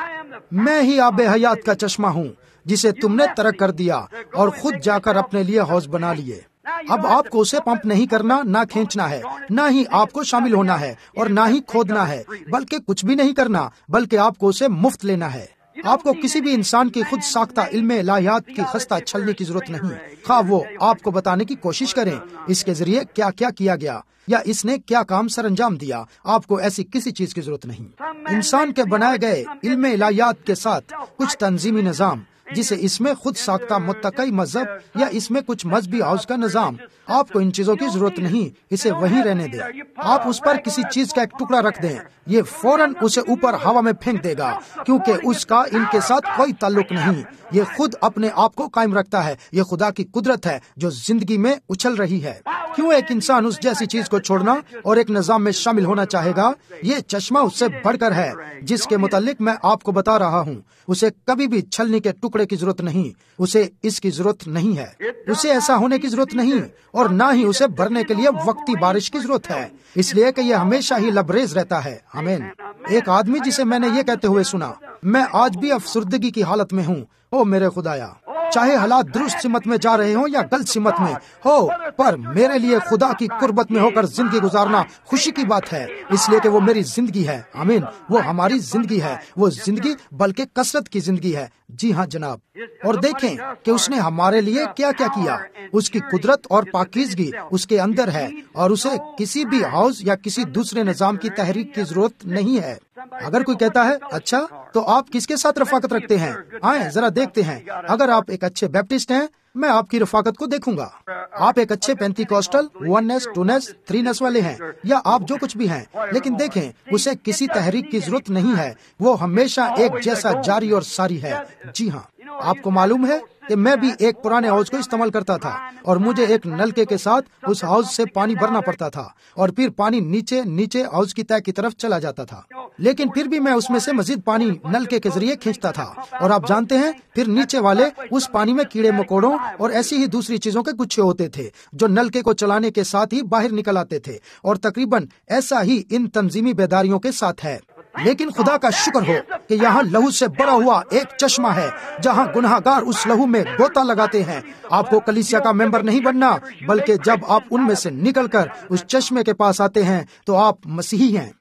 میں ہی آب حیات کا چشمہ ہوں جسے تم نے ترک کر دیا اور خود جا کر اپنے لیے حوض بنا لیے۔ اب آپ کو اسے پمپ نہیں کرنا، نہ کھینچنا ہے، نہ ہی آپ کو شامل ہونا ہے اور نہ ہی کھودنا ہے، بلکہ کچھ بھی نہیں کرنا بلکہ آپ کو اسے مفت لینا ہے۔ آپ کو کسی بھی انسان کی خود ساختہ علم الہیات کی خستہ چھلنے کی ضرورت نہیں، خواہ وہ آپ کو بتانے کی کوشش کریں اس کے ذریعے کیا کیا کیا گیا یا اس نے کیا کام سر انجام دیا۔ آپ کو ایسی کسی چیز کی ضرورت نہیں۔ انسان کے بنائے گئے علم الہیات کے ساتھ کچھ تنظیمی نظام جسے اس میں خود ساختہ متقی مذہب یا اس میں کچھ مذہبی ہاؤس کا نظام، آپ کو ان چیزوں کی ضرورت نہیں، اسے وہیں رہنے دیں۔ آپ اس پر کسی چیز کا ایک ٹکڑا رکھ دیں، یہ فوراً اسے اوپر ہوا میں پھینک دے گا کیونکہ اس کا ان کے ساتھ کوئی تعلق نہیں۔ یہ خود اپنے آپ کو قائم رکھتا ہے، یہ خدا کی قدرت ہے جو زندگی میں اچھل رہی ہے۔ کیوں ایک انسان اس جیسی چیز کو چھوڑنا اور ایک نظام میں شامل ہونا چاہے گا؟ یہ چشمہ اس سے بڑھ کر ہے جس کے متعلق میں آپ کو بتا رہا ہوں۔ اسے کبھی بھی چھلنے کے ٹکڑے کی ضرورت نہیں، اسے اس کی ضرورت نہیں ہے، اسے ایسا ہونے کی ضرورت نہیں، اور نہ ہی اسے بھرنے کے لیے وقتی بارش کی ضرورت ہے، اس لیے کہ یہ ہمیشہ ہی لبریز رہتا ہے۔ آمین۔ ایک آدمی جسے میں نے یہ کہتے ہوئے سنا، میں آج بھی افسردگی کی حالت میں ہوں، او میرے خدایا، چاہے حالات درست سمت میں جا رہے ہوں یا غلط سمت میں ہو، پر میرے لیے خدا کی قربت میں ہو کر زندگی گزارنا خوشی کی بات ہے، اس لیے کہ وہ میری زندگی ہے۔ آمین۔ وہ ہماری زندگی ہے، وہ زندگی بلکہ کثرت کی زندگی ہے۔ جی ہاں جناب، اور دیکھیں کہ اس نے ہمارے لیے کیا کیا کیا۔ اس کی قدرت اور پاکیزگی اس کے اندر ہے، اور اسے کسی بھی ہاؤس یا کسی دوسرے نظام کی تحریک کی ضرورت نہیں ہے۔ اگر کوئی کہتا ہے اچھا تو آپ کس کے ساتھ رفاقت رکھتے ہیں، آئیں ذرا دیکھتے ہیں۔ اگر آپ ایک اچھے بیپٹسٹ ہیں میں آپ کی رفاقت کو دیکھوں گا۔ آپ ایک اچھے Pentecostal, oneness, twoness, threeness والے ہیں، یا آپ جو کچھ بھی ہیں، لیکن دیکھیں اسے کسی تحریک کی ضرورت نہیں ہے، وہ ہمیشہ ایک جیسا جاری اور ساری ہے۔ جی ہاں، آپ کو معلوم ہے کہ میں بھی ایک پرانے ہاؤس کو استعمال کرتا تھا اور مجھے ایک نلکے کے ساتھ اس ہاؤس سے پانی بھرنا پڑتا تھا اور پھر پانی نیچے نیچے ہاؤس کی تہہ کی طرف چلا جاتا تھا، لیکن پھر بھی میں اس میں سے مزید پانی نلکے کے ذریعے کھینچتا تھا، اور آپ جانتے ہیں پھر نیچے والے اس پانی میں کیڑے مکوڑوں اور ایسی ہی دوسری چیزوں کے گچھے ہوتے تھے جو نلکے کو چلانے کے ساتھ ہی باہر نکل آتے تھے، اور تقریباً ایسا ہی ان تنظیمی بیداریوں کے ساتھ ہے۔ لیکن خدا کا شکر ہو کہ یہاں لہو سے بڑا ہوا ایک چشمہ ہے جہاں گناہ گار اس لہو میں غوطہ لگاتے ہیں۔ آپ کو کلیسیا کا ممبر نہیں بننا، بلکہ جب آپ ان میں سے نکل کر اس چشمے کے پاس آتے ہیں تو آپ مسیحی ہیں۔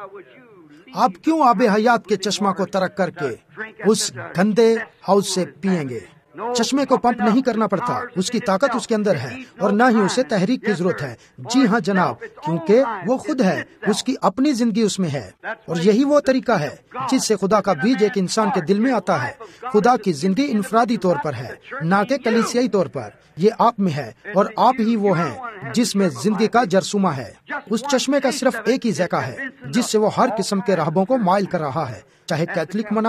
آپ کیوں آب حیات کے چشمہ کو ترک کر کے اس گندے ہاؤس سے پیئیں گے؟ چشمے کو پمپ نہیں کرنا پڑتا، اس کی طاقت اس کے اندر ہے، اور نہ ہی اسے تحریک کی ضرورت ہے۔ جی ہاں جناب، کیونکہ وہ خود ہے، اس کی اپنی زندگی اس میں ہے، اور یہی وہ طریقہ ہے جس سے خدا کا بیج ایک انسان کے دل میں آتا ہے۔ خدا کی زندگی انفرادی طور پر ہے، نہ کہ کلیسیائی طور پر۔ یہ آپ میں ہے، اور آپ ہی وہ ہیں جس میں زندگی کا جرثومہ ہے۔ اس چشمے کا صرف ایک ہی ذائقہ ہے جس سے وہ ہر قسم کے راہبوں کو مائل کر رہا ہے، چاہے کیتھولک مناد،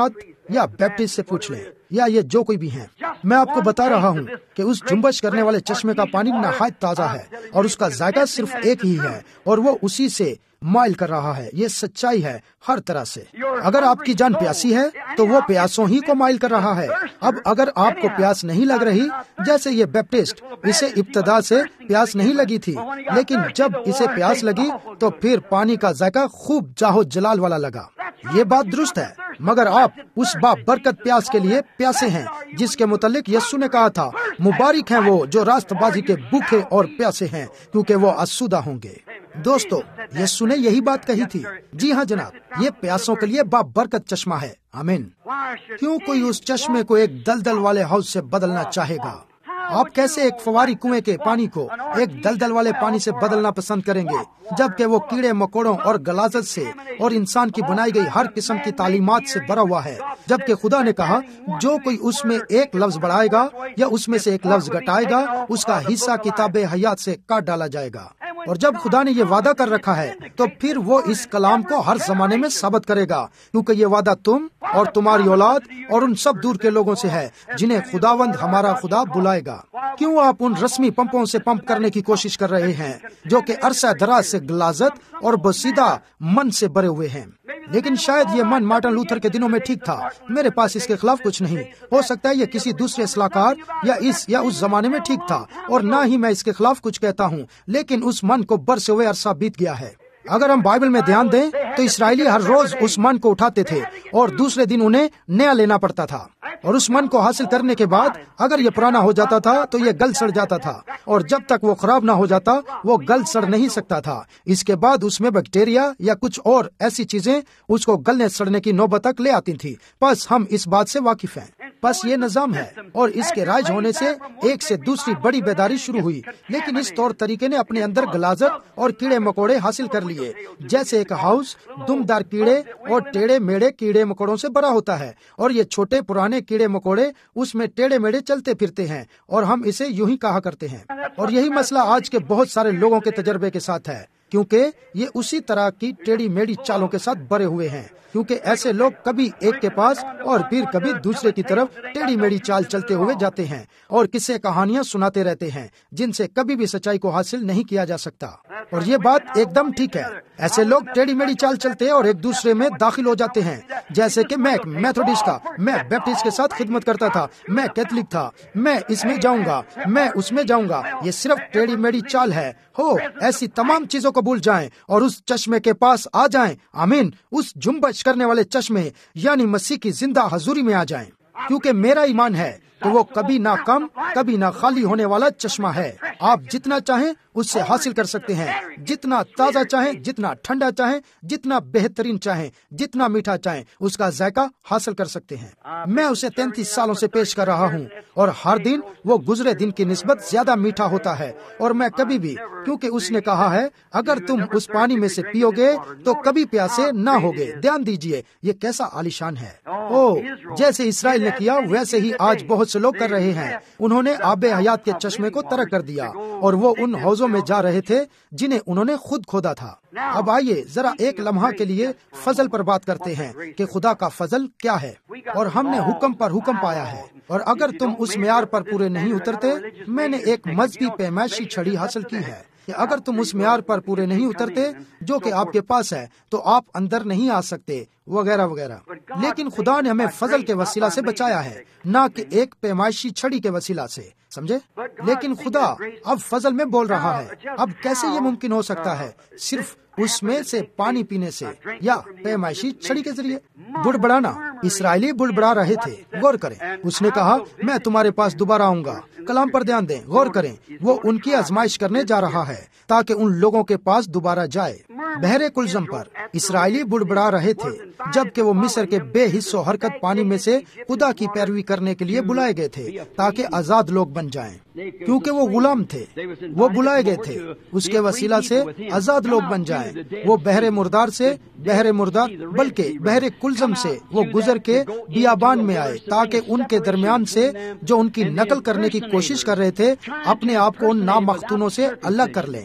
یا بیپٹسٹ سے پوچھ لیں یا یہ جو کوئی بھی ہیں. میں آپ کو بتا رہا ہوں کہ اس جنبش کرنے والے چشمے کا پانی نہایت تازہ ہے اور اس کا ذائقہ صرف ایک ہی ہے اور وہ اسی سے مائل کر رہا ہے. یہ سچائی ہے ہر طرح سے. اگر آپ کی جان پیاسی ہے تو وہ پیاسوں ہی کو مائل کر رہا ہے. اب اگر آپ کو پیاس نہیں لگ رہی، جیسے یہ بیپٹسٹ، اسے ابتدا سے پیاس نہیں لگی تھی، لیکن جب اسے پیاس لگی تو پھر پانی کا ذائقہ خوب جاہو جلال والا لگا. یہ بات درست ہے، مگر آپ اس با برکت پیاس کے لیے پیاسے ہیں جس کے متعلق یسوع نے کہا تھا، مبارک ہیں وہ جو راست بازی کے بھوکے اور پیاسے ہیں کیونکہ وہ آسودہ ہوں گے. دوستو، یسوع نے یہی بات کہی تھی. جی ہاں جناب، یہ پیاسوں کے لیے با برکت چشمہ ہے. آمین. کیوں کوئی اس چشمے کو ایک دلدل والے حوض سے بدلنا چاہے گا؟ آپ کیسے ایک فواری کنویں کے پانی کو ایک دلدل والے پانی سے بدلنا پسند کریں گے جبکہ وہ کیڑے مکوڑوں اور غلاظت سے اور انسان کی بنائی گئی ہر قسم کی تعلیمات سے بھرا ہوا ہے؟ جبکہ خدا نے کہا جو کوئی اس میں ایک لفظ بڑھائے گا یا اس میں سے ایک لفظ گھٹائے گا اس کا حصہ کتاب حیات سے کاٹ ڈالا جائے گا. اور جب خدا نے یہ وعدہ کر رکھا ہے تو پھر وہ اس کلام کو ہر زمانے میں ثابت کرے گا، کیونکہ یہ وعدہ تم اور تمہاری اولاد اور ان سب دور کے لوگوں سے ہے جنہیں خداوند ہمارا خدا بلائے گا. کیوں آپ ان رسمی پمپوں سے پمپ کرنے کی کوشش کر رہے ہیں جو کہ عرصہ دراز سے غلاظت اور بسیدہ من سے بھرے ہوئے ہیں؟ لیکن شاید یہ من مارٹن لوتھر کے دنوں میں ٹھیک تھا. میرے پاس اس کے خلاف کچھ نہیں. ہو سکتا ہے یہ کسی دوسرے اصلاح کار یا اس یا اس زمانے میں ٹھیک تھا، اور نہ ہی میں اس کے خلاف کچھ کہتا ہوں، لیکن اس من کو برسے ہوئے عرصہ بیت گیا ہے. اگر ہم بائبل میں دھیان دیں تو اسرائیلی ہر روز اس من کو اٹھاتے تھے اور دوسرے دن انہیں نیا لینا پڑتا تھا، اور اس من کو حاصل کرنے کے بعد اگر یہ پرانا ہو جاتا تھا تو یہ گل سڑ جاتا تھا، اور جب تک وہ خراب نہ ہو جاتا وہ گل سڑ نہیں سکتا تھا. اس کے بعد اس میں بیکٹیریا یا کچھ اور ایسی چیزیں اس کو گلنے سڑنے کی نوبت تک لے آتی تھی. بس ہم اس بات سے واقف ہیں. بس یہ نظام ہے، اور اس کے رائج ہونے سے ایک سے دوسری بڑی بیداری شروع ہوئی، لیکن اس طور طریقے نے اپنے اندر غلاظت اور کیڑے مکوڑے حاصل کر لیے. جیسے ایک ہاؤس دم دار کیڑے اور ٹیڑے میڑے کیڑے مکوڑوں سے بھرا ہوتا ہے، اور یہ چھوٹے پرانے کیڑے مکوڑے اس میں ٹیڑے میڑے چلتے پھرتے ہیں، اور ہم اسے یوں ہی کہا کرتے ہیں. اور یہی مسئلہ آج کے بہت سارے لوگوں کے تجربے کے ساتھ ہے، کیونکہ یہ اسی طرح کی ٹیڑھی میڑھی چالوں کے ساتھ بھرے ہوئے ہیں. کیونکہ ایسے لوگ کبھی ایک کے پاس اور پھر کبھی دوسرے کی طرف ٹیڑھی میڑھی چال چلتے ہوئے جاتے ہیں اور قصے کہانیاں سناتے رہتے ہیں جن سے کبھی بھی سچائی کو حاصل نہیں کیا جا سکتا. اور یہ بات ایک دم ٹھیک ہے. ایسے لوگ ٹیڑھی میڑھی چال چلتے اور ایک دوسرے میں داخل ہو جاتے ہیں، جیسے کہ میں میتھوڈسٹ تھا، میں بیپٹسٹ کے ساتھ خدمت کرتا تھا، میں کیتھولک تھا، میں اس میں جاؤں گا، میں اس میں جاؤں گا. یہ صرف ٹیڑھی میڑھی چال ہے. ہو ایسی تمام چیزوں کو بھول جائیں اور اس چشمے کے پاس آ جائیں. آمین. اس جنبش کرنے والے چشمے یعنی مسیح کی زندہ حضوری میں آ جائیں، کیونکہ میرا ایمان ہے کہ وہ کبھی نہ کم کبھی نہ خالی ہونے والا چشمہ ہے. آپ جتنا چاہیں اس سے حاصل کر سکتے ہیں، جتنا تازہ چاہیں، جتنا ٹھنڈا چاہیں، جتنا بہترین چاہیں، جتنا میٹھا چاہیں، اس کا ذائقہ حاصل کر سکتے ہیں. میں اسے تینتیس سالوں سے پیش کر رہا ہوں اور ہر دن وہ گزرے دن کی نسبت زیادہ میٹھا ہوتا ہے. اور میں کبھی بھی، کیونکہ اس نے کہا ہے اگر تم اس پانی میں سے پیو گے تو کبھی پیاسے نہ ہوگے. دھیان دیجئے یہ کیسا عالیشان ہے. او جیسے اسرائیل نے کیا ویسے ہی آج بہت سے لوگ کر رہے ہیں. انہوں نے آب حیات کے چشمے کو ترک کر دیا اور وہ ان حوضوں میں جا رہے تھے جنہیں انہوں نے خود کھودا تھا. اب آئیے ذرا ایک لمحہ کے لیے فضل پر بات کرتے ہیں کہ خدا کا فضل کیا ہے. اور ہم نے حکم پر حکم پایا ہے، اور اگر تم اس معیار پر پورے نہیں اترتے، میں نے ایک مذہبی پیمائشی چھڑی حاصل کی ہے کہ اگر تم اس معیار پر پورے نہیں اترتے جو کہ آپ کے پاس ہے تو آپ اندر نہیں آ سکتے، وغیرہ وغیرہ. لیکن خدا نے ہمیں فضل کے وسیلہ سے بچایا ہے، نہ کہ ایک پیمائشی چھڑی کے وسیلہ سے. سمجھے؟ لیکن خدا اب فضل میں بول رہا ہے. اب کیسے یہ ممکن ہو سکتا ہے؟ صرف اس میں سے پانی پینے سے یا پیمائشی چھڑی کے ذریعے. بڑبڑانا. اسرائیلی بڑبڑا رہے تھے. غور کریں، اس نے کہا میں تمہارے پاس دوبارہ آؤں گا. کلام پر دھیان دیں، غور کریں. وہ ان کی آزمائش کرنے جا رہا ہے تاکہ ان لوگوں کے پاس دوبارہ جائے. بحر کلزم پر اسرائیلی بڑبڑا رہے تھے جبکہ وہ مصر کے بے حص و حرکت پانی میں سے خدا کی پیروی کرنے کے لیے بلائے گئے تھے تاکہ آزاد لوگ بن جائیں. کیونکہ وہ غلام تھے، وہ بلائے گئے تھے اس کے وسیلہ سے آزاد لوگ بن جائیں. وہ بحر مردار سے بحر مردار بلکہ بحر کلزم سے وہ گزر کے بیابان میں آئے تاکہ ان کے درمیان سے جو ان کی نقل کرنے کی کوشش کر رہے تھے اپنے آپ کو ان نامختونوں سے الگ کر لیں.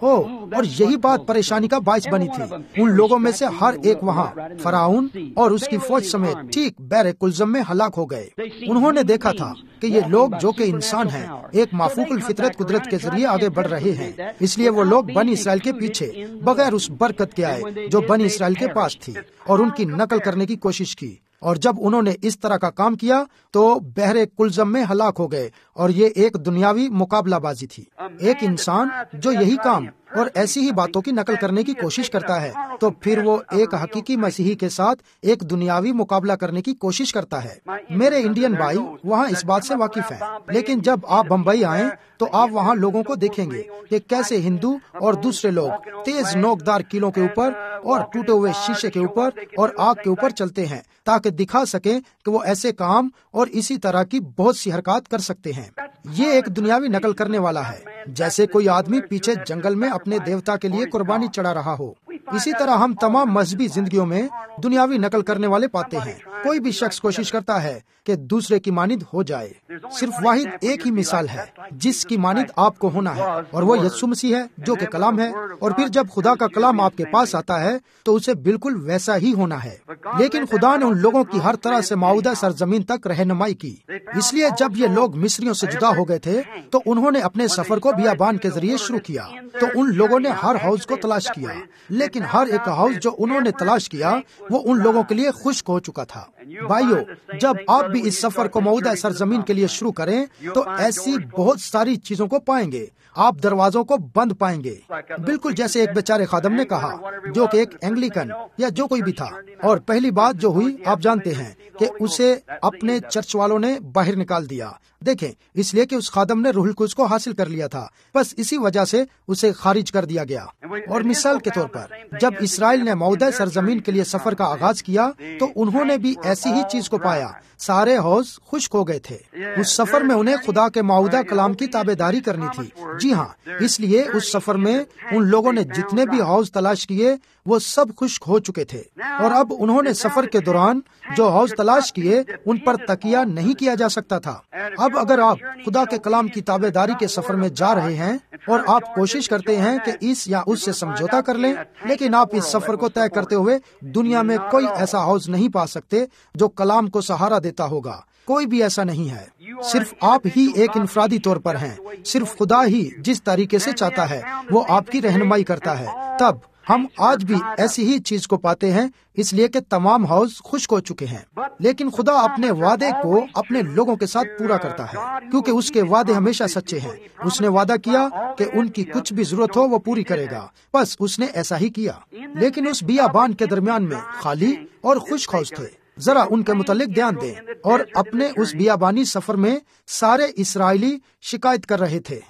ہو، اور یہی بات پریشانی کا باعث بنی تھی۔ ان لوگوں میں سے ہر ایک وہاں فرعون اور اس کی فوج سمیت ٹھیک بحر کلزم میں ہلاک ہو گئے۔ انہوں نے دیکھا تھا کہ یہ لوگ جو کہ انسان ہیں ایک مافوق الفطرت قدرت کے ذریعے آگے بڑھ رہے ہیں، اس لیے وہ لوگ بنی اسرائیل کے پیچھے بغیر اس برکت کے آئے جو بنی اسرائیل کے پاس تھی، اور ان کی نقل کرنے کی کوشش کی، اور جب انہوں نے اس طرح کا کام کیا تو بحر کلزم میں ہلاک ہو گئے۔ اور یہ ایک دنیاوی مقابلہ بازی تھی۔ ایک انسان جو یہی کام اور ایسی ہی باتوں کی نقل کرنے کی کوشش کرتا ہے تو پھر وہ ایک حقیقی مسیحی کے ساتھ ایک دنیاوی مقابلہ کرنے کی کوشش کرتا ہے۔ میرے انڈین بھائی وہاں اس بات سے واقف ہیں، لیکن جب آپ بمبئی آئیں تو آپ وہاں لوگوں کو دیکھیں گے کہ کیسے ہندو اور دوسرے لوگ تیز نوکدار کیلوں کے اوپر اور ٹوٹے ہوئے شیشے کے اوپر اور آگ کے اوپر چلتے ہیں تاکہ دکھا سکیں کہ وہ ایسے کام اور اسی طرح کی بہت سی حرکات کر سکتے ہیں۔ یہ ایک دنیاوی نقل کرنے والا ہے، جیسے کوئی آدمی پیچھے جنگل میں اپنے دیوتا کے لیے قربانی چڑھا رہا ہو۔ اسی طرح ہم تمام مذہبی زندگیوں میں دنیاوی نقل کرنے والے پاتے ہیں۔ کوئی بھی شخص کوشش کرتا ہے کہ دوسرے کی مانند ہو جائے۔ صرف واحد ایک ہی مثال ہے جس کی مانند آپ کو ہونا ہے، اور وہ یسوع مسیح ہے جو کہ کلام ہے، اور پھر جب خدا کا کلام آپ کے پاس آتا ہے تو اسے بالکل ویسا ہی ہونا ہے۔ لیکن خدا نے ان لوگوں کی ہر طرح سے معاہدہ سرزمین تک رہنمائی کی، اس لیے جب یہ لوگ مصریوں سے جدا ہو گئے تھے تو انہوں نے اپنے سفر کو بیابان کے ذریعے شروع کیا۔ تو ان لوگوں نے ہر ہاؤس کو تلاش کیا، لیکن ہر ایک ہاؤس جو انہوں نے تلاش کیا وہ ان لوگوں کے لیے خشک ہو چکا تھا۔ بھائیو، جب آپ بھی اس سفر کو معاہدہ سرزمین کے لیے شروع کریں تو ایسی بہت ساری چیزوں کو پائیں گے۔ آپ دروازوں کو بند پائیں گے، بالکل جیسے ایک بیچارے خادم نے کہا جو کہ ایک اینگلیکن یا جو کوئی بھی تھا، اور پہلی بات جو ہوئی آپ جانتے ہیں کہ اسے اپنے چرچ والوں نے باہر نکال دیا۔ دیکھیں، اس لیے کہ اس خادم نے روح القدس کو حاصل کر لیا تھا، بس اسی وجہ سے اسے خارج کر دیا گیا۔ اور مثال کے طور پر جب اسرائیل نے معاہدہ سرزمین کے لیے سفر کا آغاز کیا تو انہوں نے بھی ایسی ہی چیز کو پایا، سارے حوض خشک ہو گئے تھے۔ اس سفر میں انہیں خدا کے معاہدہ کلام کی تابع داری کرنی تھی۔ جی ہاں، اس لیے اس سفر میں ان لوگوں نے جتنے بھی حوض تلاش کیے وہ سب خشک ہو چکے تھے، اور اب انہوں نے سفر کے دوران جو حوض تلاش کیے ان پر تکیہ نہیں کیا جا سکتا تھا۔ اب اگر آپ خدا کے کلام کی تابع داری کے سفر میں جا رہے ہیں اور آپ کوشش کرتے ہیں کہ اس یا اس سے سمجھوتا کر لیں، لیکن آپ اس سفر کو طے کرتے ہوئے دنیا میں کوئی ایسا حوض نہیں پا سکتے جو کلام کو سہارا دیتا ہوگا۔ کوئی بھی ایسا نہیں ہے، صرف آپ ہی ایک انفرادی طور پر ہیں۔ صرف خدا ہی جس طریقے سے چاہتا ہے وہ آپ کی رہنمائی کرتا ہے۔ تب ہم آج بھی ایسی ہی چیز کو پاتے ہیں، اس لیے کہ تمام حوض خشک ہو چکے ہیں، لیکن خدا اپنے وعدے کو اپنے لوگوں کے ساتھ پورا کرتا ہے، کیونکہ اس کے وعدے ہمیشہ سچے ہیں۔ اس نے وعدہ کیا کہ ان کی کچھ بھی ضرورت ہو وہ پوری کرے گا، بس اس نے ایسا ہی کیا۔ لیکن اس بیابان کے درمیان میں خالی اور خشک حوض تھے۔ ذرا ان کے متعلق دھیان دیں، اور اپنے اس بیابانی سفر میں سارے اسرائیلی شکایت کر رہے تھے۔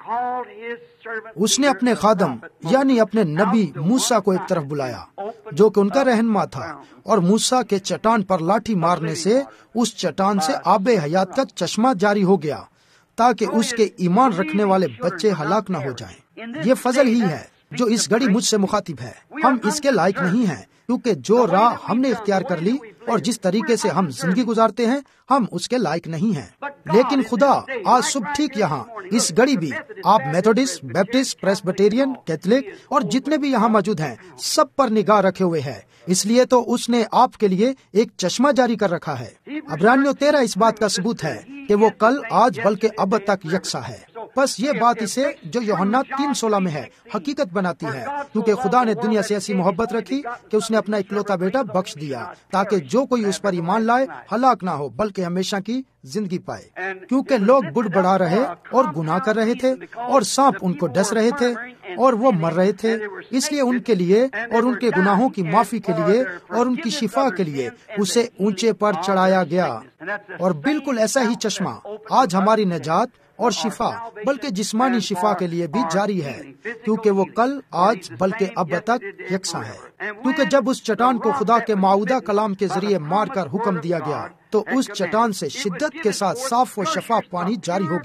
اس نے اپنے خادم یعنی اپنے نبی موسیٰ کو ایک طرف بلایا جو کہ ان کا رہنما تھا، اور موسیٰ کے چٹان پر لاٹھی مارنے سے اس چٹان سے آب حیات کا چشمہ جاری ہو گیا تاکہ اس کے ایمان رکھنے والے بچے ہلاک نہ ہو جائیں۔ یہ فضل ہی ہے جو اس گھڑی مجھ سے مخاطب ہے۔ ہم اس کے لائق نہیں ہیں، کیونکہ جو راہ ہم نے اختیار کر لی اور جس طریقے سے ہم زندگی گزارتے ہیں ہم اس کے لائق نہیں ہیں۔ لیکن خدا آج صبح ٹھیک یہاں اس گھڑی بھی، آپ میتھوڈسٹ، بیپٹسٹ، پریسبیٹیرین، کیتھولک اور جتنے بھی یہاں موجود ہیں سب پر نگاہ رکھے ہوئے ہے، اس لیے تو اس نے آپ کے لیے ایک چشمہ جاری کر رکھا ہے۔ عبرانیوں تیرہ اس بات کا ثبوت ہے کہ وہ کل، آج بلکہ اب تک یکساں ہے۔ بس یہ بات اسے جو یوحنا تین سولہ میں ہے حقیقت بناتی ہے، کیونکہ خدا نے دنیا سے ایسی محبت رکھی کہ اس نے اپنا اکلوتا بیٹا بخش دیا تاکہ جو کوئی اس پر ایمان لائے ہلاک نہ ہو بلکہ ہمیشہ کی زندگی پائے۔ کیونکہ لوگ بڑ بڑا رہے اور گناہ کر رہے تھے اور سانپ ان کو ڈس رہے تھے اور وہ مر رہے تھے، اس لیے ان کے لیے اور ان کے گناہوں کی معافی کے لیے اور ان کی شفا کے لیے اسے اونچے پر چڑھایا گیا۔ اور بالکل ایسا ہی چشمہ آج ہماری نجات اور شفا بلکہ جسمانی شفا کے لیے بھی جاری ہے، کیونکہ وہ کل، آج بلکہ اب تک یکساں ہے۔ کیونکہ جب اس چٹان کو خدا کے معاہدہ کلام کے ذریعے مار کر حکم دیا گیا تو اس چٹان سے شدت کے ساتھ صاف و شفاف پانی جاری ہو گیا۔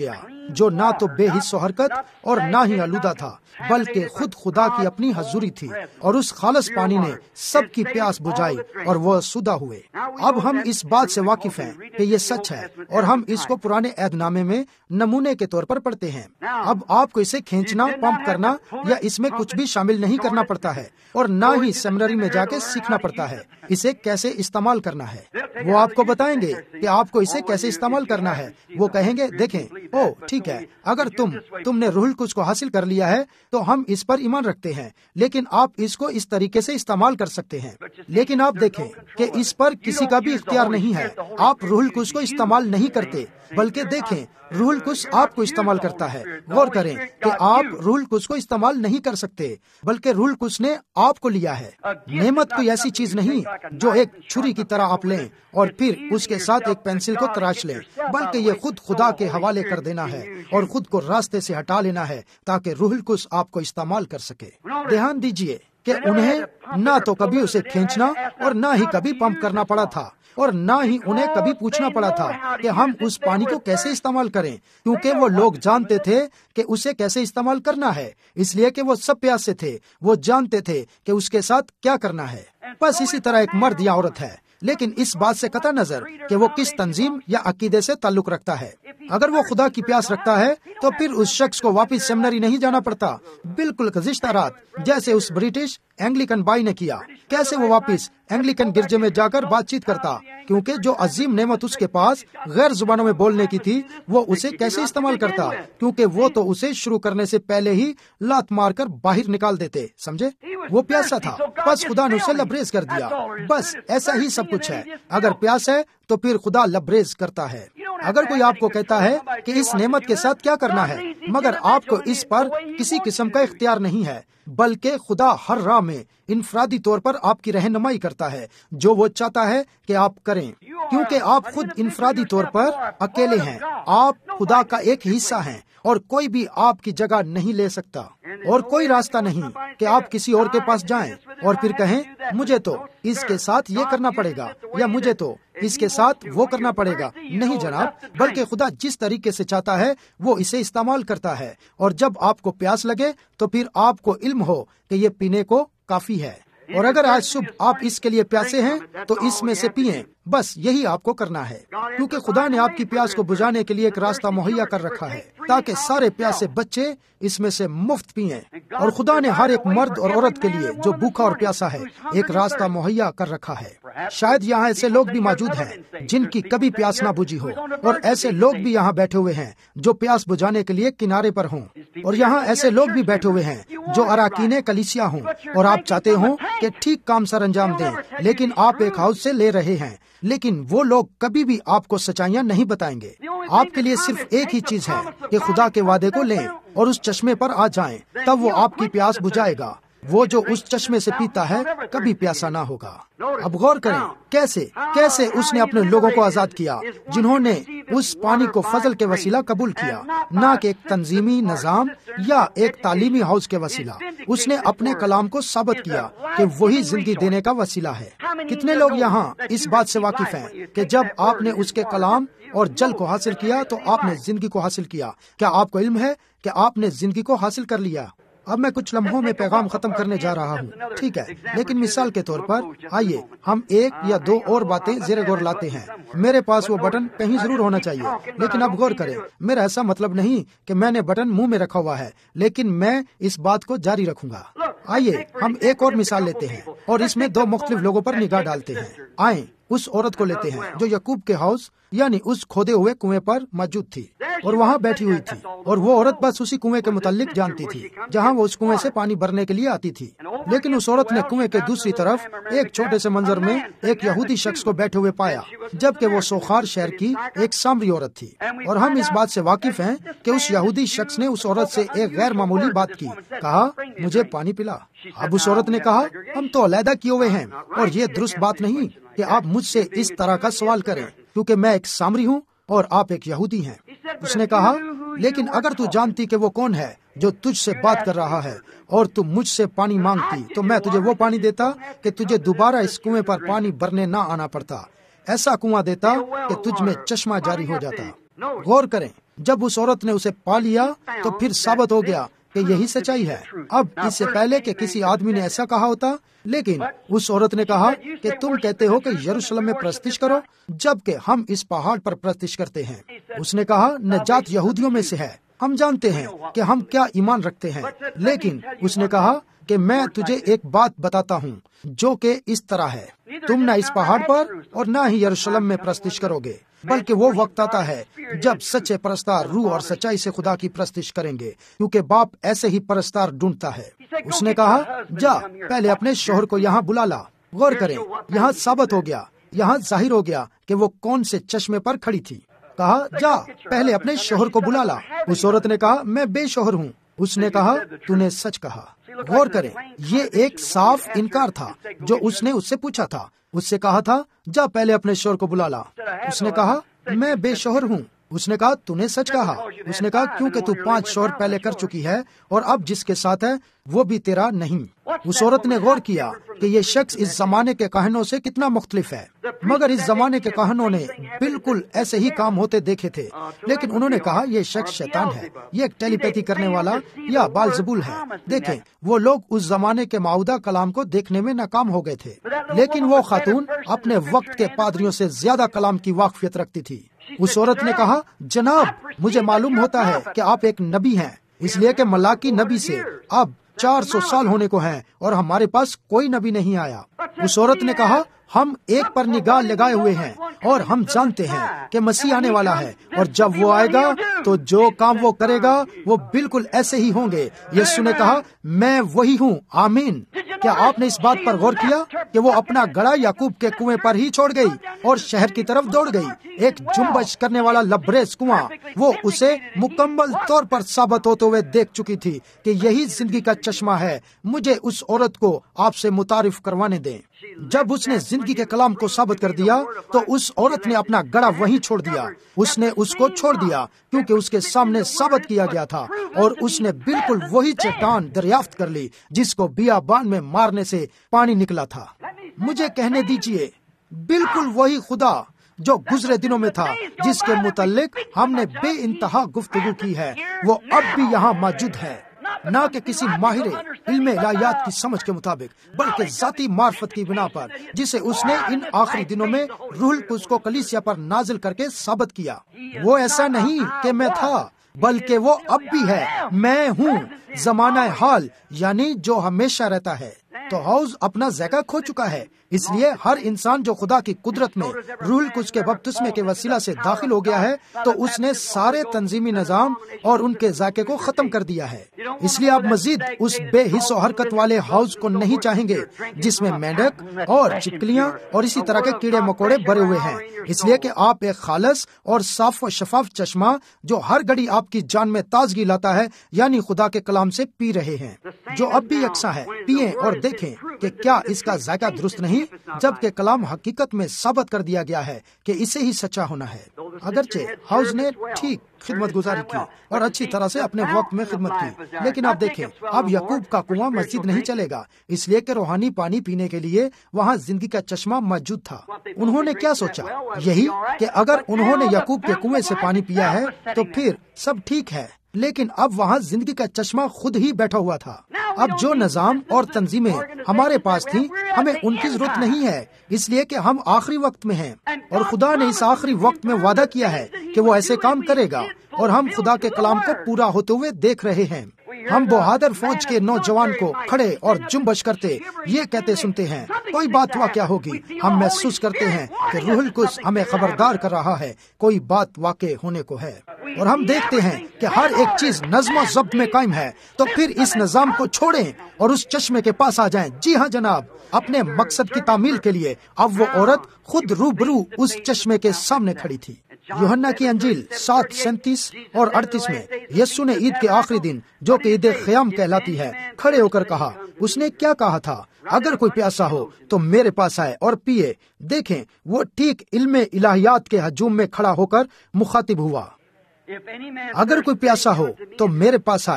جو نہ تو بے حس و حرکت اور نہ ہی آلودہ تھا، بلکہ خود خدا کی اپنی حضوری تھی، اور اس خالص پانی نے سب کی پیاس بجھائی اور وہ سودہ ہوئے۔ اب ہم اس بات سے واقف ہیں کہ یہ سچ ہے، اور ہم اس کو پرانے عہد نامے میں نمونے کے طور پر پڑھتے ہیں۔ اب آپ کو اسے کھینچنا، پمپ کرنا یا اس میں کچھ بھی شامل نہیں کرنا پڑتا ہے، اور نہ ہی سیمنری میں جا کے سیکھنا پڑتا ہے اسے کیسے استعمال کرنا ہے۔ وہ آپ کو بتائیں گے کہ آپ کو اسے کیسے استعمال کرنا ہے۔ وہ کہیں گے دیکھیں، او ٹھیک ہے، اگر تم تم نے روح القدس کو حاصل کر لیا ہے تو ہم اس پر ایمان رکھتے ہیں، لیکن آپ اس کو اس طریقے سے استعمال کر سکتے ہیں۔ لیکن آپ دیکھیں کہ اس پر کسی کا بھی اختیار نہیں ہے۔ آپ روح القدس کو استعمال نہیں کرتے، بلکہ دیکھیں روح القدس آپ کو استعمال کرتا ہے۔ غور کریں کہ آپ روح القدس کو استعمال نہیں کر سکتے، بلکہ روح القدس نے آپ کو لیا ہے۔ نعمت کوئی ایسی چیز نہیں جو ایک چھری کی طرح آپ لیں اور پھر اس کے ساتھ ایک پینسل کو تراش لیں، بلکہ یہ خود خدا کے حوالے کر دینا ہے اور خود کو راستے سے ہٹا لینا ہے تاکہ روح القدس آپ کو استعمال کر سکے۔ دھیان دیجئے کہ انہیں نہ تو کبھی اسے کھینچنا اور نہ ہی کبھی پمپ کرنا پڑا تھا، اور نہ ہی انہیں کبھی پوچھنا پڑا تھا کہ ہم اس پانی کو کیسے استعمال کریں، کیونکہ وہ لوگ جانتے تھے کہ اسے کیسے استعمال کرنا ہے، اس لیے کہ وہ سب پیاسے تھے۔ وہ جانتے تھے کہ اس کے ساتھ کیا کرنا ہے۔ بس اسی طرح ایک مرد یا عورت ہے، لیکن اس بات سے قطع نظر کہ وہ کس تنظیم یا عقیدے سے تعلق رکھتا ہے۔ اگر وہ خدا کی پیاس رکھتا ہے تو پھر اس شخص کو واپس سیمنری نہیں جانا پڑتا، بالکل گزشتہ رات جیسے اس برٹش اینگلیکن بائی نے کیا۔ کیسے وہ واپس اینگلیکن گرجے میں جا کر بات چیت کرتا، کیونکہ جو عظیم نعمت اس کے پاس غیر زبانوں میں بولنے کی تھی وہ اسے کیسے استعمال کرتا، کیونکہ وہ تو اسے شروع کرنے سے پہلے ہی لات مار کر باہر نکال دیتے۔ سمجھے؟ وہ پیاسا تھا، بس خدا نے اسے لبریز کر دیا۔ بس ایسا ہی سب کچھ ہے، اگر پیاس ہے تو پھر خدا لبریز کرتا ہے۔ اگر کوئی آپ کو کہتا ہے کہ اس نعمت کے ساتھ کیا کرنا ہے، مگر آپ کو اس پر کسی قسم کا اختیار نہیں ہے، بلکہ خدا ہر راہ میں انفرادی طور پر آپ کی رہنمائی کرتا ہے جو وہ چاہتا ہے کہ آپ کریں، کیونکہ آپ خود انفرادی طور پر اکیلے ہیں۔ آپ خدا کا ایک حصہ ہیں اور کوئی بھی آپ کی جگہ نہیں لے سکتا، اور کوئی راستہ نہیں کہ آپ کسی اور کے پاس جائیں اور پھر کہیں مجھے تو اس کے ساتھ یہ کرنا پڑے گا یا مجھے تو اس کے ساتھ وہ کرنا پڑے گا۔ نہیں جناب، بلکہ خدا جس طریقے سے چاہتا ہے وہ اسے استعمال کرتا ہے، اور جب آپ کو پیاس لگے تو پھر آپ کو علم ہو کہ یہ پینے کو کافی ہے، اور اگر آج صبح آپ اس کے لیے پیاسے ہیں تو اس میں سے پئیں۔ بس یہی آپ کو کرنا ہے، کیونکہ خدا نے آپ کی پیاس کو بجھانے کے لیے ایک راستہ مہیا کر رکھا ہے تاکہ سارے پیاسے بچے اس میں سے مفت پئیں، اور خدا نے ہر ایک مرد اور عورت کے لیے جو بھوکا اور پیاسا ہے ایک راستہ مہیا کر رکھا ہے۔ شاید یہاں ایسے لوگ بھی موجود ہیں جن کی کبھی پیاس نہ بجھی ہو، اور ایسے لوگ بھی یہاں بیٹھے ہوئے ہیں جو پیاس بجھانے کے لیے کنارے پر ہوں، اور یہاں ایسے لوگ بھی بیٹھے ہوئے ہیں جو اراکین کلیسیا ہوں، اور آپ چاہتے ہوں کہ ٹھیک کام سر انجام دیں، لیکن آپ ایک ہاؤس سے لے رہے ہیں، لیکن وہ لوگ کبھی بھی آپ کو سچائیاں نہیں بتائیں گے۔ آپ کے لیے صرف ایک ہی چیز ہے کہ خدا کے وعدے کو لیں اور اس چشمے پر آ جائیں، تب وہ آپ کی پیاس بجھائے گا۔ وہ جو اس چشمے سے پیتا ہے کبھی پیاسا نہ ہوگا۔ اب غور کریں کیسے کیسے اس نے اپنے لوگوں کو آزاد کیا جنہوں نے اس پانی کو فضل کے وسیلہ قبول کیا، نہ کہ ایک تنظیمی نظام یا ایک تعلیمی ہاؤس کے وسیلہ۔ اس نے اپنے کلام کو ثابت کیا کہ وہی زندگی دینے کا وسیلہ ہے۔ کتنے لوگ یہاں اس بات سے واقف ہیں کہ جب آپ نے اس کے کلام اور جل کو حاصل کیا تو آپ نے زندگی کو حاصل کیا؟ کیا آپ کو علم ہے کہ آپ نے زندگی کو حاصل کر لیا؟ اب میں کچھ لمحوں میں پیغام ختم کرنے جا رہا ہوں، ٹھیک ہے، لیکن مثال کے طور پر آئیے ہم ایک یا دو اور باتیں زیر غور لاتے ہیں۔ میرے پاس وہ بٹن کہیں ضرور ہونا چاہیے، لیکن اب غور کریں، میرا ایسا مطلب نہیں کہ میں نے بٹن منہ میں رکھا ہوا ہے، لیکن میں اس بات کو جاری رکھوں گا۔ آئیے ہم ایک اور مثال لیتے ہیں اور اس میں دو مختلف لوگوں پر نگاہ ڈالتے ہیں۔ آئیں اس عورت کو لیتے ہیں جو یعقوب کے ہاؤس یعنی اس کھودے ہوئے کنویں پر موجود تھی اور وہاں بیٹھی ہوئی تھی، اور وہ عورت بس اسی کنویں کے متعلق جانتی تھی جہاں وہ اس کنویں سے پانی بھرنے کے لیے آتی تھی۔ لیکن اس عورت نے کنویں کے دوسری طرف ایک چھوٹے سے منظر میں ایک یہودی شخص کو بیٹھے ہوئے پایا، جبکہ وہ سوخار شہر کی ایک سامری عورت تھی۔ اور ہم اس بات سے واقف ہیں کہ اس یہودی شخص نے اس عورت سے ایک غیر معمولی بات کی، کہا مجھے پانی پلا۔ اب اس عورت نے کہا ہم تو علیحدہ کیے ہوئے ہیں اور یہ درست بات نہیں کہ آپ مجھ سے اس طرح کا سوال کریں، کیونکہ میں ایک سامری ہوں اور آپ ایک یہودی ہیں۔ اس نے کہا لیکن اگر تو جانتی کہ وہ کون ہے جو تجھ سے بات کر رہا ہے اور تم مجھ سے پانی مانگتی تو میں تجھے وہ پانی دیتا کہ تجھے دوبارہ اس کنویں پر پانی بھرنے نہ آنا پڑتا، ایسا کنواں دیتا کہ تجھ میں چشمہ جاری ہو جاتا۔ غور کریں جب اس عورت نے اسے پا لیا تو پھر ثابت ہو گیا کہ یہی سچائی ہے۔ اب اس سے پہلے کہ کسی آدمی نے ایسا کہا ہوتا، لیکن اس عورت نے کہا کہ تم کہتے ہو کہ یروشلم میں پرستش کرو جبکہ ہم اس پہاڑ پر پرستش کرتے ہیں۔ اس نے کہا نجات یہودیوں میں سے ہے، ہم جانتے ہیں کہ ہم کیا ایمان رکھتے ہیں، لیکن اس نے کہا کہ میں تجھے ایک بات بتاتا ہوں جو کہ اس طرح ہے، تم نہ اس پہاڑ پر اور نہ ہی یروشلم میں پرستش کرو گے، بلکہ وہ وقت آتا ہے جب سچے پرستار روح اور سچائی سے خدا کی پرستش کریں گے، کیونکہ باپ ایسے ہی پرستار ڈھونڈتا ہے۔ اس نے کہا جا پہلے اپنے شوہر کو یہاں بلا لا۔ غور کریں، یہاں ثابت ہو گیا، یہاں ظاہر ہو گیا کہ وہ کون سے چشمے پر کھڑی تھی۔ کہا جا پہلے اپنے شوہر کو بلا لا۔ اس عورت نے کہا میں بے شوہر ہوں۔ اس نے کہا تو نے سچ کہا۔ غور کریں، یہ ایک صاف انکار تھا جو اس نے اس سے پوچھا تھا۔ اس سے کہا تھا جا پہلے اپنے شوہر کو بلا لا۔ اس نے کہا میں بے شوہر ہوں۔ اس نے کہا تو نے سچ کہا۔ اس نے کہا کیونکہ تو پانچ شوہر پہلے کر چکی ہے اور اب جس کے ساتھ ہے وہ بھی تیرا نہیں۔ اس عورت نے غور کیا کہ یہ شخص اس زمانے کے کہنوں سے کتنا مختلف ہے، مگر اس زمانے کے کہنوں نے بالکل ایسے ہی کام ہوتے دیکھے تھے، لیکن انہوں نے کہا یہ شخص شیطان ہے، یہ ایک ٹیلی پیتھی کرنے والا یا بالزبول ہے۔ دیکھیں وہ لوگ اس زمانے کے معہودہ کلام کو دیکھنے میں ناکام ہو گئے تھے، لیکن وہ خاتون اپنے وقت کے پادریوں سے زیادہ کلام کی واقفیت رکھتی تھی۔ اس عورت نے کہا جناب مجھے معلوم ہوتا ہے کہ آپ ایک نبی ہیں، اس لیے کہ ملاکی نبی سے اب چار سو سال ہونے کو ہیں اور ہمارے پاس کوئی نبی نہیں آیا۔ اس عورت نے کہا ہم ایک پر نگاہ لگائے ہوئے ہیں اور ہم جانتے ہیں کہ مسیح آنے والا ہے، اور جب وہ آئے گا تو جو کام وہ کرے گا وہ بالکل ایسے ہی ہوں گے۔ یسوع نے کہا میں وہی ہوں، آمین۔ کیا آپ نے اس بات پر غور کیا کہ وہ اپنا گڑھا یعقوب کے کنویں پر ہی چھوڑ گئی اور شہر کی طرف دوڑ گئی؟ ایک جنبش کرنے والا لبریز کنواں، وہ اسے مکمل طور پر ثابت ہوتے ہوئے دیکھ چکی تھی کہ یہی زندگی کا چشمہ ہے۔ مجھے اس عورت کو آپ سے متعارف کروانے دیں۔ جب اس نے زندگی کے کلام کو ثابت کر دیا تو اس عورت نے اپنا گڑھا وہیں چھوڑ دیا۔ اس نے اس کو چھوڑ دیا کیونکہ اس کے سامنے ثابت کیا گیا تھا، اور اس نے بالکل وہی چٹان دریافت کر لی جس کو بیابان میں مارنے سے پانی نکلا تھا۔ مجھے کہنے دیجئے بالکل وہی خدا جو گزرے دنوں میں تھا، جس کے متعلق ہم نے بے انتہا گفتگو کی ہے، وہ اب بھی یہاں موجود ہے، نہ کہ کسی ماہر علم الہیات کی سمجھ کے مطابق، بلکہ ذاتی معرفت کی بنا پر جسے اس نے ان آخری دنوں میں روح القدس کو کلیسیا پر نازل کر کے ثابت کیا۔ وہ ایسا نہیں کہ میں تھا، بلکہ وہ اب بھی ہے، میں ہوں، زمانہ حال یعنی جو ہمیشہ رہتا ہے۔ تو حوض اپنا ذائقہ کھو چکا ہے، اس لیے ہر انسان جو خدا کی قدرت میں روح القدس کے بپتسمے کے وسیلہ سے داخل ہو گیا ہے تو اس نے سارے تنظیمی نظام اور ان کے ذائقے کو ختم کر دیا ہے۔ اس لیے آپ مزید اس بے حس و حرکت والے حوض کو نہیں چاہیں گے جس میں مینڈک اور چپکلیاں اور اسی طرح کے کیڑے مکوڑے بھرے ہوئے ہیں، اس لیے کہ آپ ایک خالص اور صاف و شفاف چشمہ جو ہر گھڑی آپ کی جان میں تازگی لاتا ہے یعنی خدا کے کلام سے پی رہے ہیں، جو اب بھی یکساں ہے۔ پیئیں اور دیکھیں کہ کیا اس کا ذائقہ درست نہیں، جبکہ کلام حقیقت میں ثابت کر دیا گیا ہے کہ اسے ہی سچا ہونا ہے۔ اگرچہ ہاؤس نے ٹھیک خدمت گزاری کی اور اچھی طرح سے اپنے وقت میں خدمت کی، لیکن اب دیکھیں اب یعقوب کا کنواں مسجد نہیں چلے گا، اس لیے کہ روحانی پانی پینے کے لیے وہاں زندگی کا چشمہ موجود تھا۔ انہوں نے کیا سوچا؟ یہی کہ اگر انہوں نے یعقوب کے کنویں سے پانی پیا ہے تو پھر سب ٹھیک ہے، لیکن اب وہاں زندگی کا چشمہ خود ہی بیٹھا ہوا تھا۔ اب جو نظام اور تنظیمیں ہمارے پاس تھیں ہمیں ان کی ضرورت نہیں ہے، اس لیے کہ ہم آخری وقت میں ہیں، اور خدا نے اس آخری وقت میں وعدہ کیا ہے کہ وہ ایسے کام کرے گا، اور ہم خدا کے کلام کو پورا ہوتے ہوئے دیکھ رہے ہیں۔ ہم بہادر فوج کے نوجوان کو کھڑے اور جنبش کرتے یہ کہتے سنتے ہیں کوئی بات واقع ہوگی۔ ہم محسوس کرتے ہیں کہ روح القدس ہمیں خبردار کر رہا ہے کوئی بات واقع ہونے کو ہے، اور ہم دیکھتے ہیں کہ ہر ایک چیز نظم و ضبط میں قائم ہے۔ تو پھر اس نظام کو چھوڑیں اور اس چشمے کے پاس آ جائیں۔ جی ہاں جناب، اپنے مقصد کی تعمیل کے لیے اب وہ عورت خود روبرو اس چشمے کے سامنے کھڑی تھی۔ یوحنا کی انجیل سات سینتیس اور اڑتیس میں یسوع نے عید کے آخری دن جو کہ عید خیام کہلاتی ہے کھڑے ہو کر کہا، اس نے کیا کہا تھا؟ اگر کوئی پیاسا ہو تو میرے پاس آئے اور پیے۔ دیکھیں وہ ٹھیک علم الہیات کے ہجوم میں کھڑا ہو کر مخاطب ہوا۔ اگر کوئی پیاسا ہو تو میرے پاس آئے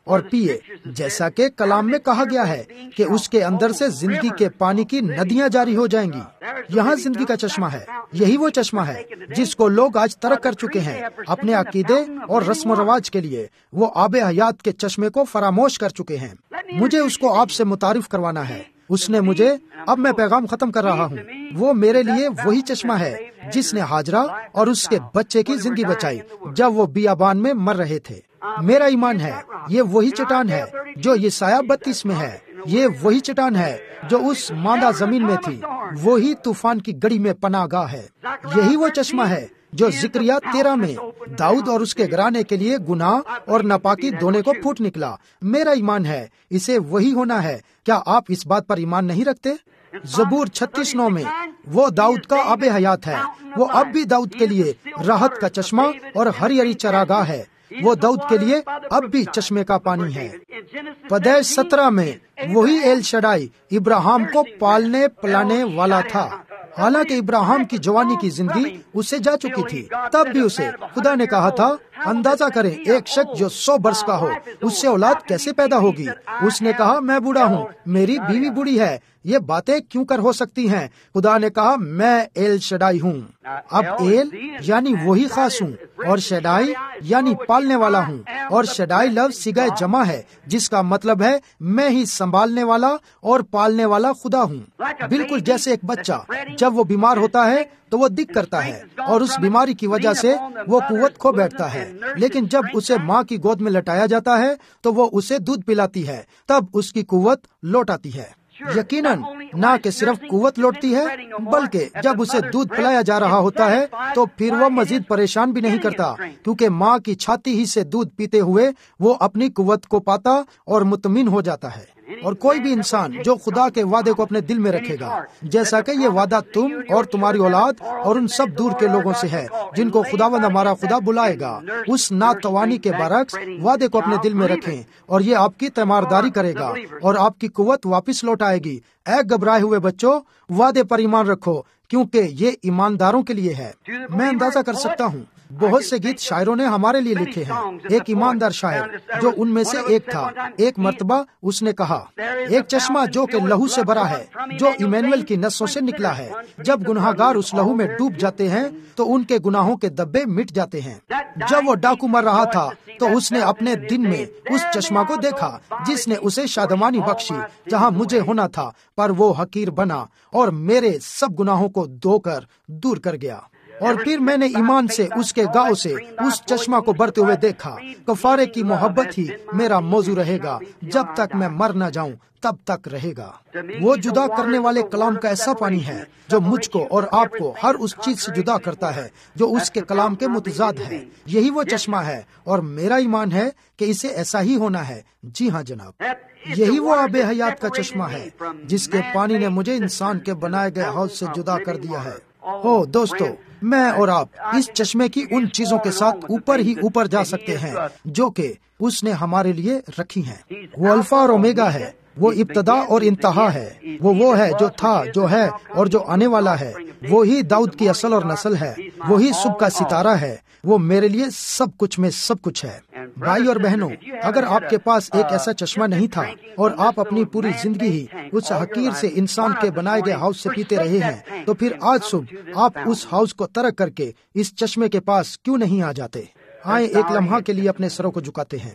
اور پیے، جیسا کہ کلام میں کہا گیا ہے کہ اس کے اندر سے زندگی کے پانی کی ندیاں جاری ہو جائیں گی۔ یہاں زندگی کا چشمہ ہے، یہی وہ چشمہ ہے جس کو لوگ آج ترک کر چکے ہیں اپنے عقیدے اور رسم و رواج کے لیے۔ وہ آب حیات کے چشمے کو فراموش کر چکے ہیں۔ مجھے اس کو آپ سے متعارف کروانا ہے۔ اس نے مجھے، اب میں پیغام ختم کر رہا ہوں، وہ میرے لیے وہی چشمہ ہے جس نے ہاجرہ اور اس کے بچے کی زندگی بچائی جب وہ بیابان میں مر رہے تھے۔ میرا ایمان ہے یہ وہی چٹان ہے جو یسایہ بتیس میں ہے، یہ وہی چٹان ہے جو اس ماندہ زمین میں تھی، وہی طوفان کی گڑی میں پناہ گاہ ہے۔ یہی وہ چشمہ ہے جو ذکریہ تیرہ میں داؤد اور اس کے گھرانے کے لیے گناہ اور ناپاکی دونوں کو پھوٹ نکلا۔ میرا ایمان ہے اسے وہی ہونا ہے۔ کیا آپ اس بات پر ایمان نہیں رکھتے؟ زبور چھتیس نو میں وہ داؤد کا آب حیات ہے، وہ اب بھی داؤد کے لیے راحت کا چشمہ اور ہری ہری چراگاہ ہے، وہ داؤد کے لیے اب بھی چشمے کا پانی ہے۔ پیدائش سترہ میں وہی ایل شڈائی ابراہیم کو پالنے پلانے والا تھا۔ حالانکہ ابراہیم کی جوانی کی زندگی اسے جا چکی تھی، تب بھی اسے خدا نے کہا تھا اندازہ کریں ایک شخص جو سو برس کا ہو اس سے اولاد کیسے پیدا ہوگی۔ اس نے کہا میں بوڑھا ہوں، میری بیوی بوڑھی ہے، یہ باتیں کیوں کر ہو سکتی ہیں؟ خدا نے کہا میں ایل شڈائی ہوں۔ اب ایل یعنی وہی خاص ہوں، اور شڈائی یعنی پالنے والا ہوں، اور شڈائی لفظ صیغہ جمع ہے جس کا مطلب ہے میں ہی سنبھالنے والا اور پالنے والا خدا ہوں۔ بالکل جیسے ایک بچہ جب وہ بیمار ہوتا ہے تو وہ دکھ کرتا ہے اور اس بیماری کی وجہ سے وہ قوت کھو بیٹھتا ہے، لیکن جب اسے ماں کی گود میں لٹایا جاتا ہے تو وہ اسے دودھ پلاتی ہے، تب اس کی قوت لوٹ آتی ہے۔ یقیناً نہ کہ صرف قوت لوٹتی ہے بلکہ جب اسے دودھ پلایا جا رہا ہوتا ہے تو پھر وہ مزید پریشان بھی نہیں کرتا، کیونکہ ماں کی چھاتی ہی سے دودھ پیتے ہوئے وہ اپنی قوت کو پاتا اور مطمئن ہو جاتا ہے۔ اور کوئی بھی انسان جو خدا کے وعدے کو اپنے دل میں رکھے گا، جیسا کہ یہ وعدہ تم اور تمہاری اولاد اور ان سب دور کے لوگوں سے ہے جن کو خداوند ہمارا خدا بلائے گا، اس ناتوانی کے برعکس وعدے کو اپنے دل میں رکھیں اور یہ آپ کی تیمارداری کرے گا اور آپ کی قوت واپس لوٹ آئے گی۔ اے گھبرائے ہوئے بچوں، وعدے پر ایمان رکھو کیونکہ یہ ایمانداروں کے لیے ہے۔ میں اندازہ کر سکتا ہوں بہت سے گیت شاعروں نے ہمارے لیے لکھے ہیں۔ ایک ایماندار شاعر جو ان میں سے ایک تھا، ایک مرتبہ اس نے کہا ایک چشمہ جو کہ لہو سے بھرا ہے، جو ایمینویل کی نسوں سے نکلا ہے، جب گناہ گار اس لہو میں ڈوب جاتے ہیں تو ان کے گناہوں کے دبے مٹ جاتے ہیں۔ جب وہ ڈاکو مر رہا تھا تو اس نے اپنے دن میں اس چشمہ کو دیکھا جس نے اسے شادمانی بخشی جہاں مجھے ہونا تھا، پر وہ حقیر بنا اور میرے سب گناہوں کو دھو کر دور کر گیا۔ اور پھر میں نے ایمان سے اس کے گاؤں سے اس چشمہ کو بڑھتے ہوئے دیکھا۔ کفارے کی محبت ہی میرا موضوع رہے گا، جب تک میں مر نہ جاؤں تب تک رہے گا۔ وہ جدا کرنے والے کلام کا ایسا پانی ہے جو مجھ کو اور آپ کو ہر اس چیز سے جدا کرتا ہے جو اس کے کلام کے متضاد ہے۔ یہی وہ چشمہ ہے اور میرا ایمان ہے کہ اسے ایسا ہی ہونا ہے۔ جی ہاں جناب، یہی وہ آب حیات کا چشمہ ہے جس کے پانی نے مجھے انسان کے بنائے گئے حوض سے جدا کر دیا ہے۔ او دوستو، میں اور آپ اس چشمے کی ان چیزوں کے ساتھ اوپر ہی اوپر جا سکتے ہیں جو کہ اس نے ہمارے لیے رکھی ہیں۔ وہ الفا اور اومیگا ہے، وہ ابتدا اور انتہا ہے، وہ وہ ہے جو تھا، جو ہے اور جو آنے والا ہے، وہی داؤد کی اصل اور نسل ہے، وہی صبح کا ستارہ ہے، وہ میرے لیے سب کچھ میں سب کچھ ہے۔ بھائی اور بہنوں، اگر آپ کے پاس ایک ایسا چشمہ نہیں تھا اور آپ اپنی پوری زندگی ہی اس حقیر سے انسان کے بنائے گئے ہاؤس سے پیتے رہے ہیں، تو پھر آج صبح آپ اس ہاؤس کو ترک کر کے اس چشمے کے پاس کیوں نہیں آ جاتے؟ آئیں ایک لمحہ کے لیے اپنے سروں کو جھکاتے ہیں۔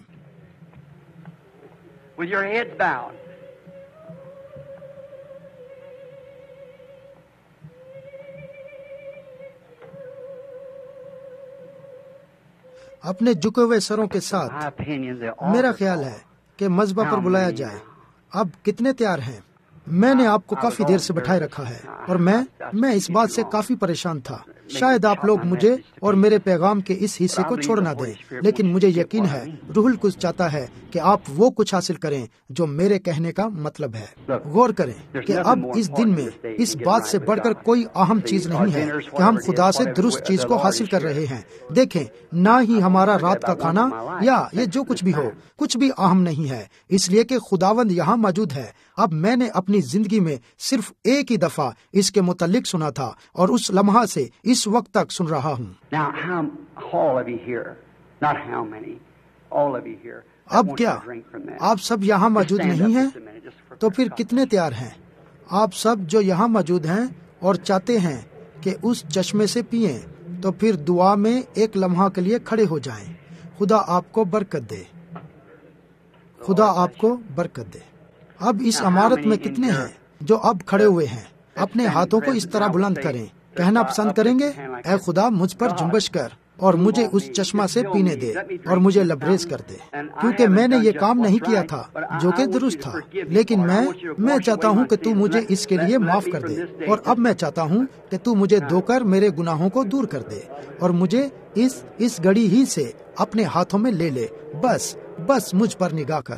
اپنے جھکے ہوئے سروں کے ساتھ میرا خیال ہے کہ مذبح پر بلایا جائے۔ اب کتنے تیار ہیں؟ میں نے آپ کو کافی دیر سے بٹھائے رکھا ہے اور میں میں اس بات سے کافی پریشان تھا۔ شاید آپ لوگ مجھے اور میرے پیغام کے اس حصے کو چھوڑ نہ دیں، لیکن مجھے یقین ہے روح القدس چاہتا ہے کہ آپ وہ کچھ حاصل کریں جو میرے کہنے کا مطلب ہے۔ غور کریں کہ اب اس دن میں اس بات سے بڑھ کر کوئی اہم چیز نہیں ہے کہ ہم خدا سے درست چیز کو حاصل کر رہے ہیں۔ دیکھیں، نہ ہی ہمارا رات کا کھانا یا یہ جو کچھ بھی ہو، کچھ بھی اہم نہیں ہے، اس لیے کہ خداوند یہاں موجود ہے۔ اب میں نے اپنی زندگی میں صرف ایک ہی دفعہ اس کے متعلق سنا تھا اور اس لمحہ سے اس وقت تک سن رہا ہوں۔ اب کیا آپ سب یہاں موجود نہیں ہیں؟ تو پھر کتنے تیار ہیں آپ سب جو یہاں موجود ہیں اور چاہتے ہیں کہ اس چشمے سے پئیں، تو پھر دعا میں ایک لمحہ کے لیے کھڑے ہو جائیں۔ خدا آپ کو برکت دے، خدا آپ کو برکت دے۔ اب اس عمارت میں کتنے ہیں جو اب کھڑے ہوئے ہیں؟ اپنے ہاتھوں کو اس طرح بلند کریں، کہنا پسند کریں گے، اے خدا مجھ پر جنبش کر اور مجھے اس چشمہ سے پینے دے اور مجھے لبریز کر دے، کیونکہ میں نے یہ کام نہیں کیا تھا جو کہ درست تھا، لیکن میں میں چاہتا ہوں کہ تو مجھے اس کے لیے معاف کر دے، اور اب میں چاہتا ہوں کہ تو مجھے دھو کر میرے گناہوں کو دور کر دے اور مجھے اس اس گھڑی ہی سے اپنے ہاتھوں میں لے لے۔ بس بس مجھ پر نگاہ کر۔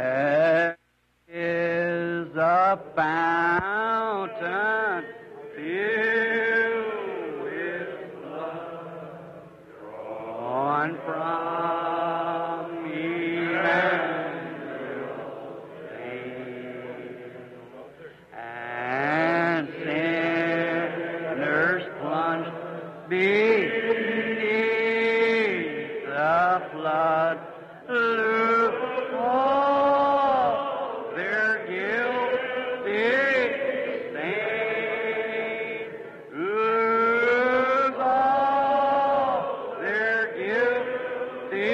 On from and sinners plunged beneath the flood, look all their guilty stain, look all their guilty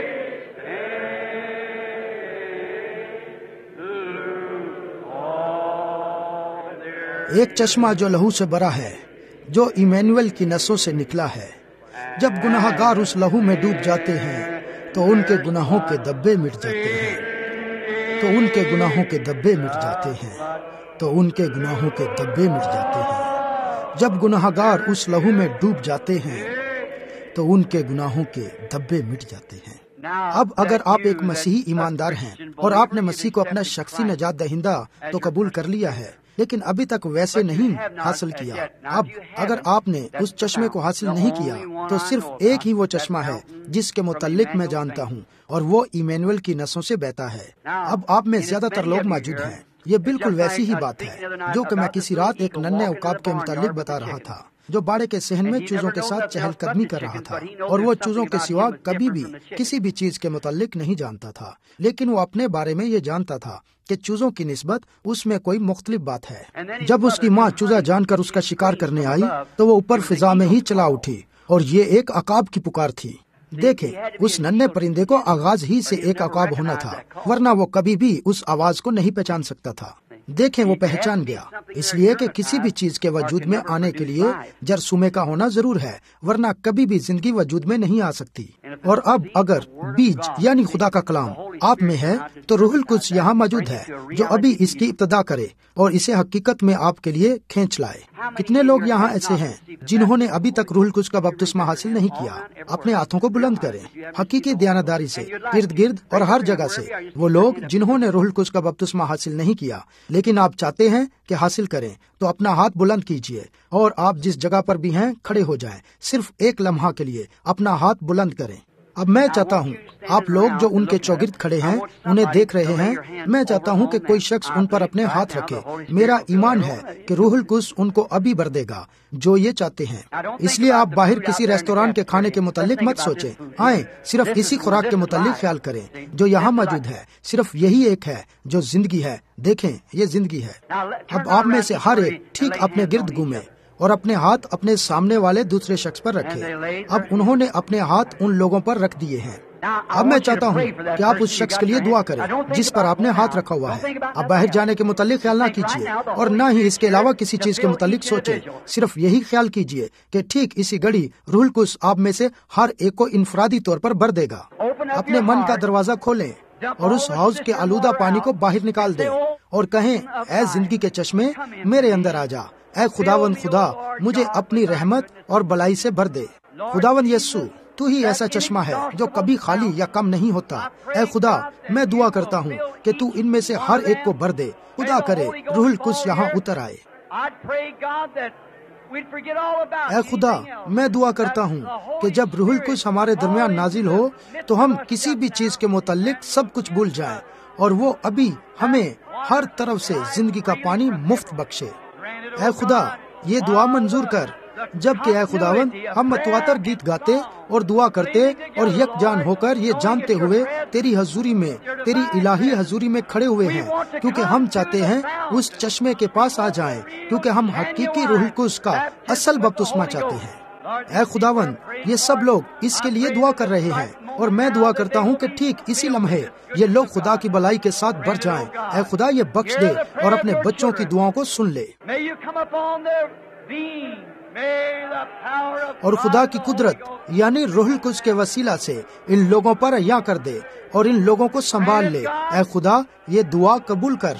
ایک چشمہ جو لہو سے بھرا ہے، جو ایمینویل کی نسوں سے نکلا ہے۔ جب گناہ گار اس لہو میں ڈوب جاتے ہیں تو ان کے گناہوں کے دبے مٹ جاتے ہیں، تو ان کے گناہوں کے دبے مٹ جاتے ہیں، تو ان کے گناہوں کے دبے مٹ جاتے ہیں۔ جب گناہ گار اس لہو میں ڈوب جاتے ہیں تو ان کے گناہوں کے دبے مٹ جاتے ہیں۔ اب اگر آپ ایک مسیحی ایماندار ہیں اور آپ نے مسیح کو اپنا شخصی نجات دہندہ تو قبول کر لیا ہے، لیکن ابھی تک ویسے نہیں حاصل کیا، اب اگر آپ نے اس چشمے کو حاصل نہیں کیا تو صرف ایک ہی وہ چشمہ ہے جس کے متعلق میں جانتا ہوں، اور وہ ایمینویل کی نسوں سے بہتا ہے۔ اب آپ میں زیادہ تر لوگ موجود ہیں، یہ بالکل ویسی ہی بات ہے جو کہ میں کسی رات ایک ننھے عقاب کے متعلق بتا رہا تھا، جو باڑے کے صحن میں چوزوں کے ساتھ چہل قدمی کر رہا تھا، اور وہ چوزوں کے سوا کبھی بھی کسی بھی چیز کے متعلق نہیں جانتا تھا، لیکن وہ اپنے بارے میں یہ جانتا تھا کہ چوزوں کی نسبت اس میں کوئی مختلف بات ہے۔ جب اس کی ماں چوزہ جان کر اس کا شکار کرنے آئی تو وہ اوپر فضا میں ہی چلا اٹھی، اور یہ ایک عقاب کی پکار تھی۔ دیکھیں، اس ننھے پرندے کو آغاز ہی سے ایک عقاب ہونا تھا، ورنہ وہ کبھی بھی اس آواز کو نہیں پہچان سکتا تھا۔ دیکھیں، وہ پہچان گیا، اس لیے کہ کسی بھی چیز کے وجود میں آنے کے لیے جرثومے کا ہونا ضرور ہے، ورنہ کبھی بھی زندگی وجود میں نہیں آ سکتی۔ اور اب اگر بیج یعنی خدا کا کلام آپ میں ہے تو روح القدس یہاں موجود ہے جو ابھی اس کی ابتدا کرے اور اسے حقیقت میں آپ کے لیے کھینچ لائے۔ کتنے لوگ یہاں ایسے ہیں جنہوں نے ابھی تک روح القدس کا بپتسمہ حاصل نہیں کیا؟ اپنے ہاتھوں کو بلند کریں حقیقی دیانتداری سے، ارد گرد اور ہر جگہ سے۔ وہ لوگ جنہوں نے روح القدس کا بپتسمہ حاصل نہیں کیا لیکن آپ چاہتے ہیں کہ حاصل کریں، تو اپنا ہاتھ بلند کیجئے اور آپ جس جگہ پر بھی ہیں کھڑے ہو جائیں۔ صرف ایک لمحہ کے لیے اپنا ہاتھ بلند کریں۔ اب میں چاہتا ہوں آپ لوگ جو ان کے چوگرد کھڑے ہیں انہیں دیکھ رہے ہیں، میں چاہتا ہوں کہ کوئی شخص ان پر اپنے ہاتھ رکھے۔ میرا ایمان ہے کہ روح القدس ان کو ابھی بھر دے گا جو یہ چاہتے ہیں۔ اس لیے آپ باہر کسی ریستوران کے کھانے کے متعلق مت سوچیں، آئیں صرف اسی خوراک کے متعلق خیال کریں جو یہاں موجود ہے۔ صرف یہی ایک ہے جو زندگی ہے۔ دیکھیں، یہ زندگی ہے۔ اب آپ میں سے ہر ایک ٹھیک اپنے گرد گھومے اور اپنے ہاتھ اپنے سامنے والے دوسرے شخص پر رکھے۔ اب انہوں نے اپنے ہاتھ ان لوگوں پر رکھ دیے ہیں۔ اب میں چاہتا ہوں کہ آپ اس شخص کے لیے دعا کریں جس پر آپ نے ہاتھ رکھا ہوا ہے۔ اب باہر جانے کے متعلق خیال نہ کیجیے اور نہ ہی اس کے علاوہ کسی چیز کے متعلق سوچیں۔ صرف یہی خیال کیجیے کہ ٹھیک اسی گھڑی روح القدس آپ میں سے ہر ایک کو انفرادی طور پر بھر دے گا۔ اپنے من کا دروازہ کھولیں اور اس حوض کے آلودہ پانی کو باہر نکال دیں اور کہیں، اے زندگی کے چشمے میرے اندر آ جا۔ اے خداوند خدا، مجھے اپنی رحمت اور بلائی سے بھر دے۔ خداوند یسوع، تو ہی ایسا چشمہ ہے جو کبھی خالی یا کم نہیں ہوتا۔ اے خدا، میں دعا کرتا ہوں کہ تو ان میں سے ہر ایک کو بھر دے۔ خدا کرے روح القدس یہاں اتر آئے۔ اے خدا، میں دعا کرتا ہوں کہ جب روح القدس ہمارے درمیان نازل ہو تو ہم کسی بھی چیز کے متعلق سب کچھ بھول جائیں اور وہ ابھی ہمیں ہر طرف سے زندگی کا پانی مفت بخشے۔ اے خدا، یہ دعا منظور کر جبکہ اے خداوند ہم متواتر گیت گاتے اور دعا کرتے اور یکجان ہو کر یہ جانتے ہوئے تیری حضوری میں، تیری الہی حضوری میں کھڑے ہوئے ہیں، کیونکہ ہم چاہتے ہیں اس چشمے کے پاس آ جائیں، کیونکہ ہم حقیقی روح القدس کا اصل بپتسمہ چاہتے ہیں۔ اے خداوند، یہ سب لوگ اس کے لیے دعا کر رہے ہیں، اور میں دعا کرتا ہوں کہ ٹھیک اسی لمحے یہ لوگ خدا کی بھلائی کے ساتھ بڑھ جائیں۔ اے خدا یہ بخش دے اور اپنے بچوں کی دعاؤں کو سن لے، اور خدا کی قدرت یعنی روح القدس کے وسیلہ سے ان لوگوں پر عطا کر دے اور ان لوگوں کو سنبھال لے۔ اے خدا یہ دعا قبول کر۔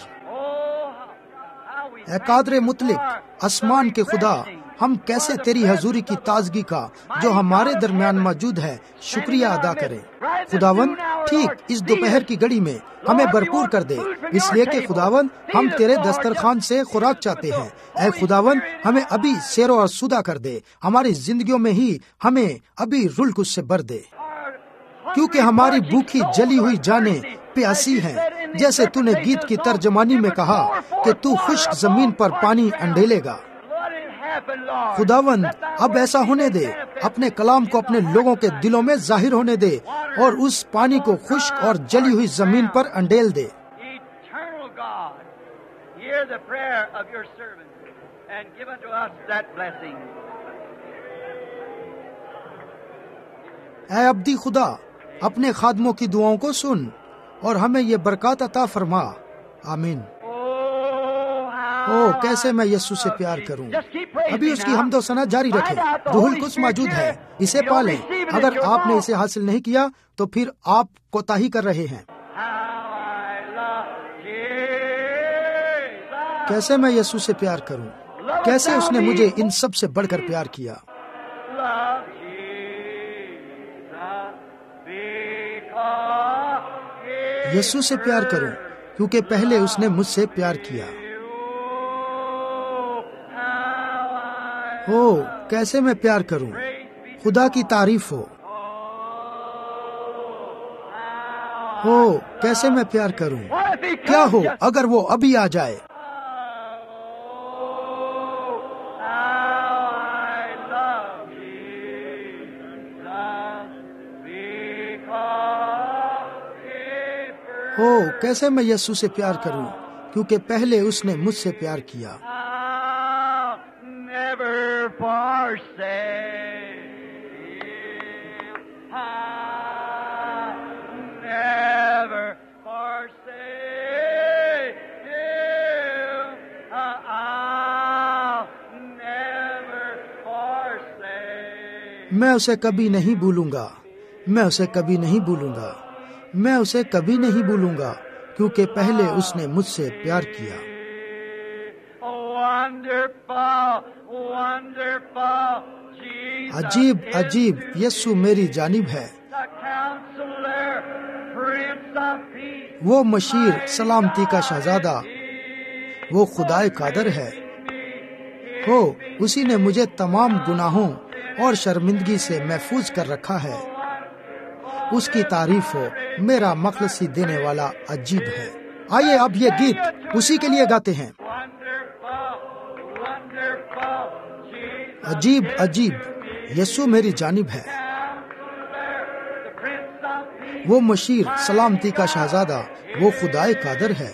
اے قادر مطلق، آسمان کے خدا، ہم کیسے تیری حضوری کی تازگی کا جو ہمارے درمیان موجود ہے شکریہ ادا کریں۔ خداوند ٹھیک اس دوپہر کی گھڑی میں ہمیں بھرپور کر دے، اس لیے کہ خداوند ہم تیرے دسترخوان سے خوراک چاہتے ہیں۔ اے خداوند ہمیں ابھی سیر و سودا کر دے، ہماری زندگیوں میں ہی ہمیں ابھی روح القدس سے بھر دے، کیونکہ ہماری بھوکی جلی ہوئی جانیں پیاسی ہیں، جیسے تو نے گیت کی ترجمانی میں کہا کہ تو خشک زمین پر پانی انڈیلے گا۔ خداوند اب ایسا ہونے دے، اپنے کلام کو اپنے لوگوں کے دلوں میں ظاہر ہونے دے اور اس پانی کو خشک اور جلی ہوئی زمین پر انڈیل دے۔ اے ابدی خدا، اپنے خادموں کی دعاؤں کو سن اور ہمیں یہ برکات عطا فرما، آمین۔ او کیسے میں یسوع سے پیار کروں۔ ابھی اس کی حمد و ثنا جاری رکھیں، روح القدس موجود ہے، اسے پالیں۔ اگر آپ نے اسے حاصل نہیں کیا تو پھر آپ کوتاہی کر رہے ہیں۔ کیسے میں یسوع سے پیار کروں، کیسے اس نے مجھے ان سب سے بڑھ کر پیار کیا۔ یسوع سے پیار کروں کیونکہ پہلے اس نے مجھ سے پیار کیا۔ او کیسے میں پیار کروں، خدا کی تعریف ہو۔ او کیسے میں پیار کروں، کیا ہو اگر وہ ابھی آ جائے۔ او کیسے میں یسوع سے پیار کروں کیونکہ پہلے اس نے مجھ سے پیار کیا۔ میں اسے کبھی نہیں بھولوں گا، میں اسے کبھی نہیں بھولوں گا، میں اسے کبھی نہیں بھولوں گا کیونکہ پہلے اس نے مجھ سے پیار کیا۔ عجیب عجیب یسوع میری جانب ہے، وہ مشیر سلامتی کا شہزادہ، وہ خدائے قادر ہے۔ ہو اسی نے مجھے تمام گناہوں اور شرمندگی سے محفوظ کر رکھا ہے۔ اس کی تعریف ہو، میرا مخلصی دینے والا عجیب ہے۔ آئیے اب یہ گیت اسی کے لیے گاتے ہیں۔ عجیب عجیب یسوع میری جانب ہے، وہ مشیر سلامتی کا شہزادہ، وہ خدائے قادر ہے۔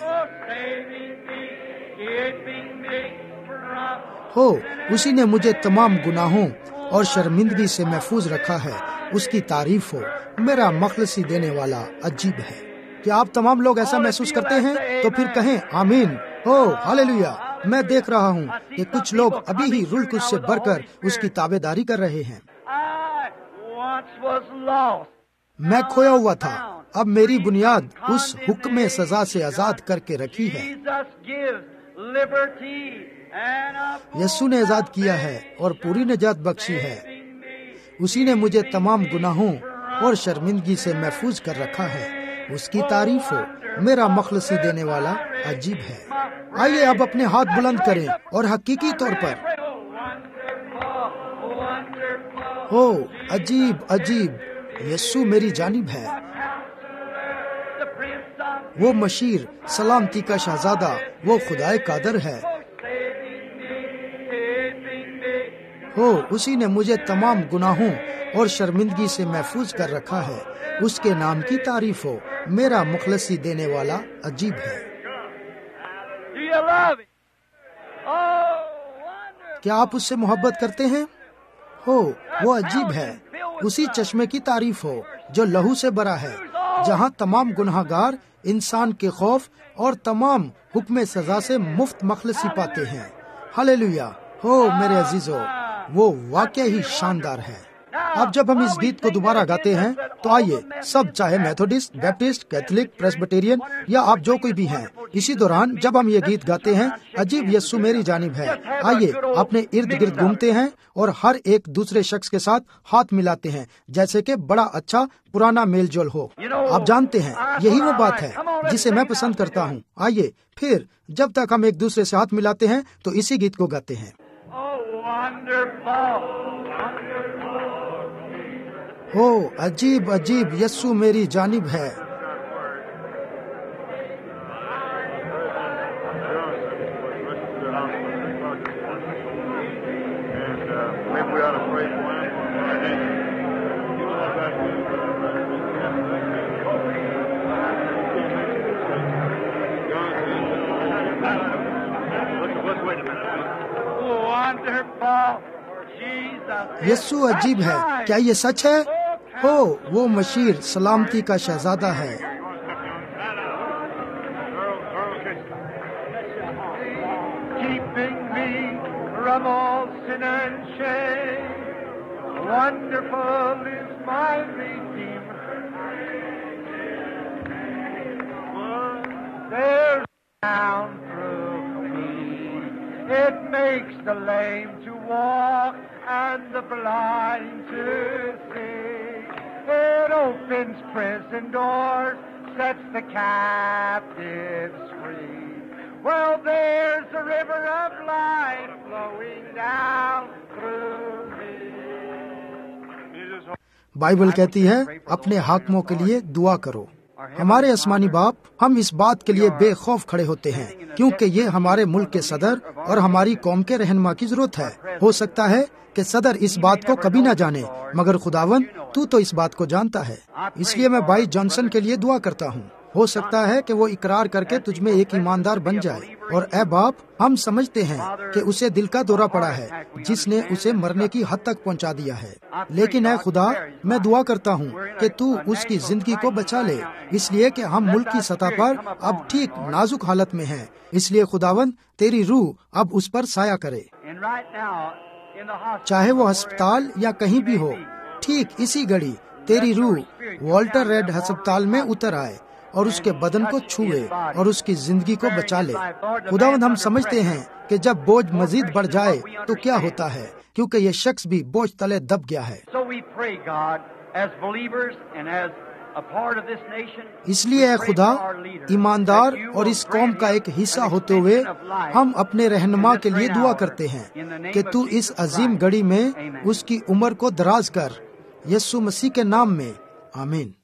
ہو اسی نے مجھے تمام گناہوں اور شرمندگی سے محفوظ رکھا ہے۔ اس کی تعریف ہو، میرا مخلصی دینے والا عجیب ہے۔ کیا آپ تمام لوگ ایسا محسوس کرتے ہیں؟ تو پھر کہیں آمین۔ ہو ہاللویا۔ میں دیکھ رہا ہوں کہ کچھ لوگ ابھی ہی روح القدس سے بڑھ کر اس کی تابع داری کر رہے ہیں۔ میں کھویا ہوا تھا، اب میری بنیاد اس حکم سزا سے آزاد کر کے رکھی ہے۔ یسوع نے آزاد کیا ہے اور پوری نجات بخشی ہے۔ اسی نے مجھے تمام گناہوں اور شرمندگی سے محفوظ کر رکھا ہے۔ اس کی تعریف ہو، میرا مخلصی دینے والا عجیب ہے۔ آئیے اب اپنے ہاتھ بلند کریں اور حقیقی طور پر ہو عجیب عجیب یسوع میری جانب ہے، وہ مشیر سلامتی کا شہزادہ، وہ خدائے قادر ہے۔ ہو اسی نے مجھے تمام گناہوں اور شرمندگی سے محفوظ کر رکھا ہے. اس کے نام کی تعریف ہو. میرا مخلصی دینے والا عجیب ہے. Do you love him? Oh, wonderful. کیا آپ اس سے محبت کرتے ہیں؟ ہو وہ عجیب ہے. اسی چشمے کی تعریف ہو جو لہو سے بھرا ہے، جہاں تمام گناہ گار انسان کے خوف اور تمام حکم سزا سے مفت مخلصی پاتے ہیں. ہلیلویا. ہو میرے عزیزو، وہ واقعی ہی شاندار ہے. اب جب ہم اس گیت کو دوبارہ گاتے ہیں تو آئیے سب، چاہے میتھوڈسٹ، بیپٹسٹ، کیتھولک، پریسبیٹیرین یا آپ جو کوئی بھی ہیں، اسی دوران جب ہم یہ گیت گاتے ہیں عجیب یسوع میری جانب ہے، آئیے اپنے ارد گرد گھومتے ہیں اور ہر ایک دوسرے شخص کے ساتھ ہاتھ ملاتے ہیں جیسے کہ بڑا اچھا پرانا میل جول ہو. آپ جانتے ہیں یہی وہ بات ہے جسے میں پسند کرتا ہوں. آئیے پھر جب تک ہم ایک دوسرے سے ہاتھ ملاتے ہیں تو اسی گیت کو گاتے ہیں. ہو عجیب عجیب یسوع میری جانب ہے. یسوع عجیب ہے. کیا یہ سچ ہے؟ ہو وہ مشیر سلامتی کا شہزادہ ہے. Keeping me from all sin and shame, wonderful is my Redeemer. There's down through me, it makes the lame to walk and the blind to see. It opens prison doors, sets the captives free. Well, there's a river of life flowing down through me. Bible کہتی ہے اپنے حاکموں کے لیے دعا کرو. ہمارے آسمانی باپ، ہم اس بات کے لیے بے خوف کھڑے ہوتے ہیں کیونکہ یہ ہمارے ملک کے صدر اور ہماری قوم کے رہنما کی ضرورت ہے. ہو سکتا ہے کہ صدر اس بات کو کبھی نہ جانے، مگر خداون تو تو اس بات کو جانتا ہے. اس لیے میں بھائی جانسن کے لیے دعا کرتا ہوں. ہو سکتا ہے کہ وہ اقرار کر کے تجھ میں ایک ایماندار بن جائے. اور اے باپ، ہم سمجھتے ہیں کہ اسے دل کا دورہ پڑا ہے جس نے اسے مرنے کی حد تک پہنچا دیا ہے. لیکن اے خدا، میں دعا کرتا ہوں کہ تو اس کی زندگی کو بچا لے، اس لیے کہ ہم ملک کی سطح پر اب ٹھیک نازک حالت میں ہیں. اس لیے خداوند تیری روح اب اس پر سایہ کرے، چاہے وہ ہسپتال یا کہیں بھی ہو. ٹھیک اسی گھڑی تیری روح والٹر ریڈ ہسپتال میں اتر آئے اور اس کے بدن کو چھوئے اور اس کی زندگی کو بچا لے. خداوند ہم سمجھتے ہیں کہ جب بوجھ مزید بڑھ جائے تو کیا ہوتا ہے، کیونکہ یہ شخص بھی بوجھ تلے دب گیا ہے. اس لیے اے خدا، ایماندار اور اس قوم کا ایک حصہ ہوتے ہوئے ہم اپنے رہنما کے لیے دعا کرتے ہیں کہ تو اس عظیم گھڑی میں اس کی عمر کو دراز کر. یسوع مسیح کے نام میں آمین.